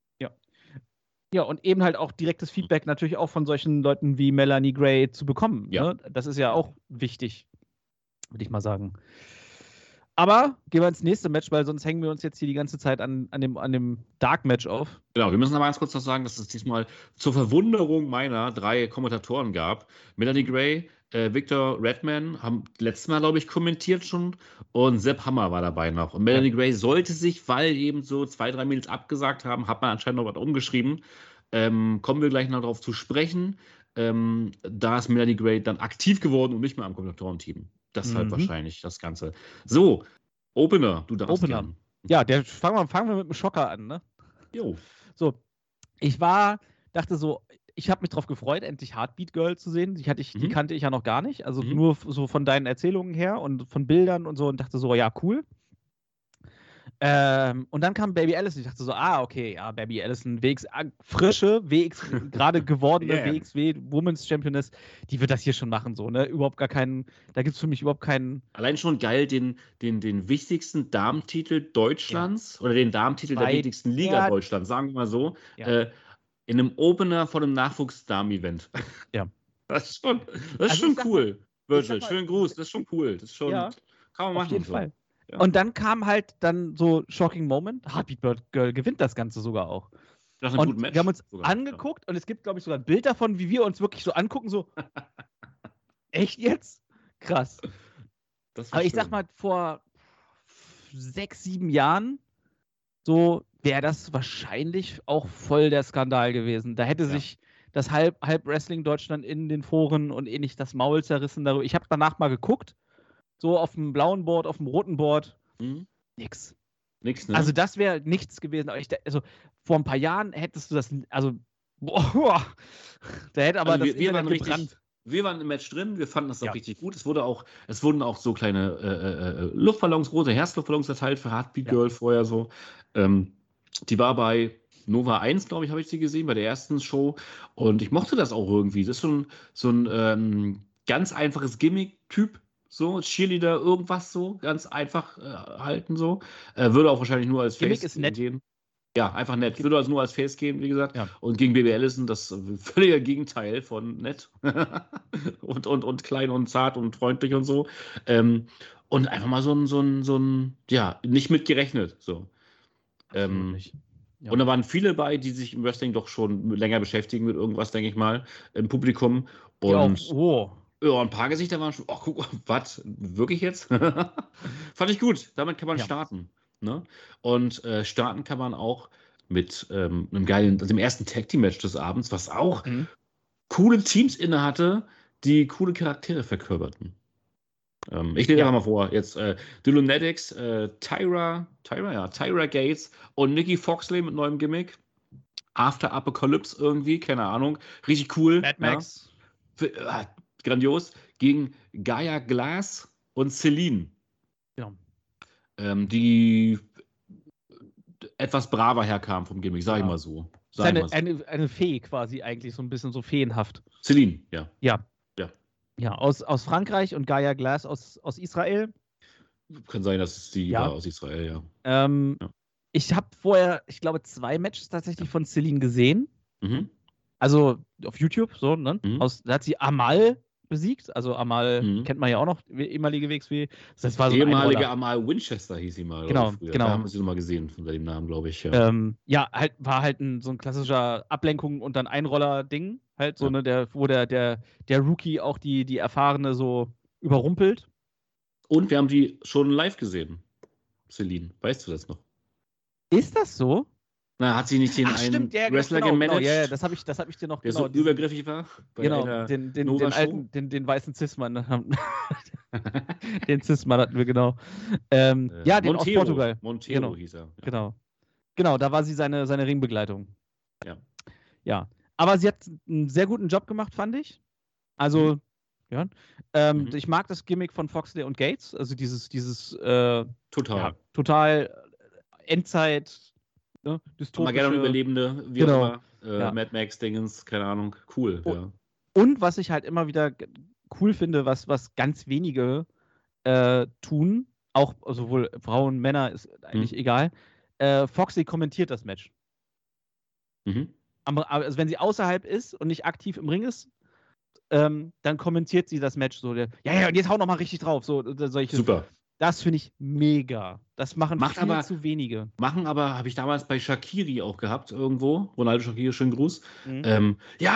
Ja, und eben halt auch direktes Feedback natürlich auch von solchen Leuten wie Melanie Gray zu bekommen. Ja. Ne? Das ist ja auch wichtig, würde ich mal sagen. Aber gehen wir ins nächste Match, weil sonst hängen wir uns jetzt hier die ganze Zeit an, an, dem, an dem Dark Match auf. Genau, wir müssen aber ganz kurz noch sagen, dass es diesmal zur Verwunderung meiner drei Kommentatoren gab. Melanie Gray, äh, Victor Redman haben letztes Mal, glaube ich, kommentiert schon und Sepp Hammer war dabei noch. Und Melanie Gray sollte sich, weil eben so zwei, drei Mädels abgesagt haben, hat man anscheinend noch was umgeschrieben. Ähm, kommen wir gleich noch darauf zu sprechen. Ähm, da ist Melanie Gray dann aktiv geworden und nicht mehr am Kommentatorenteam. Deshalb Mhm. wahrscheinlich das Ganze. So, Opener, du darfst Opener. gern. Ja, der fangen wir, fangen wir mit dem Schocker an, ne? Jo. So, ich war, dachte so, ich habe mich drauf gefreut, endlich Heartbeat Girl zu sehen. Die, hatte ich, die Mhm. kannte ich ja noch gar nicht. Also Mhm. nur f- so von deinen Erzählungen her und von Bildern und so und dachte so, ja, cool. Ähm, und dann kam Baby Allison. Ich dachte so, ah, okay, ja, Baby Allison, W X, ah, frische W X, gerade gewordene Yeah. W X W Women's Championess, die wird das hier schon machen, so, ne? Überhaupt gar keinen, da gibt es für mich überhaupt keinen. Allein schon geil, den, den, den wichtigsten Damentitel Deutschlands oder den Damentitel der Bei- wichtigsten Liga ja. Deutschlands, sagen wir mal so, Ja. äh, in einem Opener von einem Nachwuchsdamen-Event. Ja. Das ist schon, das ist Also schon ich sag mal- cool. Virgil, mal- schönen Gruß, das ist schon cool. Das ist schon, Ja, kann man machen. Auf jeden so. Fall. Ja. Und dann kam halt dann so Shocking Moment. Heartbeat Bird Girl gewinnt das Ganze sogar auch. Nach einem Und guten Match wir haben uns sogar, angeguckt und es gibt, glaube ich, sogar ein Bild davon, wie wir uns wirklich so angucken, so echt jetzt? Krass. Ja. Das war Aber ich schön. sag mal, vor sechs, sieben Jahren so wäre das wahrscheinlich auch voll der Skandal gewesen. Da hätte Ja. sich das halb, halb Wrestling Deutschland in den Foren und ähnlich das Maul zerrissen darüber. Ich habe danach mal geguckt, so auf dem blauen Board, auf dem roten Board, Hm? nix. Nix, ne? Also das wäre nichts gewesen. Aber ich, da- also vor ein paar Jahren hättest du das, also boah, da hätte aber Also das wir, wir, waren Internet richtig, gebrannt. wir waren im Match drin, wir fanden das auch Ja. richtig gut. Es wurde auch, es wurden auch so kleine äh, äh, Luftballons, rote Herzluftballons erteilt für Heartbeat Ja. Girl vorher so. Ähm, die war bei Nova eins, glaube ich, habe ich sie gesehen, bei der ersten Show. Und ich mochte das auch irgendwie. Das ist so ein, so ein ähm, ganz einfaches Gimmick-Typ. So, Cheerleader, irgendwas so, ganz einfach äh, halten so. Äh, würde auch wahrscheinlich nur als Gimmick Face ist nett. gehen. Ja, einfach nett. Würde also nur als Face gehen, wie gesagt. Ja. Und gegen Baby Allison das äh, völlige Gegenteil von nett. und, und, und klein und zart und freundlich und so. Ähm, und einfach mal so ein, so ein, so ein, ja, nicht mitgerechnet. So. Ähm, nicht. Ja. Und da waren viele bei, die sich im Wrestling doch schon länger beschäftigen mit irgendwas, denke ich mal, im Publikum. Die auch, Und oh, ja, ein paar Gesichter waren schon, ach guck, was, wirklich jetzt? Fand ich gut, damit kann man Ja. starten. Ne? Und äh, starten kann man auch mit ähm, einem geilen, dem ersten Tag-Team-Match des Abends, was auch Mhm. coole Teams inne hatte, die coole Charaktere verkörperten. Ähm, ich lese Ja. einfach mal vor, jetzt äh, Dulonetics, äh, Tyra, Tyra, ja, Tyra Gates und Nikki Foxley mit neuem Gimmick. After Apocalypse irgendwie, keine Ahnung. Richtig cool. Mad Max. Ja. Für, äh, grandios. Gegen Gaia Glass und Celine. Ja. Ähm, die etwas braver herkam vom Gimmick, sag ich Ja. mal so. Ist Sag ich eine, mal so. eine, eine Fee quasi eigentlich, so ein bisschen so feenhaft. Celine, ja. Ja. Ja. Ja, aus, aus Frankreich und Gaia Glass aus, aus Israel. Kann sein, dass es die Ja. war aus Israel, ja. Ähm, Ja. Ich habe vorher, ich glaube, zwei Matches tatsächlich von Celine gesehen. Mhm. Also auf YouTube, so, ne? Mhm. Aus, da hat sie Amal besiegt. Also Amal Mhm. kennt man ja auch noch, wie- ehemalige W X W. Das war so ein Ehemalige Einroller. Amal Winchester hieß sie mal. Genau, oder früher. genau. Da haben wir sie nochmal gesehen, unter dem Namen, glaube ich. Ja. Ähm, ja, halt, war halt ein, so ein klassischer Ablenkung und dann Einroller-Ding. Halt so, Ja. ne, der, wo der, der, der Rookie auch die, die Erfahrene so überrumpelt. Und wir haben die schon live gesehen, Celine. Weißt du das noch? Ist das so? Na, hat sie nicht den Ach, einen stimmt, ja, Wrestler genau, genau, gemanagt, ja, ja, das habe ich, das hab ich dir noch der genau. so diesen- übergriffig war? Bei Genau, einer den, den, Nova den Show? alten, den, den weißen Cis-Mann. Den Cis-Mann hatten wir, genau. Ähm, Äh, ja, den Montero. aus Portugal. Montero Genau. hieß er. Ja. Genau. Genau, da war sie seine, seine Ringbegleitung. Ja. Ja. Aber sie hat einen sehr guten Job gemacht, fand ich. Also, ja. Ähm, Mhm. Ich mag das Gimmick von Foxley und Gates. Also dieses, dieses äh, Total. ja, total Endzeit, ne, Mal dystopische. gerne Überlebende, wie Genau. auch immer. Äh, Ja. Mad Max Dingens, keine Ahnung. Cool, Oh. ja. Und was ich halt immer wieder g- cool finde, was, was ganz wenige äh, tun, auch sowohl Frauen, Männer, ist eigentlich Mhm. egal. Äh, Foxy kommentiert das Match. Mhm. Aber, also wenn sie außerhalb ist und nicht aktiv im Ring ist, ähm, dann kommentiert sie das Match so. Der, ja, ja, und jetzt hau noch mal richtig drauf. So, äh, solche, Super. Das finde ich mega. Das machen Macht viel aber- zu wenige. Machen aber, habe ich damals bei Shaqiri auch gehabt, irgendwo. Ronaldo Shaqiri, schönen Gruß. Mhm. Ähm, ja,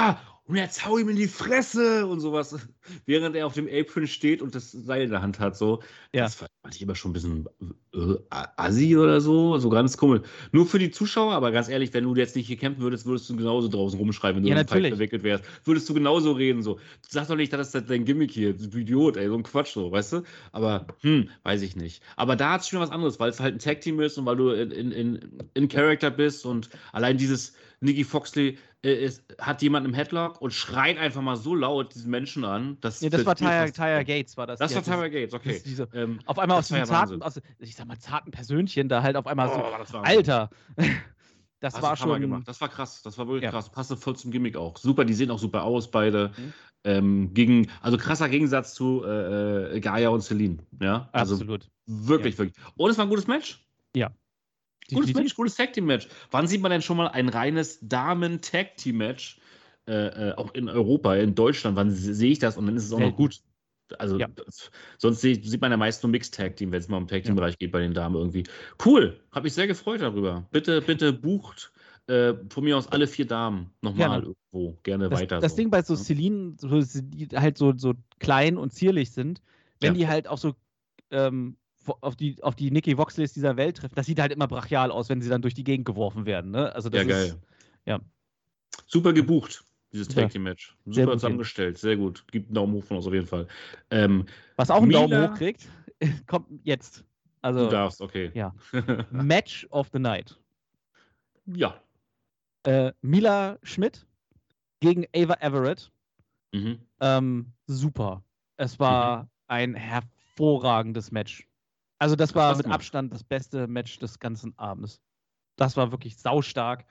und jetzt hau ihm in die Fresse und sowas, während er auf dem Apron steht und das Seil in der Hand hat. So. Ja. Das fand ich immer schon ein bisschen äh, assi oder so, so ganz komisch. Nur für die Zuschauer, aber ganz ehrlich, wenn du jetzt nicht hier kämpfen würdest, würdest du genauso draußen rumschreien, wenn du Ja, in einen Fight natürlich. verwickelt wärst. Würdest du genauso reden, so. Sag doch nicht, das ist dein Gimmick hier, du Idiot, ey, so ein Quatsch, so, weißt du? Aber, hm, weiß ich nicht. Aber da hat es schon was anderes, weil es halt ein Tag-Team ist und weil du in, in, in, in Character bist und allein dieses Nikki Foxley äh, ist, hat jemanden im Headlock und schreit einfach mal so laut diesen Menschen an. Dass Nee, das war Tyra, das, Tyra Gates, war das. Das die war hat Tyra Gates, okay. das- diese- Ähm, Auf einmal aus das war diesem ja zarten, Wahnsinn. aus, ich sag mal, zarten Persönchen da halt auf einmal so, Oh, das war Alter, das Hast war du Hammer schon, gemacht. Das war krass. Das war wirklich Ja. krass. Passte voll zum Gimmick auch. Super, die sehen auch super aus, beide. Mhm. Ähm, gegen, also krasser Gegensatz zu äh, äh, Gaia und Celine. Ja, also absolut. wirklich, wirklich. Und es war ein gutes Match. Gutes Definitiv. Match, gutes Tag-Team-Match. Wann sieht man denn schon mal ein reines Damen-Tag-Team-Match? Äh, äh, auch in Europa, in Deutschland. Wann se- sehe ich das? Und dann ist es auch noch Selten. gut. Also, Ja. das, sonst seh, sieht man ja meist nur Mixed-Tag-Team, wenn es mal um Tag-Team-Bereich geht bei den Damen irgendwie. Cool. Habe mich sehr gefreut darüber. Bitte, bitte bucht äh, von mir aus alle vier Damen nochmal Gerne. irgendwo. Gerne Das, weiter. das so. Ding bei so Ja. Celine, so, die halt so, so klein und zierlich sind, wenn Ja. die halt auch so ähm, wo- auf die, auf die Nikki Voxleys dieser Welt treffen, das sieht halt immer brachial aus, wenn sie dann durch die Gegend geworfen werden. Ne? Also das Ja, geil. ist, ja. Super gebucht, dieses Ja. Tag-Team-Match. Sehr Super gut, zusammengestellt. Sehr gut. Gibt einen Daumen hoch von uns auf jeden Fall. Ähm, Was auch einen Mila- Daumen hoch kriegt, kommt jetzt. du Also darfst, okay. ja. Match of the Night. Ja. Äh, Mila Schmidt gegen Ava Everett. Mhm. Ähm, super. Es war ein hervorragendes Match. Also das war Spaß mit gemacht. Abstand das beste Match des ganzen Abends. Das war wirklich saustark.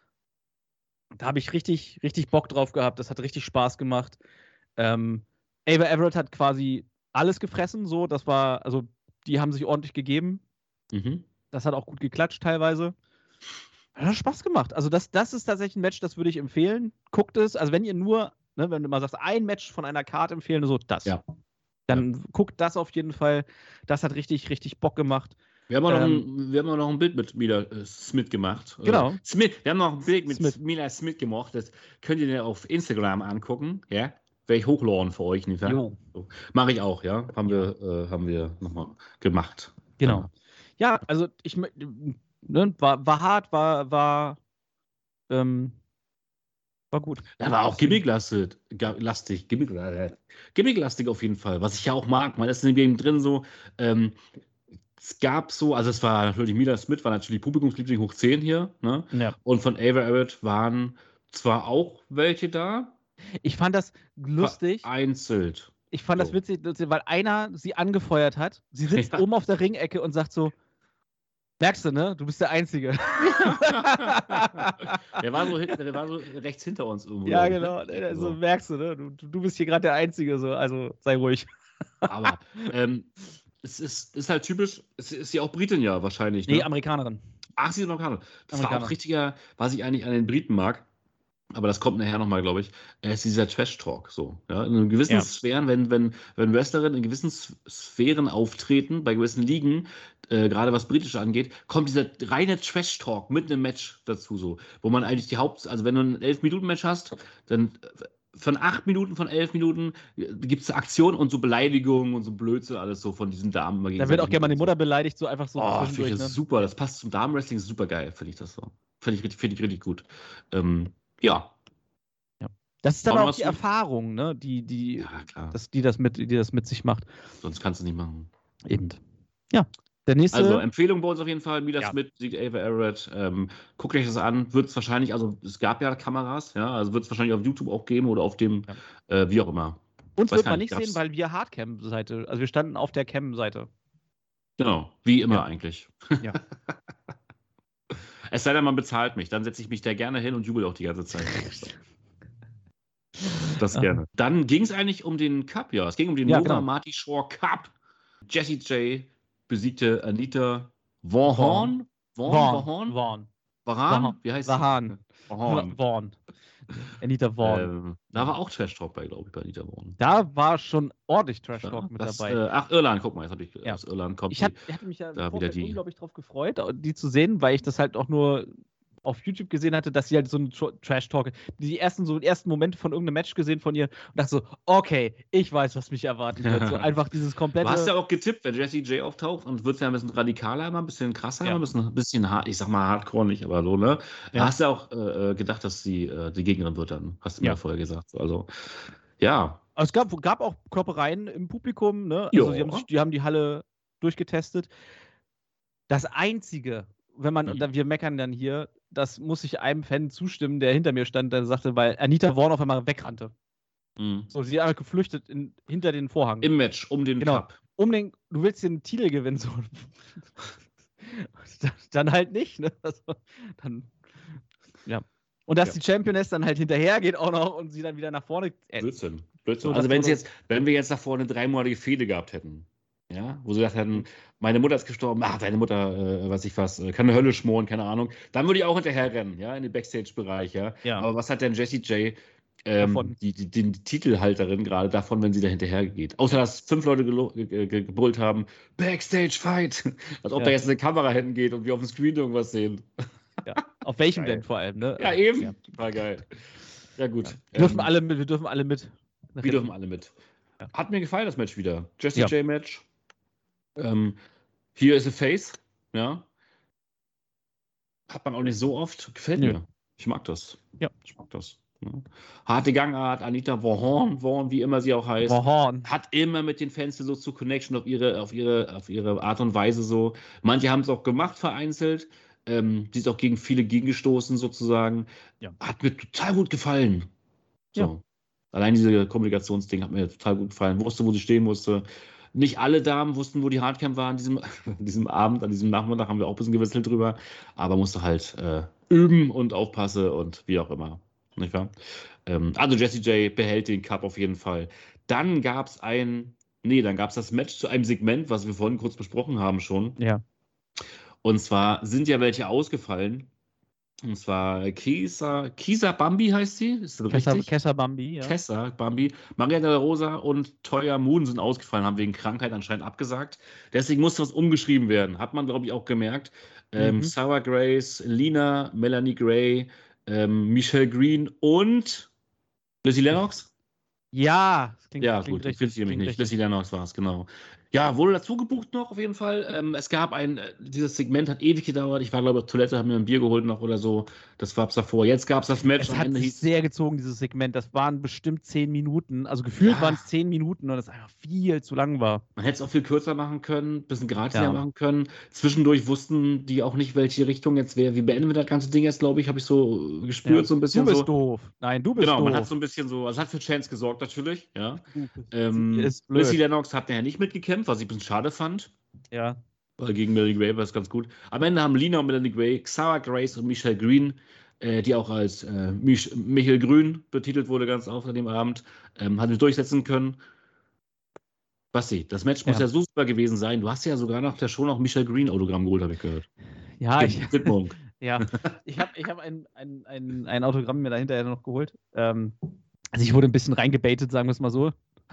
Da habe ich richtig, richtig Bock drauf gehabt. Das hat richtig Spaß gemacht. Ähm, Ava Everett hat quasi alles gefressen. So, das war, also die haben sich ordentlich gegeben. Mhm. Das hat auch gut geklatscht teilweise. Hat Spaß gemacht. Also das, das ist tatsächlich ein Match, das würde ich empfehlen. Guckt es. Also wenn ihr nur, ne, wenn du mal sagst, ein Match von einer Karte empfehlen, so das. Ja. Dann guckt das auf jeden Fall. Das hat richtig, richtig Bock gemacht. Wir haben, auch noch Ähm, ein, wir haben auch noch ein Bild mit Mila äh, Smith gemacht. Genau. Äh, Smith, wir haben noch ein Bild mit Smith. Mila Smith gemacht. Das könnt ihr auf Instagram angucken. Ja? Werde ich hochladen für euch. Nicht wahr? Jo. So. Mache ich auch, ja. Haben wir, äh, haben wir nochmal gemacht. Genau. Ja, also ich mö- ne, war, war hart, war, war, ähm, war gut. Ja, war auch gimmicklastig, ga- lastig, gimmick, äh, gimmicklastig auf jeden Fall, was ich ja auch mag. Man ist in dem Game drin so, ähm, es gab so, also es war natürlich Mila Smith, war natürlich Publikumsliebling hoch zehn hier, ne? Ja. Und von Ava Everett waren zwar auch welche da, Ich fand das lustig. vereinzelt. Ich fand das So. witzig, weil einer sie angefeuert hat. Sie sitzt Ja. oben auf der Ringecke und sagt so: Merkst du, ne? Du bist der Einzige. Der war so, hinten, der war so rechts hinter uns irgendwo. Ja, glaub ich, genau. ne? Also, So. merkst du, ne? Du, du bist hier gerade der Einzige, so. Also sei ruhig. Aber ähm, es ist, ist halt typisch, es ist ja auch Britin ja wahrscheinlich. Ne? Nee, Amerikanerin. Ach, sie ist Amerikaner. Das war Amerikaner. auch richtiger, was ich eigentlich an den Briten mag, aber das kommt nachher nochmal, glaube ich, äh, ist dieser Trash-Talk so. Ja? In gewissen Ja. Sphären, wenn, wenn, wenn Wrestlerinnen in gewissen S- Sphären auftreten, bei gewissen Ligen, äh, gerade was Britische angeht, kommt dieser reine Trash-Talk mit einem Match dazu so, wo man eigentlich die Haupt, also wenn du ein elf Minuten Match hast, dann äh, von acht Minuten, von elf Minuten gibt es Aktionen und so Beleidigungen und so Blödsinn, alles so von diesen Damen. Da wird auch gerne mal die Mutter beleidigt, so einfach so Oh, finde ich zwischendurch. das Ne? super. Das passt zum Damenwrestling, ist super geil, finde ich das so. Finde ich, richtig- finde ich richtig gut. Ähm, ja. Das ist dann Auch noch auch was die zu- Erfahrung, ne? Die, die, Ja, klar. das, die, das mit, die das mit sich macht. Sonst kannst du nicht machen. Eben. Ja. Der nächste. Also, Empfehlung bei uns auf jeden Fall. Mila Ja. Smith siegt Ava Everett. Ähm, guckt euch das an. Wird es wahrscheinlich, also es gab ja Kameras, ja, also wird es wahrscheinlich auf YouTube auch geben oder auf dem, äh, wie auch immer. Uns weiß wird gar man nicht, nicht sehen, gab's- weil wir Hardcam-Seite, also wir standen auf der Cam-Seite. Genau, wie immer Ja. eigentlich. Ja. Es sei denn, man bezahlt mich, dann setze ich mich da gerne hin und jubel auch die ganze Zeit. Das Aha. gerne. Dann ging es eigentlich um den Cup, ja. Es ging um den Ja, Nova genau. Marty Shore Cup. Jessie J besiegte Anita Vaughn. Vaughn? Vaughn? Vaughn. Varan? Vaughn. Wie heißt Vahan. sie? Vaughn. Vaughn. Anita Vaughn. Ähm, da war auch Trash Talk bei, glaube ich, bei Anita Vaughn. Da war schon ordentlich Trash Talk Ja, mit das, dabei. Äh, ach, Irland, guck mal, jetzt habe ich Ja. aus Irland kommt Ich, die. hat, ich hatte mich ja da im wieder Vorfeld die- unglaublich drauf gefreut, die zu sehen, weil ich das halt auch nur auf YouTube gesehen hatte, dass sie halt so einen Trash-Talk, die ersten, so die ersten Momente von irgendeinem Match gesehen von ihr und dachte so, okay, ich weiß, was mich erwarten wird. So einfach dieses komplette. Du hast ja auch getippt, wenn Jessie J auftaucht und wird ja ein bisschen radikaler, immer ein bisschen krasser, Ja. ein bisschen, ein bisschen hart, ich sag mal hardcore nicht, aber so, ne? Da Ja. hast du ja auch äh, gedacht, dass sie äh, die Gegnerin wird dann. Hast du mir Ja. ja vorher gesagt. Also, ja. Aber es gab, gab auch Kloppereien im Publikum, ne? Also Ja. die haben, sich- die haben die Halle durchgetestet. Das Einzige, wenn man, Mhm. und dann, wir meckern dann hier, das muss ich einem Fan zustimmen, der hinter mir stand, der sagte, weil Anita Vaughn auf einmal wegrannte. Mhm. So, sie ist einfach geflüchtet in, hinter den Vorhang. Im Match um den Genau. Cup. um den, du willst den Titel gewinnen, so. dann, dann halt nicht, ne? Also, dann, ja. Und dass Ja. die Championess dann halt hinterher geht auch noch und sie dann wieder nach vorne. Äh, Blödsinn. Blödsinn. So, also das wenn wurde- jetzt, wenn wir jetzt davor eine dreimonatige Fehde gehabt hätten, ja, wo sie gesagt hätten, meine Mutter ist gestorben, ach, deine Mutter, äh, weiß ich was, äh, kann eine Hölle schmoren, keine Ahnung, dann würde ich auch hinterher rennen, ja, in den Backstage-Bereich, ja. Ja. Aber was hat denn Jessie J, ähm, Davon. die, die, die Titelhalterin gerade davon, wenn sie da hinterher geht? Außer, dass fünf Leute gelo- ge- ge- gebrüllt haben, Backstage-Fight, als ob Ja. da jetzt eine Kamera hingeht und wir auf dem Screen irgendwas sehen. Ja. Auf welchem Geil. denn vor allem, ne? Ja, eben. Ja. Total geil. Ja, gut. Wir dürfen Ähm, alle mit, wir dürfen alle mit. Wir dürfen alle mit. Ja. Hat mir gefallen, das Match wieder. Jessie Ja. J Match. Ähm, hier ist a Face. Ja. Hat man auch nicht so oft. Gefällt Nö. mir. Ich mag das. Ja. Ich mag das. Ja. Harte Gangart, Anita Vaughn, Vaughn, wie immer sie auch heißt. Horn. Hat immer mit den Fans versucht zu Connection auf ihre, auf ihre, auf ihre Art und Weise so. Manche haben es auch gemacht, vereinzelt. Ähm, die ist auch gegen viele gegengestoßen, sozusagen. Ja. Hat mir total gut gefallen. So. Ja. Allein diese Kommunikationsding hat mir total gut gefallen. Wusste, wo sie stehen musste. Nicht alle Damen wussten, wo die Hardcam waren an diesem, an diesem Abend, an diesem Nachmittag haben wir auch ein bisschen gewisselt drüber. Aber musste halt äh, üben und aufpassen und wie auch immer. Nicht wahr? Ähm, also Jessie J behält den Cup auf jeden Fall. Dann gab es ein, nee, dann gab es das Match zu einem Segment, was wir vorhin kurz besprochen haben schon. Ja. Und zwar sind ja welche ausgefallen. Und zwar Kisa, Kisa Bambi heißt sie, ist das Kessa, richtig? Kessa Bambi, ja. Tessa Bambi, Maria de la Rosa und Toya Moon sind ausgefallen, haben wegen Krankheit anscheinend abgesagt. Deswegen musste was umgeschrieben werden. Hat man, glaube ich, auch gemerkt. Ähm, Mhm. Sarah Grace, Lina, Melanie Gray, ähm, Michelle Green und Lizzie Lennox? Ja, das klingt, Ja, klingt gut, richtig. ich finde mich klingt nicht. richtig. Lizzie Lennox war es, genau. Ja, wurde dazu gebucht noch auf jeden Fall. Ähm, es gab ein, äh, dieses Segment hat ewig gedauert. Ich war, glaube ich, auf Toilette, habe mir ein Bier geholt noch oder so. Das war es davor. Jetzt gab es das Match. Es am hat Ende sich hieß, sehr gezogen, dieses Segment. Das waren bestimmt zehn Minuten. Also gefühlt Ja. waren es zehn Minuten und das einfach viel zu lang war. man hätte es auch viel kürzer machen können, ein bisschen gratiger Ja. machen können. Zwischendurch wussten die auch nicht, welche Richtung jetzt wäre. Wie beenden wir das ganze Ding jetzt, glaube ich, habe ich so gespürt, Ja. so ein bisschen Du bist so. doof. Nein, du bist Genau, man hat doof. so ein bisschen so, also hat für Chance gesorgt natürlich, ja. Du bist- Ähm, Sie ist blöd. Lizzie Lennox hat nachher nicht mitgekämpft, was ich ein bisschen schade fand. Ja. Weil gegen Melanie Gray war es ganz gut. Am Ende haben Lina und Melanie Gray, Sarah Grace und Michelle Green, äh, die auch als äh, Mich Michael Grün betitelt wurde, ganz oft an dem Abend, ähm, hat sich durchsetzen können. Basti, das Match muss Ja. ja so super gewesen sein. Du hast ja sogar nach der Show noch Michelle Green Autogramm geholt, habe ich gehört. Ja, ich, Widmung. ja. ich habe ich hab ein, ein, ein, ein Autogramm mir dahinter noch geholt. Ähm, also ich wurde ein bisschen reingebaitet, sagen wir es mal so.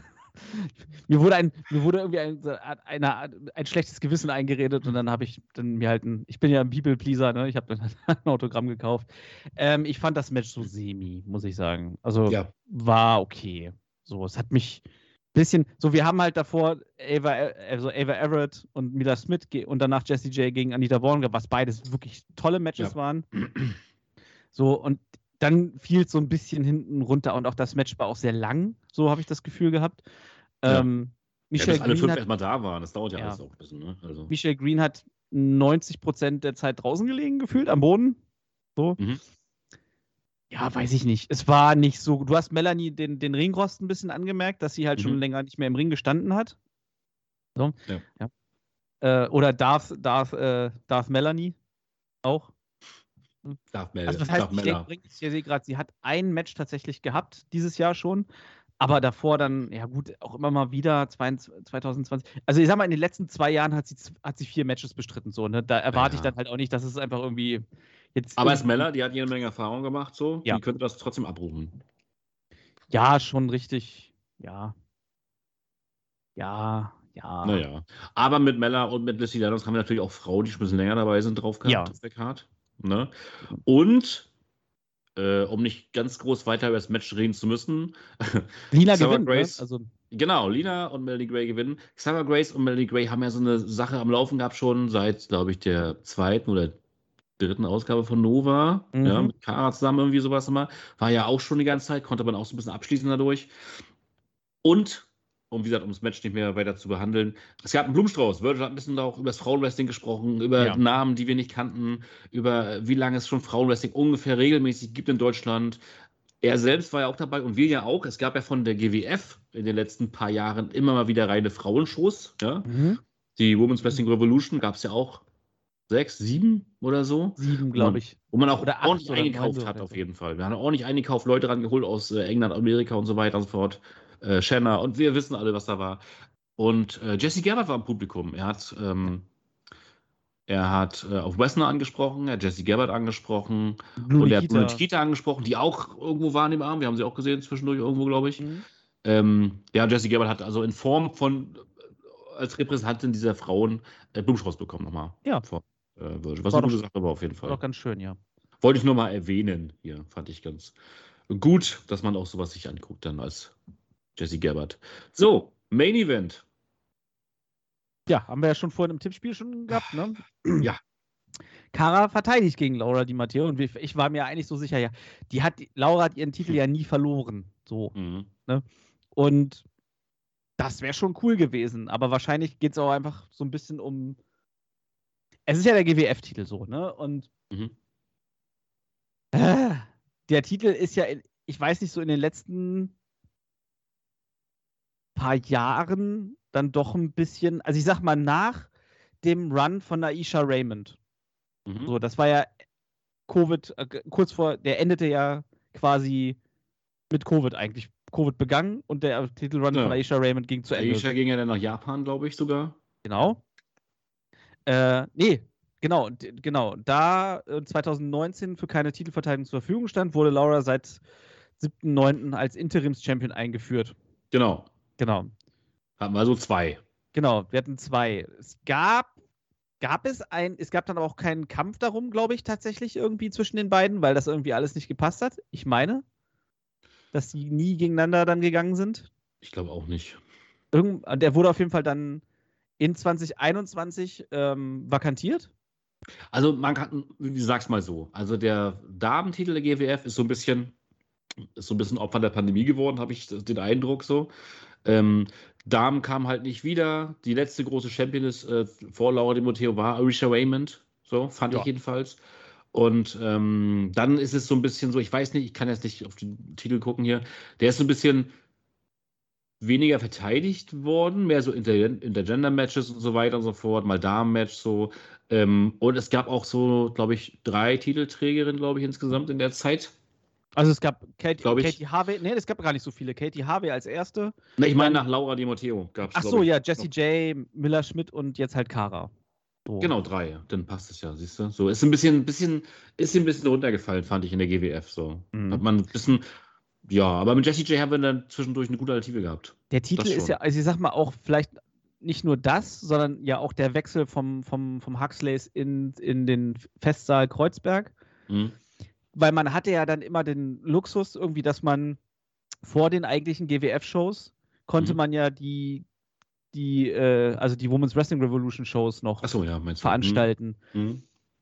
mir wurde ein, mir wurde irgendwie ein, so eine, eine, ein schlechtes Gewissen eingeredet und dann habe ich dann mir halt ein, ich bin ja ein People-Pleaser, ne? Ich habe dann ein Autogramm gekauft. Ähm, ich fand das Match so semi, muss ich sagen. Also Ja. war okay. So, es hat mich ein bisschen, so wir haben halt davor Ava, also Ava Everett und Mila Smith ge- und danach Jessie J gegen Anita Vaughn gehabt, was beides wirklich tolle Matches Ja. waren. So, und dann fiel es so ein bisschen hinten runter und auch das Match war auch sehr lang, so habe ich das Gefühl gehabt. Ja. Ähm, Ja, Michelle, bis alle Green fünf hat, erstmal da waren. Das dauert ja, Ja. alles auch ein bisschen. Ne? Also, Michelle Green hat neunzig Prozent der Zeit draußen gelegen, gefühlt, am Boden. So. Mhm. Ja, weiß ich nicht. Es war nicht so. Du hast Melanie den, den Ringrost ein bisschen angemerkt, dass sie halt schon Mhm. länger nicht mehr im Ring gestanden hat. So. Ja. Ja. Äh, oder Darth, Darth, äh, Darth Melanie auch. Darf Mel, Also das heißt, darf ich, Mella. denke, ich sehe gerade, sie hat ein Match tatsächlich gehabt, dieses Jahr schon. Aber davor dann, ja gut, auch immer mal wieder zwanzig zwanzig. Also ich sag mal, in den letzten zwei Jahren hat sie, z- hat sie vier Matches bestritten. So, ne? Da erwarte Ja. ich dann halt auch nicht, dass es einfach irgendwie jetzt. Aber es irgendwie- Mella, die hat jede Menge Erfahrung gemacht, so. Ja. Die könnte das trotzdem abrufen. Ja, schon richtig. Ja. Ja, ja. Naja. Aber mit Mella und mit Lizzie Lennox haben wir natürlich auch Frauen, die schon ein bisschen länger dabei sind, drauf gehabt Ja. auf der Card. Ne? Und, äh, um nicht ganz groß weiter über das Match reden zu müssen, Lina Xavier gewinnt, ne? Grace, Also, genau, Lina und Melody Gray gewinnen. Xavier Grace und Melody Gray haben ja so eine Sache am Laufen gehabt schon seit, glaube ich, der zweiten oder dritten Ausgabe von Nova. Mhm. Ja, mit Kara zusammen irgendwie sowas immer. War ja auch schon die ganze Zeit, konnte man auch so ein bisschen abschließen dadurch. Und, um wie gesagt, um das Match nicht mehr weiter zu behandeln, es gab einen Blumenstrauß. Virgil hat ein bisschen auch über das Frauenwrestling gesprochen, über Ja. Namen, die wir nicht kannten, über wie lange es schon Frauenwrestling ungefähr regelmäßig gibt in Deutschland. Er selbst war ja auch dabei und wir ja auch. Es gab ja von der G W F in den letzten paar Jahren immer mal wieder reine Frauenshows. Ja? mhm. Die Women's Wrestling Revolution gab es ja auch sechs, sieben oder so. sieben, Wo man, glaube ich. wo man auch Oder acht ordentlich oder eingekauft neun hat, oder auf so. jeden Fall. Wir haben ordentlich eingekauft, Leute rangeholt aus äh, England, Amerika und so weiter und so fort. Äh, Shanna und wir wissen alle, was da war. Und äh, Jesse Gerbert war im Publikum. Er hat, ähm, er hat äh, auf Wessner angesprochen, er hat Jesse Gerbert angesprochen Blue und er hat Nikita. Blue Nikita angesprochen, die auch irgendwo waren im Arm. Wir haben sie auch gesehen zwischendurch irgendwo, glaube ich. Mhm. Ähm, ja, Jesse Gerbert hat also in Form von, äh, als Repräsentantin dieser Frauen äh, Blumenstrauß bekommen nochmal. Ja. Von, äh, Virgil. Was War eine gute doch- Sache war auf jeden War Fall. doch ganz schön, ja. Wollte ich nur mal erwähnen hier. Fand ich ganz gut, dass man auch sowas sich anguckt dann als Jesse Gerbert. So, Main Event. Ja, haben wir ja schon vorhin im Tippspiel schon gehabt, ne? Ja. Kara verteidigt gegen Laura Di Matteo und wir- ich war mir eigentlich so sicher, ja, die hat, Laura hat ihren Titel ja nie verloren. So. Mhm. Und das wäre schon cool gewesen, aber wahrscheinlich geht es auch einfach so ein bisschen um. Es ist ja der G W F-Titel so, ne? Und Mhm. äh, der Titel ist ja, in, ich weiß nicht, so in den letzten paar Jahren dann doch ein bisschen, also ich sag mal, nach dem Run von Aisha Raymond. Mhm. So, das war ja Covid, äh, kurz vor, der endete ja quasi mit Covid eigentlich. Covid begangen und der Titelrun Ja. von Aisha Raymond ging zu Ende. Aisha ging ja dann nach Japan, glaube ich sogar. Genau. Äh, nee, genau, d- genau. Da äh, zwanzig neunzehn für keine Titelverteidigung zur Verfügung stand, wurde Laura seit siebten neunten als Interims-Champion eingeführt. Genau. Genau. Hatten wir so zwei. Genau, wir hatten zwei. Es gab, gab es ein, es gab dann aber auch keinen Kampf darum, glaube ich, tatsächlich irgendwie zwischen den beiden, weil das irgendwie alles nicht gepasst hat. Ich meine, dass die nie gegeneinander dann gegangen sind. Ich glaube auch nicht. Irgend, der wurde auf jeden Fall dann in zwanzig einundzwanzig ähm, vakantiert. Also man kann, wie sag's mal so, also der Damentitel der G W F ist so ein bisschen, ist so ein bisschen Opfer der Pandemie geworden, habe ich den Eindruck so. Ähm, Damen kam halt nicht wieder. Die letzte große Champion ist, äh, vor Laura Di Matteo war Aisha Raymond. So, fand Ja. ich jedenfalls. Und ähm, dann ist es so ein bisschen so, ich weiß nicht, ich kann jetzt nicht auf den Titel gucken hier, der ist so ein bisschen weniger verteidigt worden, mehr so Inter Intergender-Matches und so weiter und so fort, mal Damen-Match so. Ähm, und es gab auch so, glaube ich, drei Titelträgerinnen, glaube ich, insgesamt in der Zeit. Also es gab Katie, Glaub ich. Katie Harvey, nee, es gab gar nicht so viele. Katie Harvey als erste. Ne, ich meine Dann- nach Laura Di Matteo gab es. Ach so, ja, Jessie J, Miller Schmidt und jetzt halt Kara. So. Genau, drei. Dann passt es ja, siehst du. So, ist ein bisschen, bisschen, ist ein bisschen runtergefallen, fand ich in der G W F. So. Mhm. Hat man ein bisschen, ja, aber mit Jessie J haben wir dann zwischendurch eine gute Alternative gehabt. Der Titel Das ist schon. ja, also ich sag mal auch vielleicht nicht nur das, sondern ja auch der Wechsel vom, vom, vom Huxleys in, in den Festsaal Kreuzberg. Mhm. Weil man hatte ja dann immer den Luxus irgendwie, dass man vor den eigentlichen G W F-Shows konnte Mhm. man ja die, die äh, also die Women's Wrestling Revolution Shows noch Achso, ja, meinst du. veranstalten. Mhm.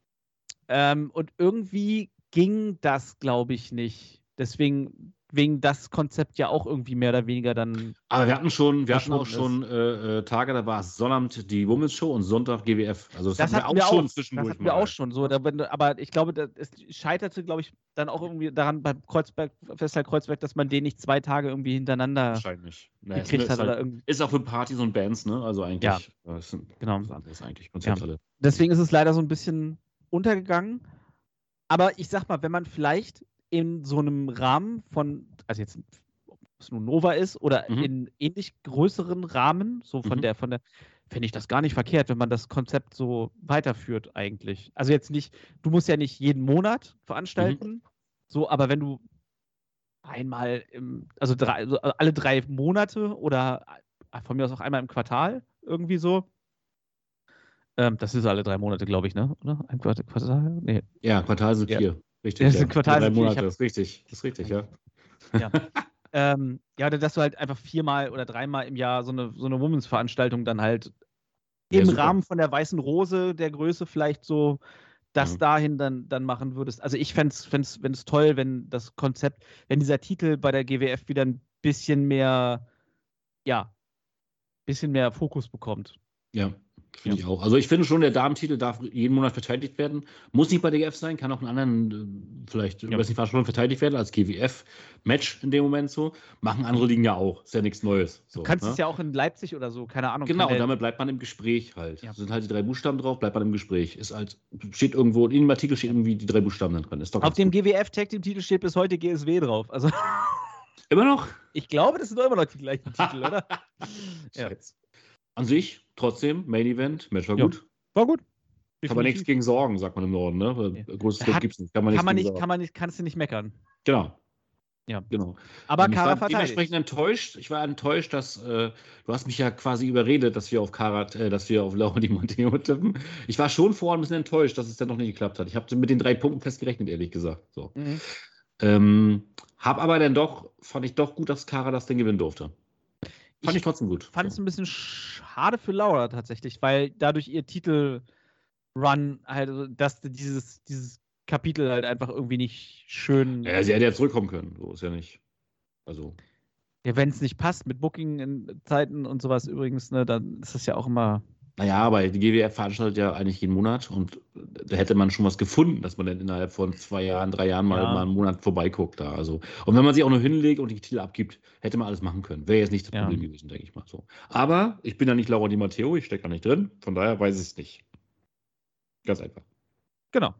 Ähm, und irgendwie ging das, glaube ich, nicht. Deswegen, wegen das Konzept ja auch irgendwie mehr oder weniger dann. Aber wir hatten schon, wir hatten auch Verschwunden schon äh, äh, Tage, da war es Sonnabend die Women's Show und Sonntag G W F. Also das, Das hatten hatten wir auch schon Das zwischendurch hatten wir mal. auch schon. So, da, wenn, aber ich glaube, das, es scheiterte, glaube ich, dann auch irgendwie daran beim Kreuzberg, Festsaal Kreuzberg, dass man den nicht zwei Tage irgendwie hintereinander Wahrscheinlich. Naja, es gekriegt ist, hat. Oder halt, irgendwie. ist auch für Partys und Bands, ne? Also eigentlich. Ja. äh, Das sind Genau. was anderes eigentlich. Konzerthalle. Deswegen ist es leider so ein bisschen untergegangen. Aber ich sag mal, wenn man vielleicht in so einem Rahmen von, also jetzt, ob es nun Nova ist oder Mhm. in ähnlich größeren Rahmen, so von Mhm. der, von der, finde ich das gar nicht verkehrt, wenn man das Konzept so weiterführt eigentlich. Also jetzt nicht, du musst ja nicht jeden Monat veranstalten, so, aber wenn du einmal im, also drei, also alle drei Monate oder von mir aus auch einmal im Quartal irgendwie so, Ähm, das ist alle drei Monate, glaube ich, ne? Oder? Ein Quart- Quartal? Nee. Ja, Quartal sind Ja. vier. Richtig. Das ist Ja. ein Quartal Drei sind vier. Ich Monate, hab- das ist richtig. Das ist richtig, ja. Ja. ähm, ja, oder dass du halt einfach viermal oder dreimal im Jahr so eine, so eine Womens-Veranstaltung dann halt Ja, im super. Rahmen von der Weißen Rose der Größe vielleicht so das Ja. dahin dann, dann machen würdest. Also ich fände es fänd's, fänd's toll, wenn das Konzept, wenn dieser Titel bei der G W F wieder ein bisschen mehr, ja, bisschen mehr Fokus bekommt. Ja, finde Ja. ich auch. Also ich finde schon, der Damentitel darf jeden Monat verteidigt werden. Muss nicht bei der G W F sein, kann auch in anderen, äh, vielleicht, Ja. ja. weiß nicht, Veranstaltungen verteidigt werden, als G W F-Match in dem Moment so. Machen andere Ligen ja auch. Ist ja nichts Neues. So, Du kannst ne? es ja auch in Leipzig oder so, keine Ahnung. Genau, kann und der- damit bleibt man im Gespräch halt. Ja. Sind halt die drei Buchstaben drauf, bleibt man im Gespräch. Ist halt, steht irgendwo, in dem Artikel steht irgendwie die drei Buchstaben dann drin. Ist doch Auf ganz dem gut. G W F-Tag-Team-Titel steht bis heute G S W drauf. Also Immer noch? ich glaube, das sind doch immer noch die gleichen Titel, oder? Ja. Scheiße. An sich, trotzdem, Main Event, Match war Ja. gut. War gut. Kann man nichts gegen sorgen, sagt man im Norden, ne? Weil Ja. großes Hat- Lob gibt's nicht. Kann man, Kann man nichts nicht, gegen kann man nicht, kannst du nicht meckern. sagen. Genau. Ja. Genau. Aber Und ich Kara war verteidigt. dementsprechend enttäuscht. Ich war enttäuscht, dass äh, du hast mich ja quasi überredet, dass wir auf Karat, äh, dass wir auf Laura Di Monteo tippen. Ich war schon vorher ein bisschen enttäuscht, dass es dann noch nicht geklappt hat. Ich habe mit den drei Punkten festgerechnet, ehrlich gesagt. So. Mhm. Ähm, hab aber dann doch, fand ich doch gut, dass Kara das Ding gewinnen durfte. Fand ich, Ich trotzdem gut. fand es so. ein bisschen schade für Laura tatsächlich, weil dadurch ihr Titel-Run halt, also, dass dieses, dieses Kapitel halt einfach irgendwie nicht schön, Ja, sie hätte ja zurückkommen können. So ist ja nicht. Also. ja, wenn es nicht passt mit Booking in Zeiten und sowas übrigens, ne, dann ist das ja auch immer. Naja, aber die G W F veranstaltet ja eigentlich jeden Monat und da hätte man schon was gefunden, dass man dann innerhalb von zwei Jahren, drei Jahren mal, Ja. mal einen Monat vorbeiguckt da. Also, und wenn man sich auch nur hinlegt und die Titel abgibt, hätte man alles machen können. Wäre jetzt nicht das Ja. Problem gewesen, denke ich mal so. Aber ich bin ja nicht Laura Di Matteo, ich stecke da nicht drin, von daher weiß ich es nicht. Ganz einfach. Genau.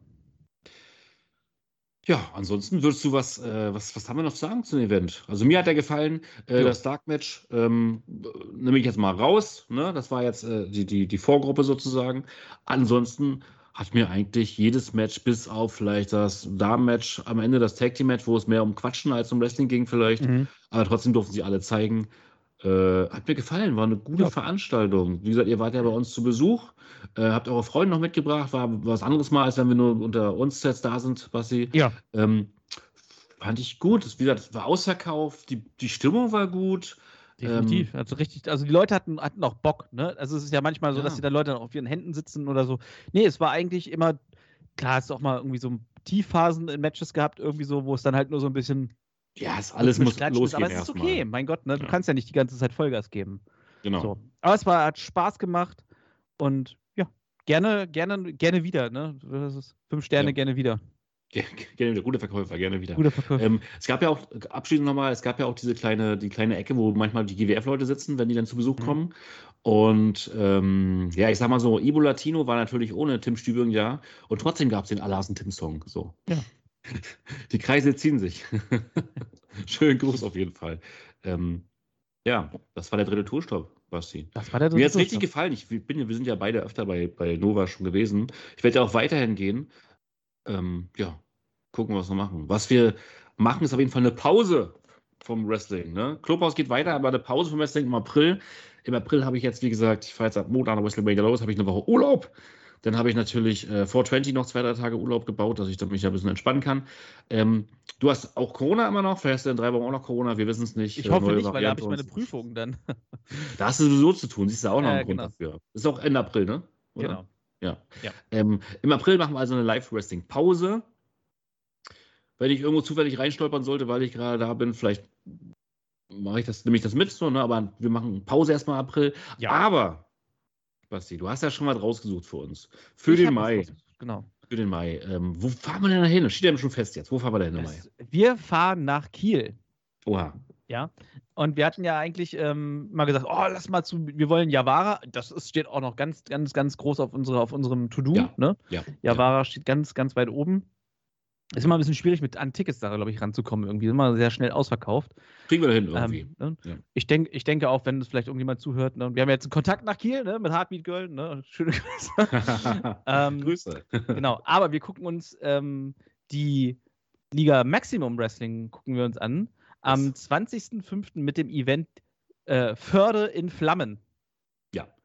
Ja, ansonsten würdest du was, äh, was, was haben wir noch zu sagen zu dem Event? Also mir hat er gefallen, äh, Ja. das Dark Match, ähm, nehme ich jetzt mal raus, ne? Das war jetzt äh, die, die, die Vorgruppe sozusagen. Ansonsten hat mir eigentlich jedes Match bis auf vielleicht das Damen-Match am Ende, das Tag Team Match, wo es mehr um Quatschen als um Wrestling ging vielleicht, Mhm. aber trotzdem durften sie alle zeigen. Äh, hat mir gefallen, war eine gute Ja. Veranstaltung. Wie gesagt, ihr wart ja bei uns zu Besuch, äh, habt eure Freunde noch mitgebracht, war was anderes mal, als wenn wir nur unter uns jetzt da sind, Basti. Ja. Ähm, fand ich gut. Das, wie gesagt, es war ausverkauft, die, die Stimmung war gut. Definitiv. Ähm, Also richtig, also die Leute hatten, hatten auch Bock, ne? Also es ist ja manchmal so, Ja. dass die dann Leute dann auf ihren Händen sitzen oder so. Nee, es war eigentlich immer, klar, hast du auch mal irgendwie so Tiefphasen in Matches gehabt, irgendwie so, wo es dann halt nur so ein bisschen ja, es, alles mit muss Klatschen ist, losgehen aber es ist erstmal. okay, mein Gott, ne? Du Ja. kannst ja nicht die ganze Zeit Vollgas geben. Genau. So. Aber es war, hat Spaß gemacht und ja, gerne, gerne, gerne wieder, ne? Das ist fünf Sterne, Ja. gerne wieder. Ge- Gerne wieder, guter Verkäufer, gerne wieder. Guter Verkauf. Ähm, es gab ja auch, abschließend nochmal, es gab ja auch diese kleine, die kleine Ecke, wo manchmal die G W F-Leute sitzen, wenn die dann zu Besuch Mhm. kommen. Und ähm, ja, ich sag mal so, Ibo Latino war natürlich ohne Tim Stübing ja. Und trotzdem gab es den Alasen-Tim-Song. So. Ja. Die Kreise ziehen sich. Schönen Gruß auf jeden Fall. Ähm, ja, das war der dritte Tourstopp, Basti. Das war der dritte Mir hat es richtig Durchgang. gefallen. Ich bin, wir sind ja beide öfter bei, bei Nova schon gewesen. Ich werde ja auch weiterhin gehen. Ähm, ja, gucken, was wir machen. Was wir machen, ist auf jeden Fall eine Pause vom Wrestling. Ne? Clubhaus geht weiter, aber eine Pause vom Wrestling im April. Im April habe ich jetzt, wie gesagt, ich fahre jetzt ab Montag nach WrestleMania los, habe ich eine Woche Urlaub. Dann habe ich natürlich äh, vier zwanzig noch zwei, drei Tage Urlaub gebaut, dass ich dann mich ein bisschen entspannen kann. Ähm, du hast auch Corona immer noch, vielleicht hast du in drei Wochen auch noch Corona, wir wissen es nicht. Ich Äh, hoffe neue nicht, weil da habe ich Variante meine und- Prüfung dann. Da hast du sowieso zu tun, siehst du auch noch Ja, einen Grund genau. dafür. Ist auch Ende April, ne? Oder? Genau. Ja. Ja. Ähm, Im April machen wir also eine Live-Wrestling-Pause. Wenn ich irgendwo zufällig reinstolpern sollte, weil ich gerade da bin, vielleicht mache ich das, nehme ich das mit, so, ne? Aber wir machen Pause erstmal im April. Ja. Aber, Basti, du hast ja schon was rausgesucht für uns. Für Ich den hab was Mai. rausgesucht, Genau. Für den Mai. Ähm, wo fahren wir denn da hin? Das steht ja schon fest jetzt. Wo fahren wir denn im Mai? Das, wir fahren nach Kiel. Oha. Ja. Und wir hatten ja eigentlich ähm, mal gesagt, oh, lass mal zu, wir wollen Javara. Das ist, steht auch noch ganz, ganz, ganz groß auf, unsere, auf unserem To-Do. Ja. Ne? Ja. Javara steht ganz, ganz weit oben. Ist immer ein bisschen schwierig, mit an Tickets da, glaube ich, ranzukommen. Irgendwie ist immer sehr schnell ausverkauft. Kriegen wir da hin irgendwie. Ähm, ne? Ja. ich, denk, ich denke auch, wenn es vielleicht irgendjemand zuhört, ne? Wir haben jetzt einen Kontakt nach Kiel, ne? Mit Heartbeat Girl, ne? Schöne Grüße. ähm, Grüße. genau, aber wir gucken uns ähm, die Liga Maximum Wrestling gucken wir uns an. Am zwanzigsten fünften mit dem Event äh, Förde in Flammen. Ja.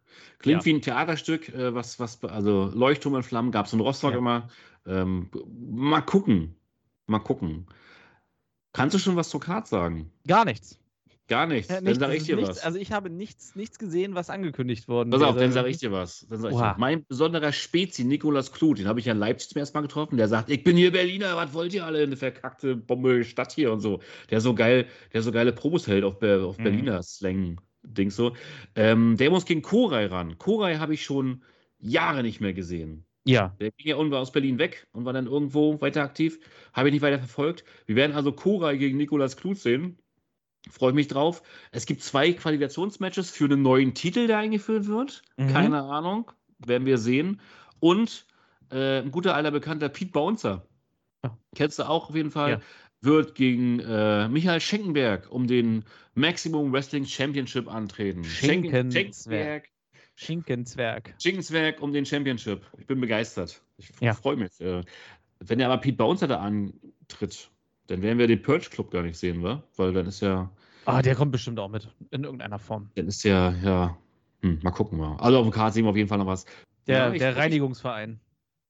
Klingt Ja. wie ein Theaterstück, äh, was, was, also Leuchtturm in Flammen gab es in Rostock Ja. immer. Ähm, mal gucken. Mal gucken. Kannst du schon was zur Card sagen? Gar nichts. Gar nichts. Ja, Dann nichts, sage es ich ist dir nichts. was. Also ich habe nichts, nichts gesehen, was angekündigt worden Pass auf, wäre. dann sage ich dir was. Dann sag ich dir Oha. was. Mein besonderer Spezi, Nikolaus Kluth, den habe ich ja in Leipzig zum ersten Mal getroffen. Der sagt, ich bin hier Berliner, was wollt ihr alle? Eine verkackte Bombe Stadt hier und so. Der so geil, der so geile Promos hält auf, Ber- auf Mhm. Berliner Slang-Dings so. Ähm, der muss gegen Koray ran. Koray habe ich schon Jahre nicht mehr gesehen. Ja. Der ging ja irgendwo aus Berlin weg und war dann irgendwo weiter aktiv. Habe ich nicht weiter verfolgt. Wir werden also Koray gegen Nikolaus Kluth sehen. Freue mich drauf. Es gibt zwei Qualifikationsmatches für einen neuen Titel, der eingeführt wird. Mhm. Keine Ahnung. Werden wir sehen. Und äh, ein guter alter Bekannter Pete Bouncer. Ja. Kennst du auch auf jeden Fall. Ja. Wird gegen äh, Michael Schenkenberg um den Maximum Wrestling Championship antreten. Schenken- Schenkenzwerg. Schinkenzwerg. Schinkenswerk um den Championship. Ich bin begeistert. Ich Ja. freue mich. Äh, wenn der aber Pete Bouncer da antritt, dann werden wir den Purge Club gar nicht sehen, wa? Weil dann ist ja, Ah, der kommt bestimmt auch mit. In irgendeiner Form. dann ist ja, ja, hm, mal gucken mal. Also auf dem Card sehen wir auf jeden Fall noch was. Der, Ja, ich- der ich- Reinigungsverein.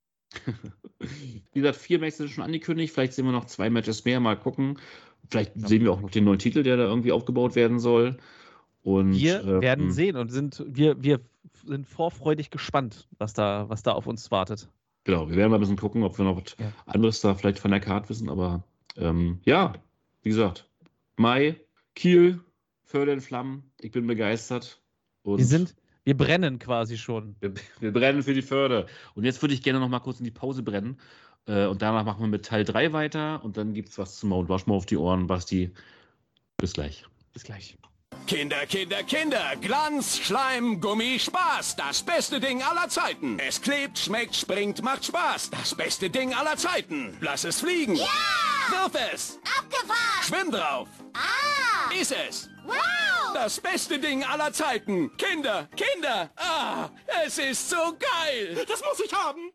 Wie gesagt, vier Matches sind schon angekündigt. Vielleicht sehen wir noch zwei Matches mehr. Mal gucken. Vielleicht Ja. sehen wir auch noch den neuen Titel, der da irgendwie aufgebaut werden soll. Und, Wir ähm, werden sehen und sind, wir, wir sind vorfreudig gespannt, was da, was da auf uns wartet. Genau, wir werden mal ein bisschen gucken, ob wir noch was Ja. anderes da vielleicht von der Card wissen. Aber ähm, ja, wie gesagt, Mai, Kiel, Förde in Flammen. Ich bin begeistert. Und Wir sind, wir brennen quasi schon. wir, wir brennen für die Förde. Und jetzt würde ich gerne noch mal kurz in die Pause brennen. Äh, und danach machen wir mit Teil drei weiter. Und dann gibt es was zum Mount Rushmore auf die Ohren. Basti, bis gleich. Bis gleich. Kinder, Kinder, Kinder, Glanz, Schleim, Gummi, Spaß, das beste Ding aller Zeiten. Es klebt, schmeckt, springt, macht Spaß, das beste Ding aller Zeiten. Lass es fliegen. Ja! Wirf es. Abgefahren! Schwimm drauf. Ah! Iss es. Wow! Das beste Ding aller Zeiten. Kinder, Kinder, ah, es ist so geil. Das muss ich haben.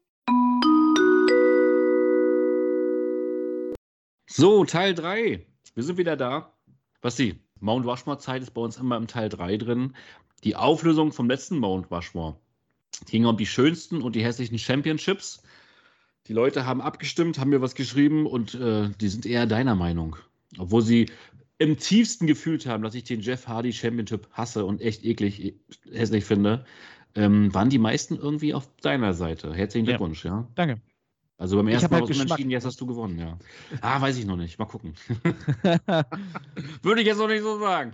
So, Teil drei. Wir sind wieder da. Basti, Mount Rushmore-Zeit ist bei uns immer im Teil drei drin. Die Auflösung vom letzten Mount Rushmore. Es ging um die schönsten und die hässlichen Championships. Die Leute haben abgestimmt, haben mir was geschrieben und äh, die sind eher deiner Meinung. Obwohl sie im tiefsten gefühlt haben, dass ich den Jeff Hardy Championship hasse und echt eklig e- hässlich finde, ähm, waren die meisten irgendwie auf deiner Seite. Herzlichen Ja. Glückwunsch, ja. Danke. Also beim Ich ersten hab Mal halt aus Geschmack. Unentschieden, jetzt hast du gewonnen, ja. Ah, weiß ich noch nicht. Mal gucken. Würde ich jetzt noch nicht so sagen.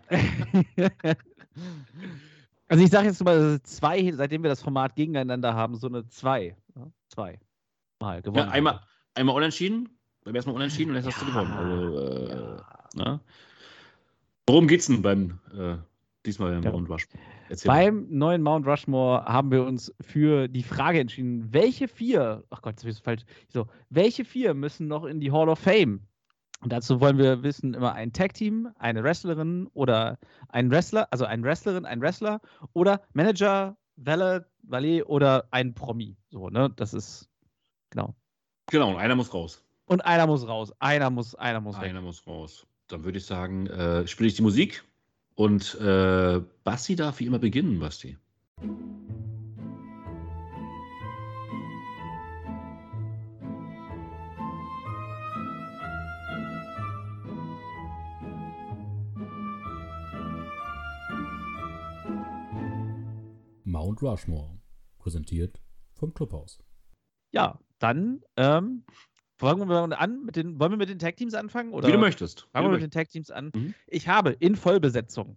Also ich sage jetzt mal zwei, seitdem wir das Format gegeneinander haben, so eine zwei. Ja, zwei. Mal gewonnen. Ja, einmal, einmal unentschieden, beim ersten Mal unentschieden und jetzt hast du Ja. gewonnen. Also, äh, Ja. ne? Worum geht's denn beim äh, diesmal beim Ja. Mount Rushmore? Erzähl mal. Beim neuen Mount Rushmore haben wir uns für die Frage entschieden, welche vier, ach Gott, das ist falsch, so, welche vier müssen noch in die Hall of Fame? Und dazu wollen wir wissen, immer ein Tag-Team, eine Wrestlerin oder ein Wrestler, also ein Wrestlerin, ein Wrestler oder Manager, Valet, Valet oder ein Promi. So, ne, das ist, genau. Genau, und einer muss raus. Und einer muss raus, einer muss, einer muss weg. Einer muss raus. Dann würde ich sagen, äh, spiele ich die Musik und äh, Basti darf wie immer beginnen, Basti. Mount Rushmore. Präsentiert vom Clubhaus. Ja, dann ähm, fangen wir mal an mit den, wollen wir mit den Tag-Teams anfangen? Oder? Wie du möchtest. Wie Fangen du wir mit möchtest. den Tag-Teams an. Mhm. Ich habe in Vollbesetzung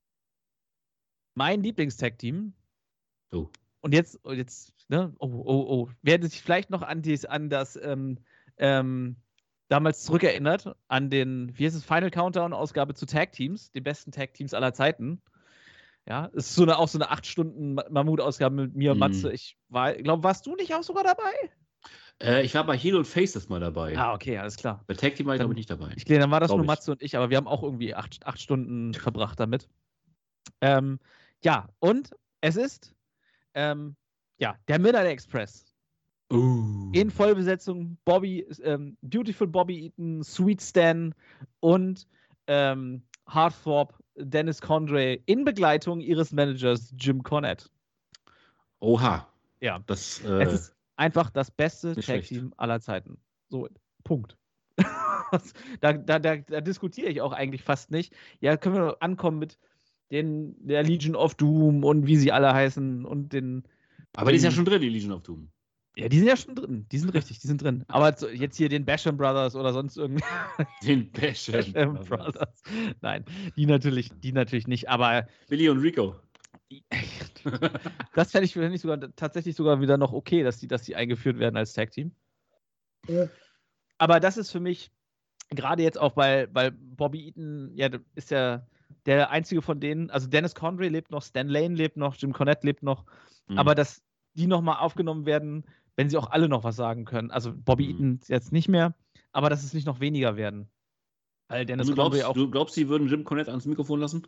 mein Lieblingstag-Team. Oh. Und jetzt, und jetzt, ne, oh, oh, oh, wer sich vielleicht noch an, dies, an das ähm, ähm, damals zurückerinnert, an den, wie heißt es, Final Countdown-Ausgabe zu Tag-Teams, den besten Tag-Teams aller Zeiten. Ja, es ist so eine, auch so eine acht Stunden Mammut-Ausgabe mit mir und Mhm. Matze. Ich war, glaube, warst du nicht auch sogar dabei? Äh, ich war bei Heel und Face das mal dabei. Ah, okay, alles klar. Bei Tag Team war ich, Dann- glaube ich, nicht dabei. Ich glaube, dann war das Glaub nur ich. Matze und ich, aber wir haben auch irgendwie acht, acht Stunden verbracht damit. Ähm, ja, und es ist ähm, ja, der Midnight Express. Uh. In Vollbesetzung Bobby, ähm, Beautiful Bobby Eaton, Sweet Stan und ähm, Harthorpe, Dennis Condrey in Begleitung ihres Managers Jim Cornette. Oha. Ja. Das, Es äh, ist einfach das beste nicht schlecht. Tag-Team aller Zeiten. So, Punkt. da, da, da, da diskutiere ich auch eigentlich fast nicht. Ja, können wir ankommen mit den, der Legion of Doom und wie sie alle heißen und den. aber die ist ja den- schon drin, die Legion of Doom. Ja, die sind ja schon drin. Die sind richtig, die sind drin. Aber so, jetzt hier den Basham Brothers oder sonst irgendwie. Den Basham. Basham Brothers. Nein, die natürlich, die natürlich nicht. Aber Billy und Rico. das fände ich, fänd ich sogar tatsächlich sogar wieder noch okay, dass die, dass die eingeführt werden als Tag-Team. Aber das ist für mich, gerade jetzt auch, weil, weil Bobby Eaton, ja, ist ja der einzige von denen, also Dennis Condrey lebt noch, Stan Lane lebt noch, Jim Cornette lebt noch, Mhm. aber dass die nochmal aufgenommen werden, wenn sie auch alle noch was sagen können. Also Bobby Mhm. Eaton jetzt nicht mehr, aber dass es nicht noch weniger werden. Weil Dennis Und du Condrey glaubst, auch. du glaubst, sie würden Jim Cornette ans Mikrofon lassen?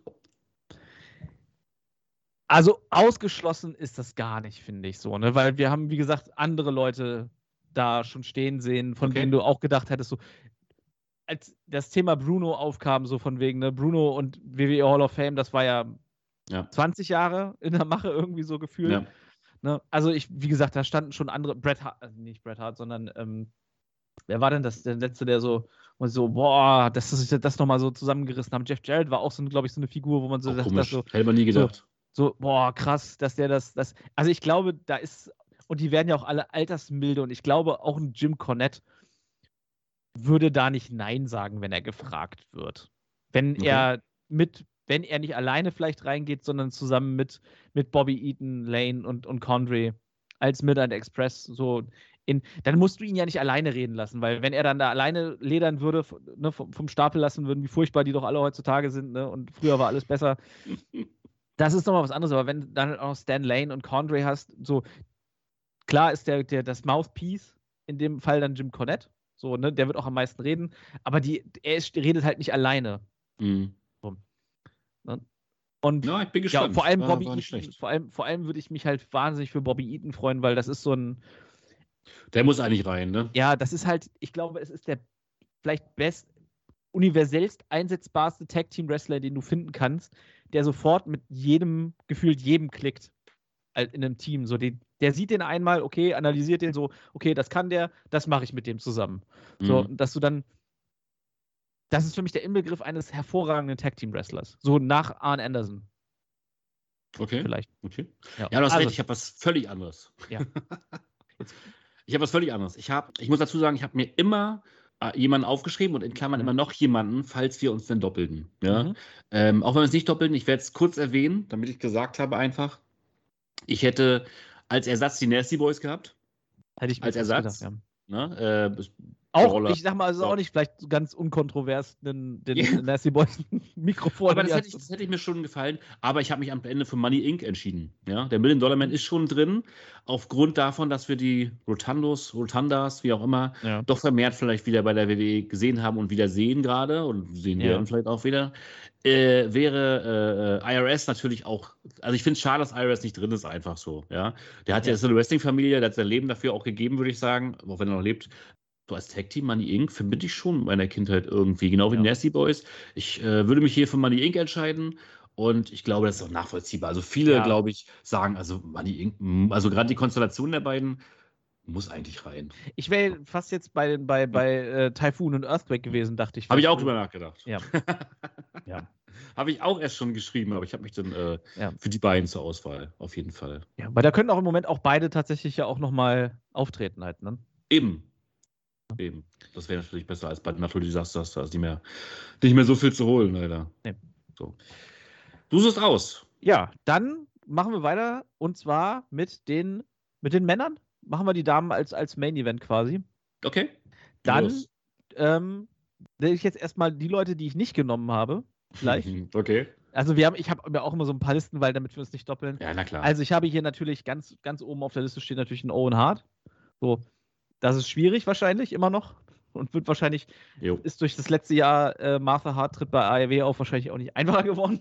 Also ausgeschlossen ist das gar nicht, finde ich so, ne? Weil wir haben, wie gesagt, andere Leute da schon stehen sehen, von Okay. denen du auch gedacht hättest, so, als das Thema Bruno aufkam, so von wegen, ne, Bruno und W W E Hall of Fame, das war ja, Ja. zwanzig Jahre in der Mache irgendwie so gefühlt. Ja. Ne? Also ich, wie gesagt, da standen schon andere, Bret Hart, also nicht Bret Hart, sondern ähm, wer war denn das, der letzte, der so, wo so, boah, dass sie sich das nochmal so zusammengerissen haben. Jeff Jarrett war auch so, glaube ich, so eine Figur, wo man so Auch dachte, komisch. so, Hätte man nie gedacht. so, boah, krass, dass der das, das, also ich glaube, da ist, und die werden ja auch alle altersmilde und ich glaube, auch ein Jim Cornette würde da nicht Nein sagen, wenn er gefragt wird. Wenn Okay. er mit, wenn er nicht alleine vielleicht reingeht, sondern zusammen mit, mit Bobby Eaton, Lane und, und Condrey als Midnight Express, so in, dann musst du ihn ja nicht alleine reden lassen, weil wenn er dann da alleine ledern würde, f- ne, vom, vom Stapel lassen würden, wie furchtbar die doch alle heutzutage sind, ne, und früher war alles besser. Das ist nochmal was anderes, aber wenn du dann auch Stan Lane und Condrey hast, so klar ist der, der das Mouthpiece in dem Fall dann Jim Cornette, so, ne, der wird auch am meisten reden, aber die, er ist, redet halt nicht alleine. Mhm. Und Ja, ich bin ja, gespannt. vor allem war, Bobby war nicht Eaton, schlecht. vor allem, vor allem würde ich mich halt wahnsinnig für Bobby Eaton freuen, weil das ist so ein, Der muss eigentlich rein, ne? ja, das ist halt, ich glaube, es ist der vielleicht best, universellst einsetzbarste Tag-Team-Wrestler, den du finden kannst, der sofort mit jedem, gefühlt jedem klickt halt in einem Team. So, den, der sieht den einmal, okay, analysiert den so, okay, das kann der, das mache ich mit dem zusammen. So, Mhm. dass du dann, das ist für mich der Inbegriff eines hervorragenden Tag-Team-Wrestlers. So nach Arn Anderson Okay. vielleicht. Okay. Ja, Ja, du hast also, recht, ich habe was völlig anderes. Ja. Ich habe was völlig anderes. Ich, hab, ich muss dazu sagen, ich habe mir immer äh, jemanden aufgeschrieben und in Klammern Mhm. immer noch jemanden, falls wir uns denn doppelten. Ja? Mhm. Ähm, auch wenn wir es nicht doppeln, ich werde es kurz erwähnen, damit ich gesagt habe einfach, ich hätte als Ersatz die Nasty Boys gehabt. Hätte ich mir als fast Ersatz? gedacht, ja. Ne? Äh, Auch, Brawler. ich sag mal, es ist So. auch nicht vielleicht so ganz unkontrovers, den, den Ja. Nasty Boys Mikrofon. Aber in das die hätte, ich, Hand das hätte ich mir schon gefallen. Aber ich habe mich am Ende für Money Incorporated entschieden. Ja? Der Million Dollar Man ist schon drin, aufgrund davon, dass wir die Rotundos, Rotundas, wie auch immer, zu- ja. doch vermehrt vielleicht wieder bei der W W E gesehen haben und wieder sehen gerade und sehen Ja. werden vielleicht auch wieder, äh, wäre äh, I R S natürlich auch, also ich finde es schade, dass I R S nicht drin ist, einfach so, ja. Der hat ja, Ja. so eine Wrestling-Familie, der hat sein Leben dafür auch gegeben, würde ich sagen, auch wenn er noch lebt. So als Tag-Team Money Incorporated verbinde ich schon in meiner Kindheit irgendwie, genau wie Ja. die Nasty Boys. Ich äh, würde mich hier für Money Incorporated entscheiden. Und ich glaube, das ist auch nachvollziehbar. Also viele, Ja. glaube ich, sagen, also Money Incorporated, also gerade die Konstellation der beiden muss eigentlich rein. Ich wäre fast jetzt bei, den- bei, bei äh, Typhoon und Earthquake gewesen, dachte ich. Habe ich auch fast. drüber nachgedacht. Ja. Ja. Habe ich auch erst schon geschrieben, aber ich habe mich dann äh, Ja. für die beiden zur Auswahl, auf jeden Fall. Ja, weil da können auch im Moment auch beide tatsächlich ja auch nochmal auftreten halt, ne? Eben. Eben. Das wäre natürlich besser als bei Natural Disasters. Da ist nicht mehr, nicht mehr so viel zu holen, leider. Nee. So. Du suchst aus. Ja, dann machen wir weiter und zwar mit den, mit den Männern. Machen wir die Damen als, als Main-Event quasi. Okay. Dann Los. ähm, will ich jetzt erstmal die Leute, die ich nicht genommen habe, gleich. Okay. Also wir haben, ich habe mir auch immer so ein paar Listen, weil damit wir uns nicht doppeln. Ja, na klar. Also ich habe hier natürlich ganz, ganz oben auf der Liste steht natürlich ein Owen Hart. So, das ist schwierig wahrscheinlich immer noch und wird wahrscheinlich, Jo. ist durch das letzte Jahr äh, Martha Hart tritt bei A E W auf wahrscheinlich auch nicht einfacher geworden.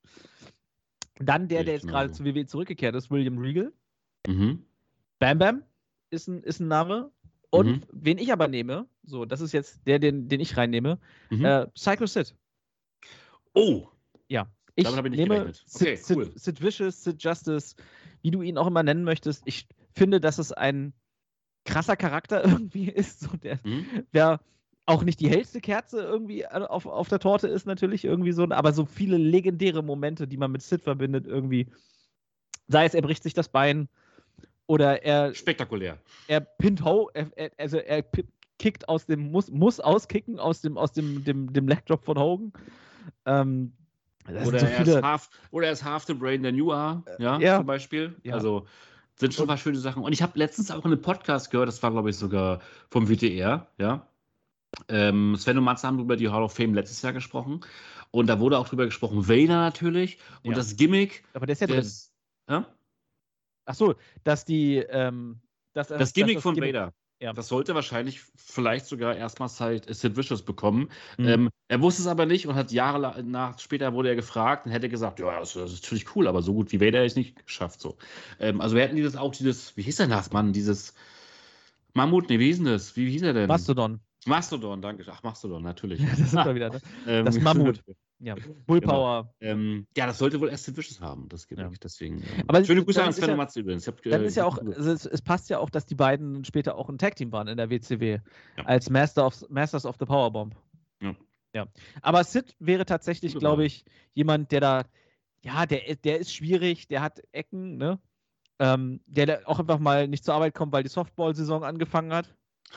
Dann der, Sehe der ich jetzt gerade genauso. zu W W E zurückgekehrt ist, William Regal. Mhm. Bam Bam ist ein, ist ein Name. Und Mhm. wen ich aber nehme, so, das ist jetzt der, den, den ich reinnehme, Mhm. äh, Psycho Sid. Oh. Ich Damit habe ich nicht nehme gerechnet. Okay, Sid, cool. Sid, Sid Vicious, Sid Justice, wie du ihn auch immer nennen möchtest. Ich finde, dass es ein krasser Charakter irgendwie ist, so der, Mhm. der auch nicht die hellste Kerze irgendwie auf, auf der Torte ist natürlich irgendwie so, aber so viele legendäre Momente, die man mit Sid verbindet irgendwie. Sei es, er bricht sich das Bein oder er, Spektakulär. er pinnt Ho, er, er, also er pi- kickt aus dem, muss, muss auskicken aus dem, aus dem, dem, dem Legdrop von Hogan. Ähm, das Oder, sind so er viele. ist half, oder er ist half the brain than you are, ja, ja. zum Beispiel. Ja. Also sind schon Und- ein paar schöne Sachen. Und ich habe letztens auch in einem Podcast gehört, das war, glaube ich, sogar vom W T R, ja. Ähm, Sven und Matze haben über die Hall of Fame letztes Jahr gesprochen. Und da wurde auch drüber gesprochen, Vader natürlich. Und Ja. das Gimmick. Aber der ist ja drin. des, ja? Ach so, dass die, ähm, dass, Das dass Gimmick das von Gimmick- Vader. Ja. Das sollte wahrscheinlich vielleicht sogar erstmals halt Sid Vicious bekommen. Mhm. Ähm, er wusste es aber nicht und hat Jahre la- nach später wurde er gefragt und hätte gesagt, ja, das, das ist natürlich cool, aber so gut wie Vader ist nicht geschafft. So. Ähm, also wir hätten dieses auch dieses, wie hieß denn das, Mann, dieses Mammut, nee, wie hieß denn das? Wie hieß er denn? Mastodon. Mastodon, danke. Ach, Mastodon, natürlich. Ja, das sind wir wieder, ne? Ähm, Das Mammut. Ja. Bullpower. ähm, ja, das sollte wohl erst Sid Vicious haben, das Gimmick. Ja. Deswegen. Ähm, Aber schöne es- Grüße dann an ist Sven ja- und Matze übrigens. Ich hab, Dann äh, ist ja auch, also es, es passt ja auch, dass die beiden später auch ein Tag-Team waren in der W C W. Ja. Als Master of, Masters of the Powerbomb. Ja. Ja. Aber Sid wäre tatsächlich, Gute glaube Wahl. ich, jemand, der da, ja, der, der ist schwierig, der hat Ecken, ne? Ähm, der, der auch einfach mal nicht zur Arbeit kommt, weil die Softball-Saison angefangen hat.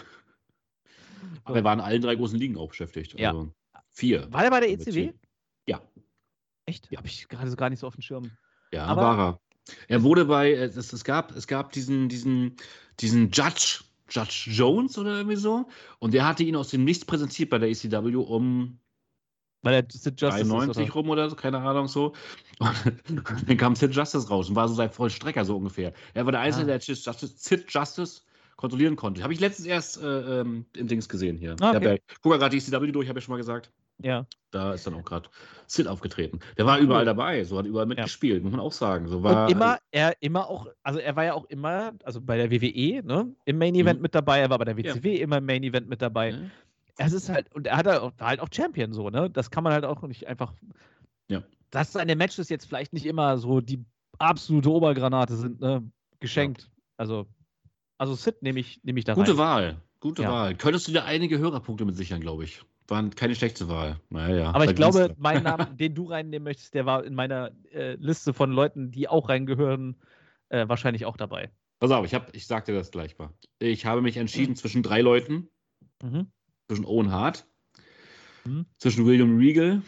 Aber wir waren in allen drei großen Ligen auch beschäftigt. Ja. Also vier. War der bei der E C W? Ja. Echt? Ja. Habe ich gerade so gar nicht so auf dem Schirm. Ja, Aber- war er. Er wurde bei, es, es, gab, es gab diesen, diesen, diesen Judge, Judge Jones oder irgendwie so. Und der hatte ihn aus dem Nichts präsentiert bei der E C W um Weil der Sid Justice ist, dreiundneunzig oder? rum oder so, keine Ahnung so. Und dann kam Sid Justice raus und war so sein Vollstrecker so ungefähr. Er war der Einzige, Ah. der Sid Justice, Sid Justice kontrollieren konnte. Habe ich letztens erst äh, ähm, im Dings gesehen hier. Ah, Ich hab okay. ja, guck mal gerade die E C W durch, habe ich schon mal gesagt. Ja. Da ist dann auch gerade Sid aufgetreten. Der war überall dabei, so hat überall mitgespielt, muss man auch sagen. So war, Und immer, er immer auch, also er war ja auch immer, also bei der W W E, ne, im Main Event Mhm. mit dabei, er war bei der W C W Ja. immer im Main Event mit dabei. Ja. Es ist halt, und er hat halt auch, war halt auch Champion so, ne? Das kann man halt auch nicht einfach. Ja. Dass seine Matches jetzt vielleicht nicht immer so die absolute Obergranate sind, ne? Geschenkt. Also, also Sid nehme ich, nehme ich da Gute rein. Wahl, gute Ja. Wahl. Könntest du dir einige Hörerpunkte mit sichern, glaube ich. War keine schlechte Wahl. Naja, Aber ich verdienst glaube, du. mein Name, den du reinnehmen möchtest, der war in meiner äh, Liste von Leuten, die auch reingehören, äh, wahrscheinlich auch dabei. Pass auf, ich, hab, ich sag dir das gleich mal. Ich habe mich entschieden zwischen drei Leuten. Mhm. Zwischen Owen Hart, Mhm. zwischen William Regal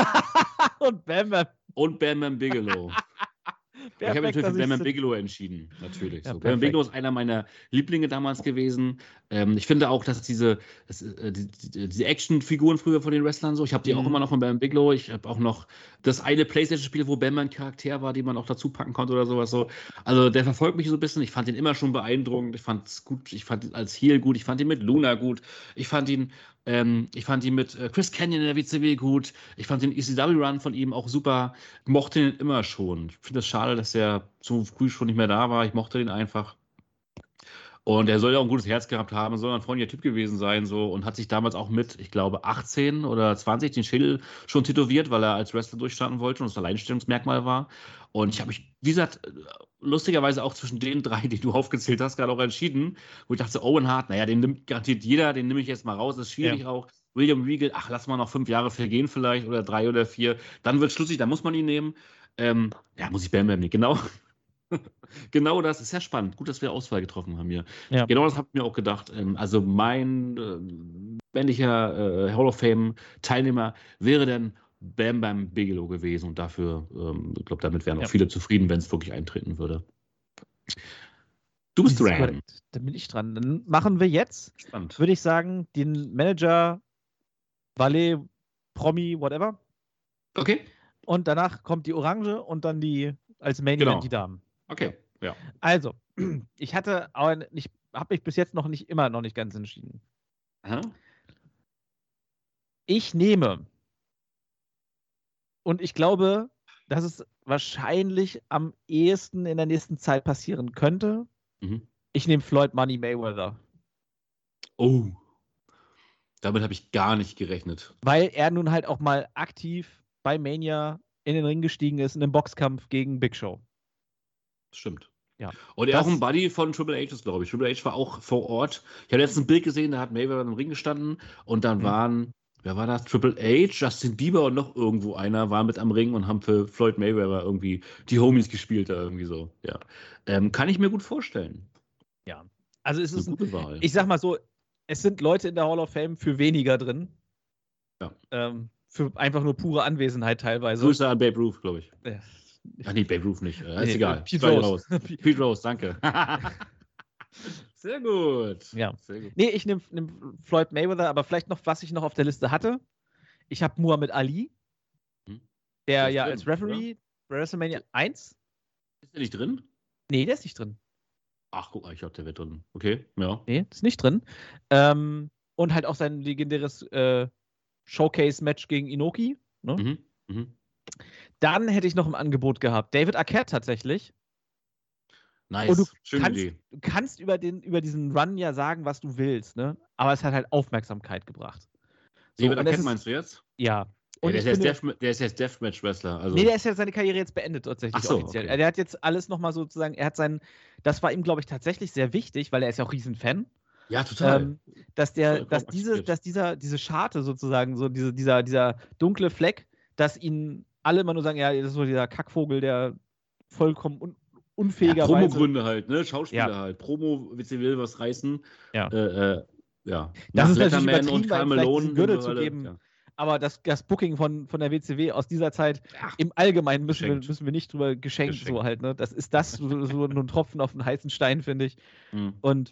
Und Bam Bam. und Bam Bam Bigelow. Ich habe mich Perfekt, natürlich dass für Bam ich Bam Sid- Bigelow entschieden, natürlich. Ja, so. Bam Bam perfekt. Bigelow ist einer meiner Lieblinge damals gewesen. Ähm, ich finde auch, dass diese, das, äh, die, die, diese Actionfiguren früher von den Wrestlern so, ich habe die auch Mhm. immer noch von Bam Bam Bigelow. Ich habe auch noch das eine Playstation-Spiel, wo Bam Bam ein Charakter war, den man auch dazu packen konnte oder sowas so. Also der verfolgt mich so ein bisschen. Ich fand ihn immer schon beeindruckend. Ich fand es gut. Ich fand ihn als Heel gut. Ich fand ihn mit Luna gut. Ich fand ihn Ähm, ich fand ihn mit äh, Chris Kanyon in der W C W gut. Ich fand den E C W-Run von ihm auch super. Ich mochte ihn immer schon. Ich finde es schade, dass er so früh schon nicht mehr da war. Ich mochte den einfach. Und er soll ja auch ein gutes Herz gehabt haben, soll ein freundlicher Typ gewesen sein so und hat sich damals auch mit, ich glaube, achtzehn oder zwanzig den Schädel schon tätowiert, weil er als Wrestler durchstarten wollte und das Alleinstellungsmerkmal war. Und ich habe mich, wie gesagt, lustigerweise auch zwischen den drei, die du aufgezählt hast, gerade auch entschieden, wo ich dachte, Owen Hart, naja, den nimmt garantiert jeder, den nehme ich jetzt mal raus, das ist schwierig Ja. auch. William Regal, ach, lass mal noch fünf Jahre vergehen vielleicht oder drei oder vier, dann wird schlussig, dann muss man ihn nehmen. Ähm, ja, muss ich Bam Bam nicht, genau. Genau das ist ja spannend. Gut, dass wir Auswahl getroffen haben hier. Ja. Genau das habe ich mir auch gedacht. Ähm, also mein äh, männlicher äh, Hall of Fame-Teilnehmer wäre dann Bam Bam Bigelow gewesen und dafür, ähm, ich glaube, damit wären auch Ja. viele zufrieden, wenn es wirklich eintreten würde. Du bist Das ist dran. korrekt. Dann bin ich dran. Dann machen wir jetzt, Spannend. würde ich sagen, den Manager, Valet, Promi, whatever. Okay, Und danach kommt die Orange und dann die als Main Genau. Event die Damen. okay, ja. Also, ich hatte aber nicht, habe mich bis jetzt noch nicht immer noch nicht ganz entschieden. Aha. Ich nehme und ich glaube, dass es wahrscheinlich am ehesten in der nächsten Zeit passieren könnte. Mhm. Ich nehme Floyd Money Mayweather, Oh, damit habe ich gar nicht gerechnet. weil er nun halt auch mal aktiv bei Mania in den Ring gestiegen ist in einem Boxkampf gegen Big Show. Stimmt. Ja. Und er Das- auch ein Buddy von Triple H ist, glaube ich. Triple H war auch vor Ort. Ich habe letztens ein Bild gesehen, da hat Mayweather im Ring gestanden und dann Mhm. waren, wer war das? Triple H, Justin Bieber und noch irgendwo einer war mit am Ring und haben für Floyd Mayweather irgendwie die Homies gespielt da irgendwie so. Ja. Ähm, kann ich mir gut vorstellen. Also es Das ist ist ein, eine gute Wahl. ich sag mal so, es sind Leute in der Hall of Fame für weniger drin. Ja. Ähm, für einfach nur pure Anwesenheit teilweise. Grüße an Babe Ruth, glaube ich. Ja. Ach nee, Babe Ruth nicht. Äh, ist Nee, egal. Pete Schneid Rose. raus. Pete Rose, danke. Sehr gut. Ja. Sehr gut. Nee, ich nehme nehm Floyd Mayweather, aber vielleicht noch, was ich noch auf der Liste hatte. Ich habe Muhammad Ali, Hm. der Der ist ja drin, als Referee bei WrestleMania eins. Ist der nicht drin? Nee, der ist nicht drin. Ach, guck mal, ich glaube, der wird drin. Okay, ja. Nee, ist nicht drin. Ähm, und halt auch sein legendäres äh, Showcase-Match gegen Inoki. Ne? Mhm. Mhm. Dann hätte ich noch im Angebot gehabt David Arquette tatsächlich. Nice. Und du Schöne kannst, Idee. du kannst über, den, über diesen Run ja sagen, was du willst, ne? Aber es hat halt Aufmerksamkeit gebracht. So, David und es Arquette ist- meinst du jetzt? Ja. Ja, Und der, ich ist jetzt finde, Death, der ist jetzt Deathmatch-Wrestler. Also. nee, der ist ja seine Karriere jetzt beendet tatsächlich Ach so, offiziell. okay. Der hat jetzt alles nochmal sozusagen, er hat seinen, das war ihm, glaube ich, tatsächlich sehr wichtig, weil er ist ja auch Riesenfan. ja, total. Ähm, dass der, Vollkommen dass diese, akzeptiert. dass dieser, diese Scharte sozusagen, so diese, dieser, dieser dunkle Fleck, dass ihn alle immer nur sagen, ja, das ist so dieser Kackvogel, der vollkommen un ja, unfähigerweise. Promo-Gründe halt, ne? Schauspieler Ja. halt. Promo, wenn sie will, was reißen. Ja. Äh, äh, ja. Das Nach ist natürlich Letterman und übertrieben, weil Karl ihm vielleicht Malone diesen Gürtel sind wir zu alle- geben. Ja. Aber das, das Booking von, von der W C W aus dieser Zeit, Ach, im Allgemeinen müssen wir, geschenkt. müssen wir nicht drüber geschenkt, Geschenkt. so halt, ne? Das ist das, so, so nur ein Tropfen auf einen heißen Stein, finde ich. Mhm. Und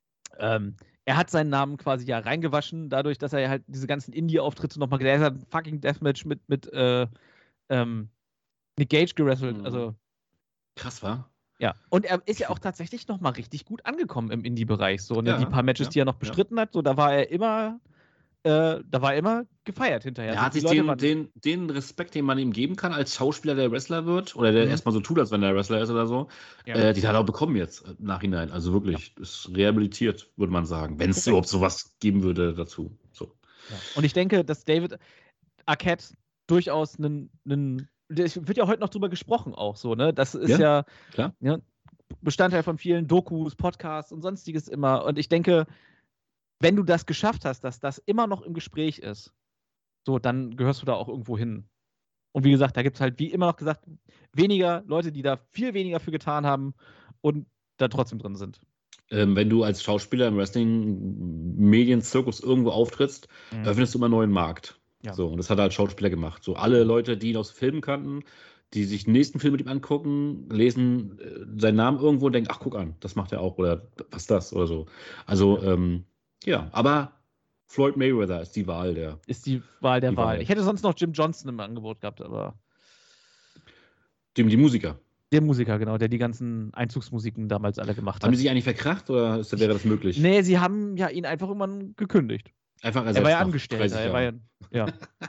ähm, er hat seinen Namen quasi ja reingewaschen, dadurch, dass er halt diese ganzen Indie-Auftritte nochmal, er hat ein fucking Deathmatch mit, mit äh, ähm, Nick Gage gerasselt, Mhm. also Krass, war? ja. Und er ist ja auch tatsächlich nochmal richtig gut angekommen im Indie-Bereich, so, ne? Ja, Die paar Matches, ja, die er noch ja. bestritten hat, so, da war er immer, äh, da war er immer gefeiert hinterher. Er Also hat die sich Leute den, waren- den, den Respekt, den man ihm geben kann als Schauspieler, der Wrestler wird, oder der Mhm. erstmal so tut, als wenn er Wrestler ist oder so, Ja. äh, die hat er auch bekommen jetzt im Nachhinein. Also wirklich, ist rehabilitiert, würde man sagen, wenn es Korrekt. überhaupt sowas geben würde dazu. So. Ja. Und ich denke, dass David Arquette durchaus einen, einen es wird ja heute noch drüber gesprochen auch so, ne? Das ist ja, Ja, klar. ja Bestandteil von vielen Dokus, Podcasts und sonstiges immer. Und ich denke, wenn du das geschafft hast, dass das immer noch im Gespräch ist, so, dann gehörst du da auch irgendwo hin. Und wie gesagt, da gibt es halt, wie immer noch gesagt, weniger Leute, die da viel weniger für getan haben und da trotzdem drin sind. Ähm, wenn du als Schauspieler im Wrestling-Medien-Zirkus irgendwo auftrittst, Mhm. öffnest du immer einen neuen Markt. Ja. So, und das hat er als Schauspieler gemacht. So, alle Leute, die ihn aus Filmen kannten, die sich den nächsten Film mit ihm angucken, lesen äh, seinen Namen irgendwo und denken, ach, guck an, das macht er auch, oder was ist das, oder so. Also, ähm, ja, aber Floyd Mayweather ist die Wahl der. Ist die Wahl der Die Wahl. Wahl. Ich hätte sonst noch Jim Johnson im Angebot gehabt, aber Dem die Musiker. der Musiker, genau, der die ganzen Einzugsmusiken damals alle gemacht Haben hat. die sich eigentlich verkracht oder ist, wäre das möglich? Nee, sie haben ja ihn einfach irgendwann gekündigt. Einfach ersetzt Er war ja nach Angestellter. dreißig Er war ja, Jahren. ja.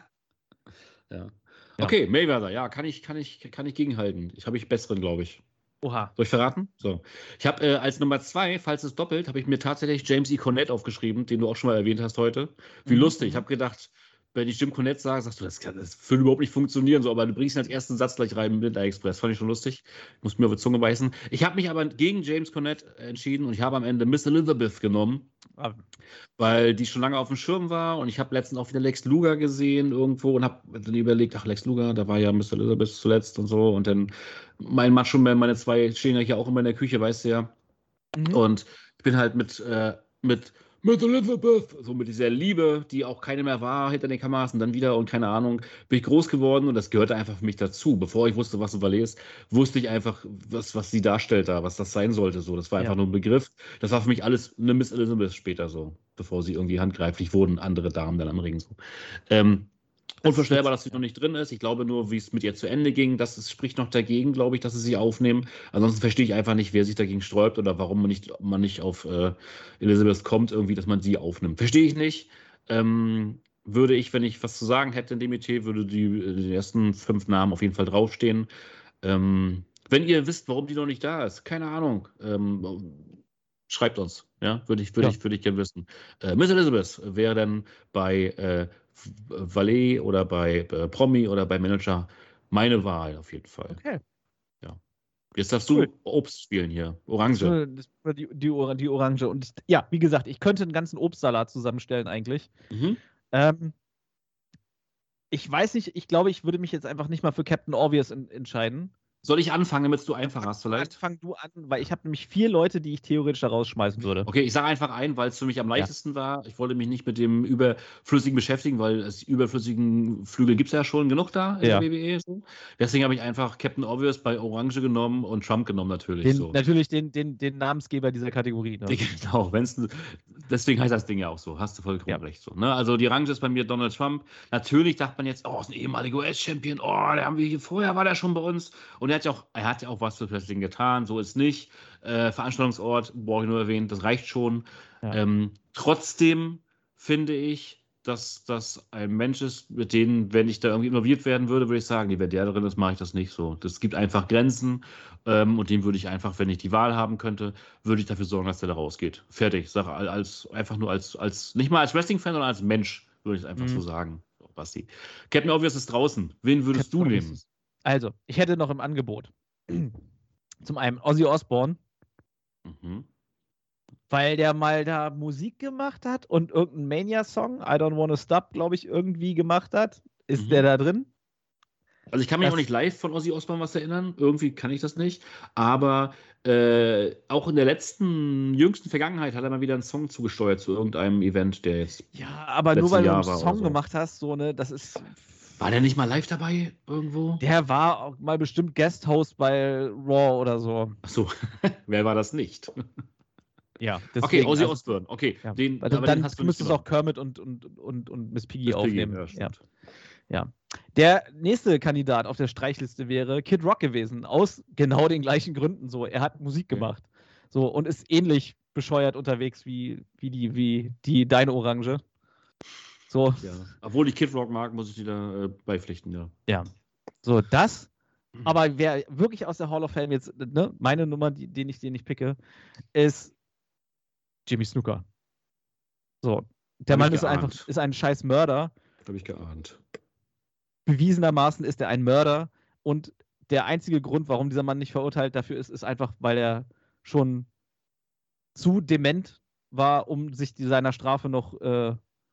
Ja. Ja. Okay, Mayweather, ja, kann ich, kann ich, kann ich gegenhalten. Ich habe ich besseren, glaube ich. Oha. Soll ich verraten? So. Ich habe äh, als Nummer zwei, falls es doppelt, habe ich mir tatsächlich James E. Cornette aufgeschrieben, den du auch schon mal erwähnt hast heute. Wie Mhm, lustig. Ich mhm. habe gedacht, wenn ich Jim Cornette sage, sagst du, das, kann, das würde überhaupt nicht funktionieren, so, aber du bringst ihn als ersten Satz gleich rein mit Midnight Express. Fand ich schon lustig. Muss mir auf die Zunge beißen. Ich habe mich aber gegen James Cornette entschieden und ich habe am Ende Miss Elizabeth genommen, Ah, weil die schon lange auf dem Schirm war und ich habe letztens auch wieder Lex Luger gesehen irgendwo und habe dann überlegt, ach, Lex Luger, da war ja Miss Elizabeth zuletzt und so und dann mein Macho Man, meine zwei stehen ja hier auch immer in der Küche, weißt du ja. mhm. Und ich bin halt mit, äh, mit, mit Elizabeth, so mit dieser Liebe, die auch keine mehr war hinter den Kameras und dann wieder und keine Ahnung, bin ich groß geworden und das gehörte einfach für mich dazu. Bevor ich wusste, was Valais ist, wusste ich einfach, was, was sie darstellt da, was das sein sollte. So. Das war einfach Ja. nur ein Begriff. Das war für mich alles eine Miss Elizabeth später so, bevor sie irgendwie handgreiflich wurden, andere Damen dann am Ring. So. Ähm, Unvorstellbar, dass sie noch nicht drin ist. Ich glaube nur, wie es mit ihr zu Ende ging, das ist, spricht noch dagegen, glaube ich, dass sie sie aufnehmen. Ansonsten verstehe ich einfach nicht, wer sich dagegen sträubt oder warum man nicht, man nicht auf äh, Elizabeth kommt, irgendwie, dass man sie aufnimmt. Verstehe ich nicht. Ähm, würde ich, wenn ich was zu sagen hätte in dem E T, würde die, die ersten fünf Namen auf jeden Fall draufstehen. Ähm, wenn ihr wisst, warum die noch nicht da ist, keine Ahnung, ähm, schreibt uns. Ja, würde ich, würde Ja. ich, würde ich gerne wissen. Äh, Miss Elizabeth wäre dann bei äh, Valet oder bei äh, Promi oder bei Manager meine Wahl auf jeden Fall. Okay. Jetzt darfst du Cool. Obst spielen hier. Orange. So, das war die, die, Or- die Orange. Und ich, ja, wie gesagt, ich könnte einen ganzen Obstsalat zusammenstellen eigentlich. Mhm. Ähm, ich weiß nicht, ich glaube, ich würde mich jetzt einfach nicht mal für Captain Obvious in, entscheiden. Soll ich anfangen, damit du einfach hast vielleicht? Fang du an, weil ich habe nämlich vier Leute, die ich theoretisch da rausschmeißen würde. Okay, ich sage einfach ein, weil es für mich am leichtesten war. Ich wollte mich nicht mit dem Überflüssigen beschäftigen, weil es überflüssigen Flügel gibt es ja schon genug da in Ja. der B B E. So. Deswegen habe ich einfach Captain Obvious bei Orange genommen und Trump genommen natürlich. Den, so. Natürlich den, den, den Namensgeber dieser Kategorie. Ne? Genau, wenn's, deswegen heißt das Ding ja auch so. Hast du vollkommen Ja. recht. So, ne? Also die Orange ist bei mir Donald Trump. Natürlich dachte man jetzt, oh, ist ein ehemaliger U S-Champion. Oh, der haben wir hier, vorher war der schon bei uns. Und er hat ja auch, er hat ja auch was für Wrestling getan. So ist nicht. Äh, Veranstaltungsort, brauche ich nur erwähnen, das reicht schon. Ja. Ähm, trotzdem finde ich, dass das ein Mensch ist, mit dem, wenn ich da irgendwie involviert werden würde, würde ich sagen, nee, wenn der drin ist, mache ich das nicht so. Das gibt einfach Grenzen ähm, und dem würde ich einfach, wenn ich die Wahl haben könnte, würde ich dafür sorgen, dass der da rausgeht. Fertig. Sache als einfach nur als, als nicht mal als Wrestling-Fan, sondern als Mensch, würde ich es einfach Mhm. so sagen. So, Basti. Captain Obvious ist draußen. Wen würdest Captain du Obvious nehmen? ist- Also, ich hätte noch im Angebot zum einen Ozzy Osbourne, Mhm. weil der mal da Musik gemacht hat und irgendeinen Mania-Song, I Don't Wanna Stop, glaube ich, irgendwie gemacht hat. Ist Mhm. der da drin? Also ich kann mich Das- auch nicht live von Ozzy Osbourne was erinnern. Irgendwie kann ich das nicht. Aber äh, auch in der letzten, jüngsten Vergangenheit hat er mal wieder einen Song zugesteuert zu irgendeinem Event, der jetzt. Ja, aber nur Letztes weil du Jahr einen war oder Song so. gemacht hast, so, ne, das ist. War der nicht mal live dabei irgendwo? Der war auch mal bestimmt Guest-Host bei Raw oder so. Achso, wer war das nicht? Ja, Okay, Ozzy also, Osbourne. Okay, ja. den, Also aber dann den hast du müsstest nicht du auch genommen. Kermit und, und, und, und Miss Piggy Miss Piggy, aufnehmen. ja, Ja, stimmt. ja. Der nächste Kandidat auf der Streichliste wäre Kid Rock gewesen, aus genau den gleichen Gründen. So, er hat Musik Okay. gemacht. So, und ist ähnlich bescheuert unterwegs wie, wie die, wie die deine Orange. So, Ja. Obwohl ich Kid Rock mag, muss ich dir da äh, beipflichten, ja. ja. So, das. Aber wer wirklich aus der Hall of Fame jetzt, ne, meine Nummer, die, den ich den ich picke, ist Jimmy Snuka. So, der Hab ich Mann ist geahnt. einfach, ist ein scheiß Mörder. Habe ich geahnt. Bewiesenermaßen ist er ein Mörder und der einzige Grund, warum dieser Mann nicht verurteilt dafür ist, ist einfach, weil er schon zu dement war, um sich die, seiner Strafe noch, äh,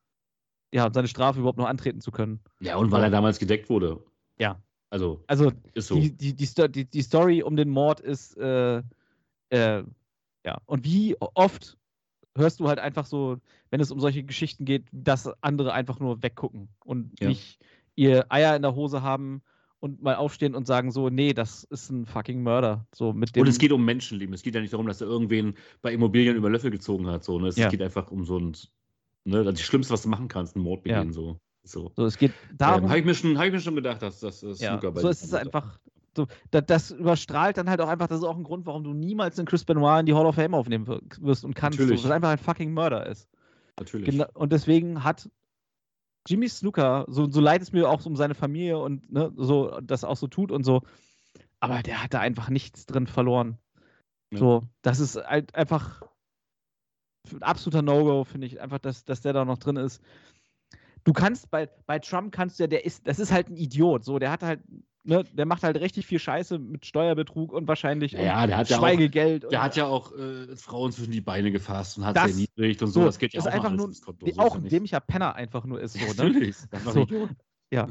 ja, seine Strafe überhaupt noch antreten zu können. Ja, und weil er damals gedeckt wurde. Ja. Also, Also ist so. die, die, die, Sto- die, die Story um den Mord ist, äh, äh, ja. Und wie oft hörst du halt einfach so, wenn es um solche Geschichten geht, dass andere einfach nur weggucken und Ja. nicht ihr Eier in der Hose haben und mal aufstehen und sagen so, nee, das ist ein fucking Mörder. So mit dem, Und es geht um Menschenleben. Es geht ja nicht darum, dass er irgendwen bei Immobilien über Löffel gezogen hat. So, ne? Es Ja. geht einfach um so ein, ne, das Schlimmste, was du machen kannst, ein Mord Ja. begehen. So. So. so, es geht darum, Ähm, habe ich, mir schon- hab ich mir schon gedacht, dass das äh, ja, Snooker bei so dir ist es kommt. einfach, so, das, das überstrahlt dann halt auch einfach, das ist auch ein Grund, warum du niemals einen Chris Benoit in die Hall of Fame aufnehmen wir- wirst und kannst, so, Natürlich. weil er einfach ein fucking Mörder ist. Natürlich. Gena und deswegen hat Jimmy Snuka, so, so leid es mir auch um seine Familie und ne, so das auch so tut und so, aber der hat da einfach nichts drin verloren. Ja. So, das ist halt einfach ein absoluter No-Go, finde ich, einfach, dass, dass der da noch drin ist. Du kannst bei, bei Trump kannst du ja, der ist, das ist halt ein Idiot, so, der hat halt, ne, der macht halt richtig viel Scheiße mit Steuerbetrug und wahrscheinlich Ja, und der hat ja auch- Schweigegeld. und, Der hat ja auch äh, Frauen zwischen die Beine gefasst und hat Das- sie erniedrigt und so. so, Das geht ja ist auch einfach mal nur, alles ins Konto. wie So auch ist ja ein nicht- dämlicher Penner einfach nur ist, so, ne? Natürlich. Das ist doch So. ein Idiot. Ja.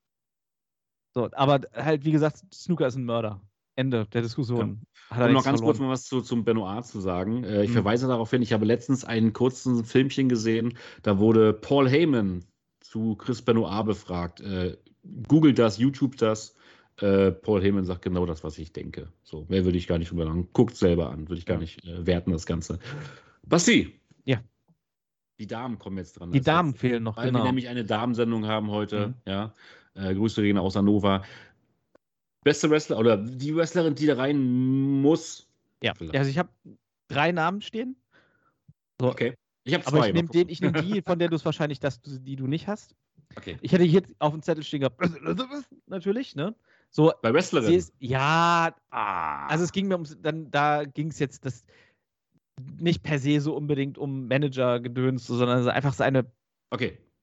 So, aber halt, wie gesagt, Snooker ist ein Mörder. Ende der Diskussion. Hat er Um noch nichts ganz kurz verloren. mal was zu, zum Benoit zu sagen. Äh, ich Mhm. verweise darauf hin, ich habe letztens einen kurzen Filmchen gesehen, da wurde Paul Heyman zu Chris Benoit befragt. Äh, Googelt das, YouTube das. Äh, Paul Heyman sagt genau das, was ich denke. So, mehr würde ich gar nicht drüber sagen. Guckt selber an, würde ich gar nicht äh, werten, das Ganze. Basti. Ja. Die Damen kommen jetzt dran. Die als Damen letztes. fehlen noch, Weil wir genau. nämlich eine Damensendung haben heute. Mhm. Ja. Äh, Grüße gehen aus Hannover. Beste Wrestler oder die Wrestlerin, die da rein muss. Ja, Vielleicht. also ich habe drei Namen stehen, So, Okay. Ich habe aber zwei. ich nehme den, ich nehme die, von der du es wahrscheinlich, dass du, die du nicht hast. Okay. Ich hätte jetzt auf dem Zettel stehen gehabt, natürlich, ne? So, Bei Wrestlerin. sie ist, ja, ah. also es ging mir ums, dann, da ging es jetzt das nicht per se so unbedingt um Manager-Gedöns, sondern einfach seine Okay.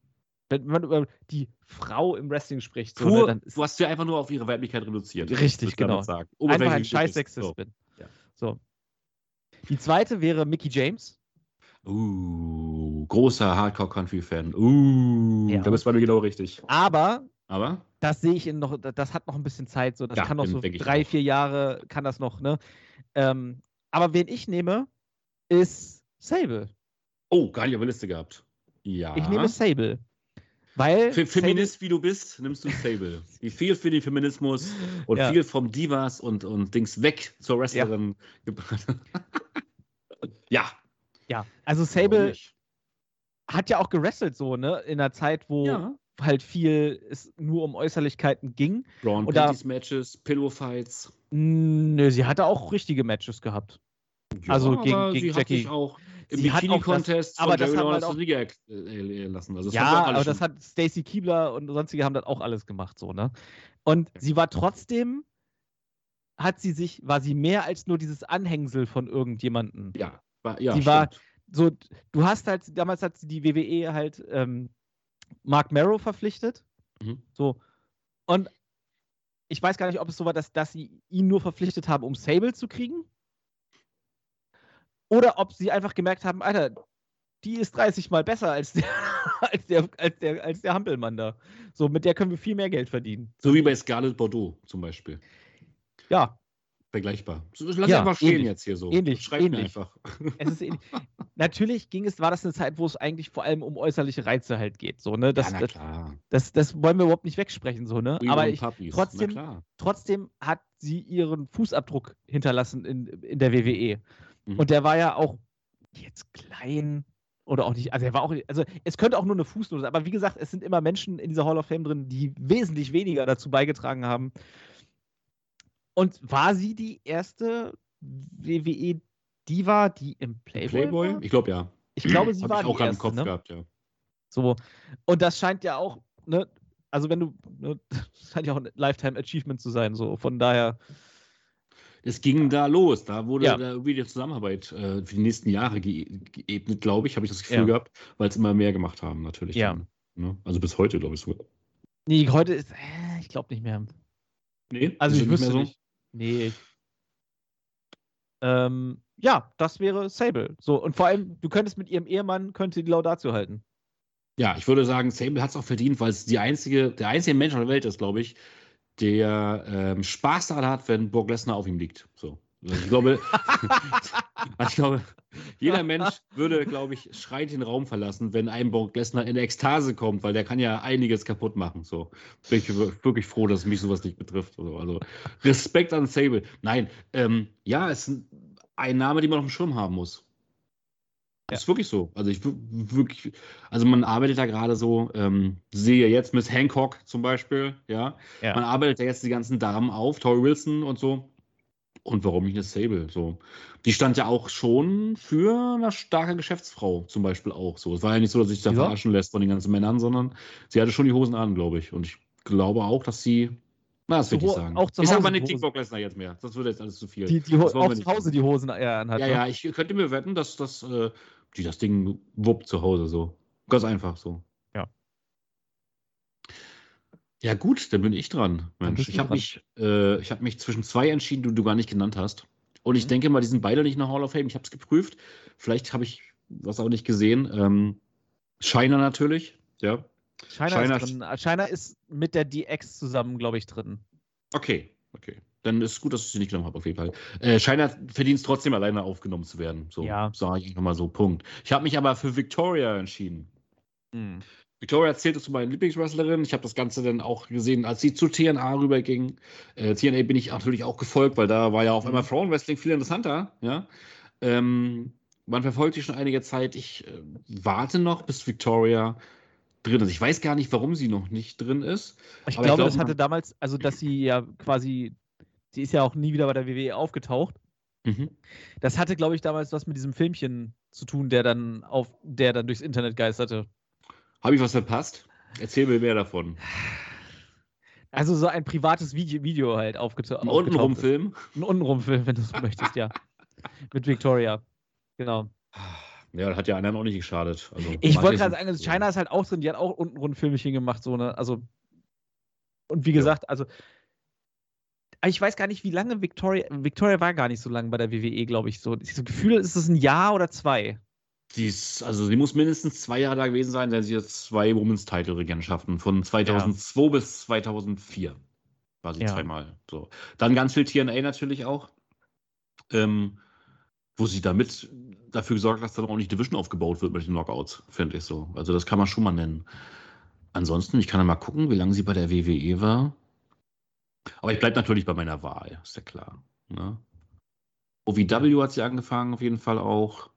wenn man über die Frau im Wrestling spricht, so, Pur, ne, dann ist du hast ja einfach nur auf ihre Weiblichkeit reduziert. richtig, genau. Sagen. Einfach ein scheiß Sexist so. bin. Ja. So. Die zweite wäre Mickie James. Uh, großer Hardcore-Country-Fan. Uh, Ja. da bist du bei mir genau richtig. Aber Aber? das sehe ich in noch, das hat noch ein bisschen Zeit, so das Ja, kann noch bin- so denke ich drei, auch. vier Jahre, kann das noch, ne? Ähm, aber wen ich nehme, ist Sable. Oh, gar nicht auf der Liste gehabt. Ja. Ich nehme Sable. Weil Fe- Feminist wie du bist, nimmst du Sable. Die viel für den Feminismus und Ja. viel vom Divas und, und Dings weg zur Wrestlerin gebracht. Ja. Sable, ja, also warum Sable nicht? hat ja auch gewrestelt so, ne? In einer Zeit, wo Ja. halt viel es nur um Äußerlichkeiten ging. Braun Und da- Panties Matches, Pillow Fights. Nö, sie hatte auch richtige Matches gehabt. Ja, Also gegen- aber gegen sie hat Jackie. sich auch im Sie hat auch das- Bikini-Contest aber von das Jerry haben Lawrence halt zur Liga äh, äh, lassen. Also das Ja, haben wir auch alle aber das schon. hat Stacy Keibler und sonstige haben das auch alles gemacht, so, ne? Und sie war trotzdem, hat sie sich, war sie mehr als nur dieses Anhängsel von irgendjemandem. Ja, war, ja Sie war- stimmt. So, du hast halt, damals hat die W W E halt ähm, Mark Marrow verpflichtet. Mhm. So. Und ich weiß gar nicht, ob es so war, dass, dass sie ihn nur verpflichtet haben, um Sable zu kriegen. Oder ob sie einfach gemerkt haben, Alter, die ist dreißig Mal besser als der, als der, als der, als der Hampelmann da. So, mit der können wir viel mehr Geld verdienen. So wie bei Scarlett Bordeaux zum Beispiel. Ja, Vergleichbar. So, Lass Ja, einfach stehen ähnlich. jetzt hier so. Ähnlich, Schreib mir ähnlich. einfach. es ist ähnlich. Natürlich ging es, war das eine Zeit, wo es eigentlich vor allem um äußerliche Reize halt geht. So, ne? Das, ja, na das, klar. das, das wollen wir überhaupt nicht wegsprechen, so, ne? We Aber want ich, puppies. trotzdem- Na klar. trotzdem hat sie ihren Fußabdruck hinterlassen in, in der W W E. Mhm. Und der war ja auch jetzt klein oder auch nicht, also er war auch, also es könnte auch nur eine Fußnote sein, aber wie gesagt, es sind immer Menschen in dieser Hall of Fame drin, die wesentlich weniger dazu beigetragen haben. Und war sie die erste W W E-Diva, die im Playboy, Playboy? war? Ich glaube ja. Ich glaube, sie Hab war ich auch die gerade im erste, Kopf ne? gehabt, ja. So. Und das scheint ja auch, ne, also wenn du, ne, das scheint ja auch ein Lifetime Achievement zu sein, so, von daher. Es ging da los. Da wurde Ja. da irgendwie die Zusammenarbeit äh, für die nächsten Jahre ge geebnet, glaube ich, habe ich das Gefühl Ja. gehabt, weil es immer mehr gemacht haben, natürlich. Ja. Dann, ne? Also bis heute, glaube ich sogar. Nee, heute ist, äh, ich glaube nicht mehr. Nee, Also ist ich ja wüsste mehr nicht. Nee. Ähm, ja, das wäre Sable. So, und vor allem, du könntest mit ihrem Ehemann, könnte die Laudatio halten. Ja, ich würde sagen, Sable hat es auch verdient, weil es die einzige, der einzige Mensch auf der Welt ist, glaube ich, der ähm, Spaß daran hat, wenn Brock Lesnar auf ihm liegt. So. Also ich glaube, ich glaube, jeder Mensch würde, glaube ich, schreiend den Raum verlassen, wenn ein Brock Lesnar in Ekstase kommt, weil der kann ja einiges kaputt machen. So. Bin ich wir- wirklich froh, dass mich sowas nicht betrifft. Also, also Respekt an Sable. Nein, ähm, ja, es ist ein, ein Name, den man auf dem Schirm haben muss. Das ist wirklich so. Also ich w- wirklich, also man arbeitet da gerade so, ähm, sehe jetzt Miss Hancock zum Beispiel, ja. Ja. Man arbeitet ja jetzt die ganzen Damen auf, Tori Wilson und so. Und warum nicht eine Sable? So. Die stand ja auch schon für eine starke Geschäftsfrau, zum Beispiel auch so. Es war ja nicht so, dass sich da Ja. verarschen lässt von den ganzen Männern, sondern sie hatte schon die Hosen an, glaube ich. Und ich glaube auch, dass sie. Na, das Zu will ich Ho- sagen. auch zu ich sag Hause mal die nicht Hosen. Brock Lesnar jetzt mehr. Das wird jetzt alles zu viel. Die, die Ho- Das wollen auch wir zu nicht Hause machen. die Hosen eher anhat. Ja, ne? ja, ich könnte mir wetten, dass, dass äh, die das Ding wuppt zu Hause so. Ganz einfach so. Ja. Ja, gut, dann bin ich dran. Dann Mensch, bist ich du habe dran. mich, äh, ich hab mich zwischen zwei entschieden, die du gar nicht genannt hast. Und ich Mhm. denke mal, die sind beide nicht in der Hall of Fame. Ich habe es geprüft. Vielleicht habe ich was auch nicht gesehen. Ähm, Shiner natürlich, ja. China, China- ist drin. China ist mit der D X zusammen, glaube ich, drin. Okay, okay. Dann ist es gut, dass ich sie nicht genommen habe, auf jeden Fall. Äh, Shiner verdient es trotzdem, alleine aufgenommen zu werden. So, Ja. sage ich nochmal so, Punkt. Ich habe mich aber für Victoria entschieden. Mhm. Victoria zählte zu meinen Lieblingswrestlerinnen. Ich habe das Ganze dann auch gesehen, als sie zu T N A rüberging. Äh, T N A bin ich natürlich auch gefolgt, weil da war ja auf einmal Frauenwrestling viel interessanter. Ja? Ähm, man verfolgt die schon einige Zeit. Ich äh, warte noch, bis Victoria drin ist. Ich weiß gar nicht, warum sie noch nicht drin ist. Ich Aber glaube, ich glaub, das hatte man- damals, also dass sie ja quasi, sie ist ja auch nie wieder bei der W W E aufgetaucht. Mhm. Das hatte, glaube ich, damals was mit diesem Filmchen zu tun, der dann auf, der dann durchs Internet geisterte. Habe ich was verpasst? Erzähl mir mehr davon. Also so ein privates Video, Video halt aufgeta Ein aufgetaucht Untenrum-Film? ist. Ein Untenrum-Film, wenn du so möchtest, ja. Mit Victoria. Genau. Ja, Ja, das hat ja anderen auch nicht geschadet. Also, Ich wollte gerade sagen, China ist halt auch drin, die hat auch unten rund Filmchen gemacht, so, ne? Also, und wie gesagt, ja. also, ich weiß gar nicht, wie lange Victoria, Victoria war gar nicht so lange bei der W W E, glaube ich, so. Das Gefühl, ist es ein Jahr oder zwei? Die ist, also, sie muss mindestens zwei Jahre da gewesen sein, denn sie hat zwei Women's-Title-Regentschaften von zweitausendzwei ja. bis zweitausendvier. War sie ja. zweimal. So. Dann ganz viel T N A natürlich auch. Ähm, wo sie damit dafür gesorgt hat, dass dann auch nicht Division aufgebaut wird mit den Knockouts, finde ich so. Also das kann man schon mal nennen. Ansonsten, ich kann ja mal gucken, wie lange sie bei der W W E war. Aber ich bleibe natürlich bei meiner Wahl, ist ja klar. Ne? O V W hat sie angefangen, auf jeden Fall auch.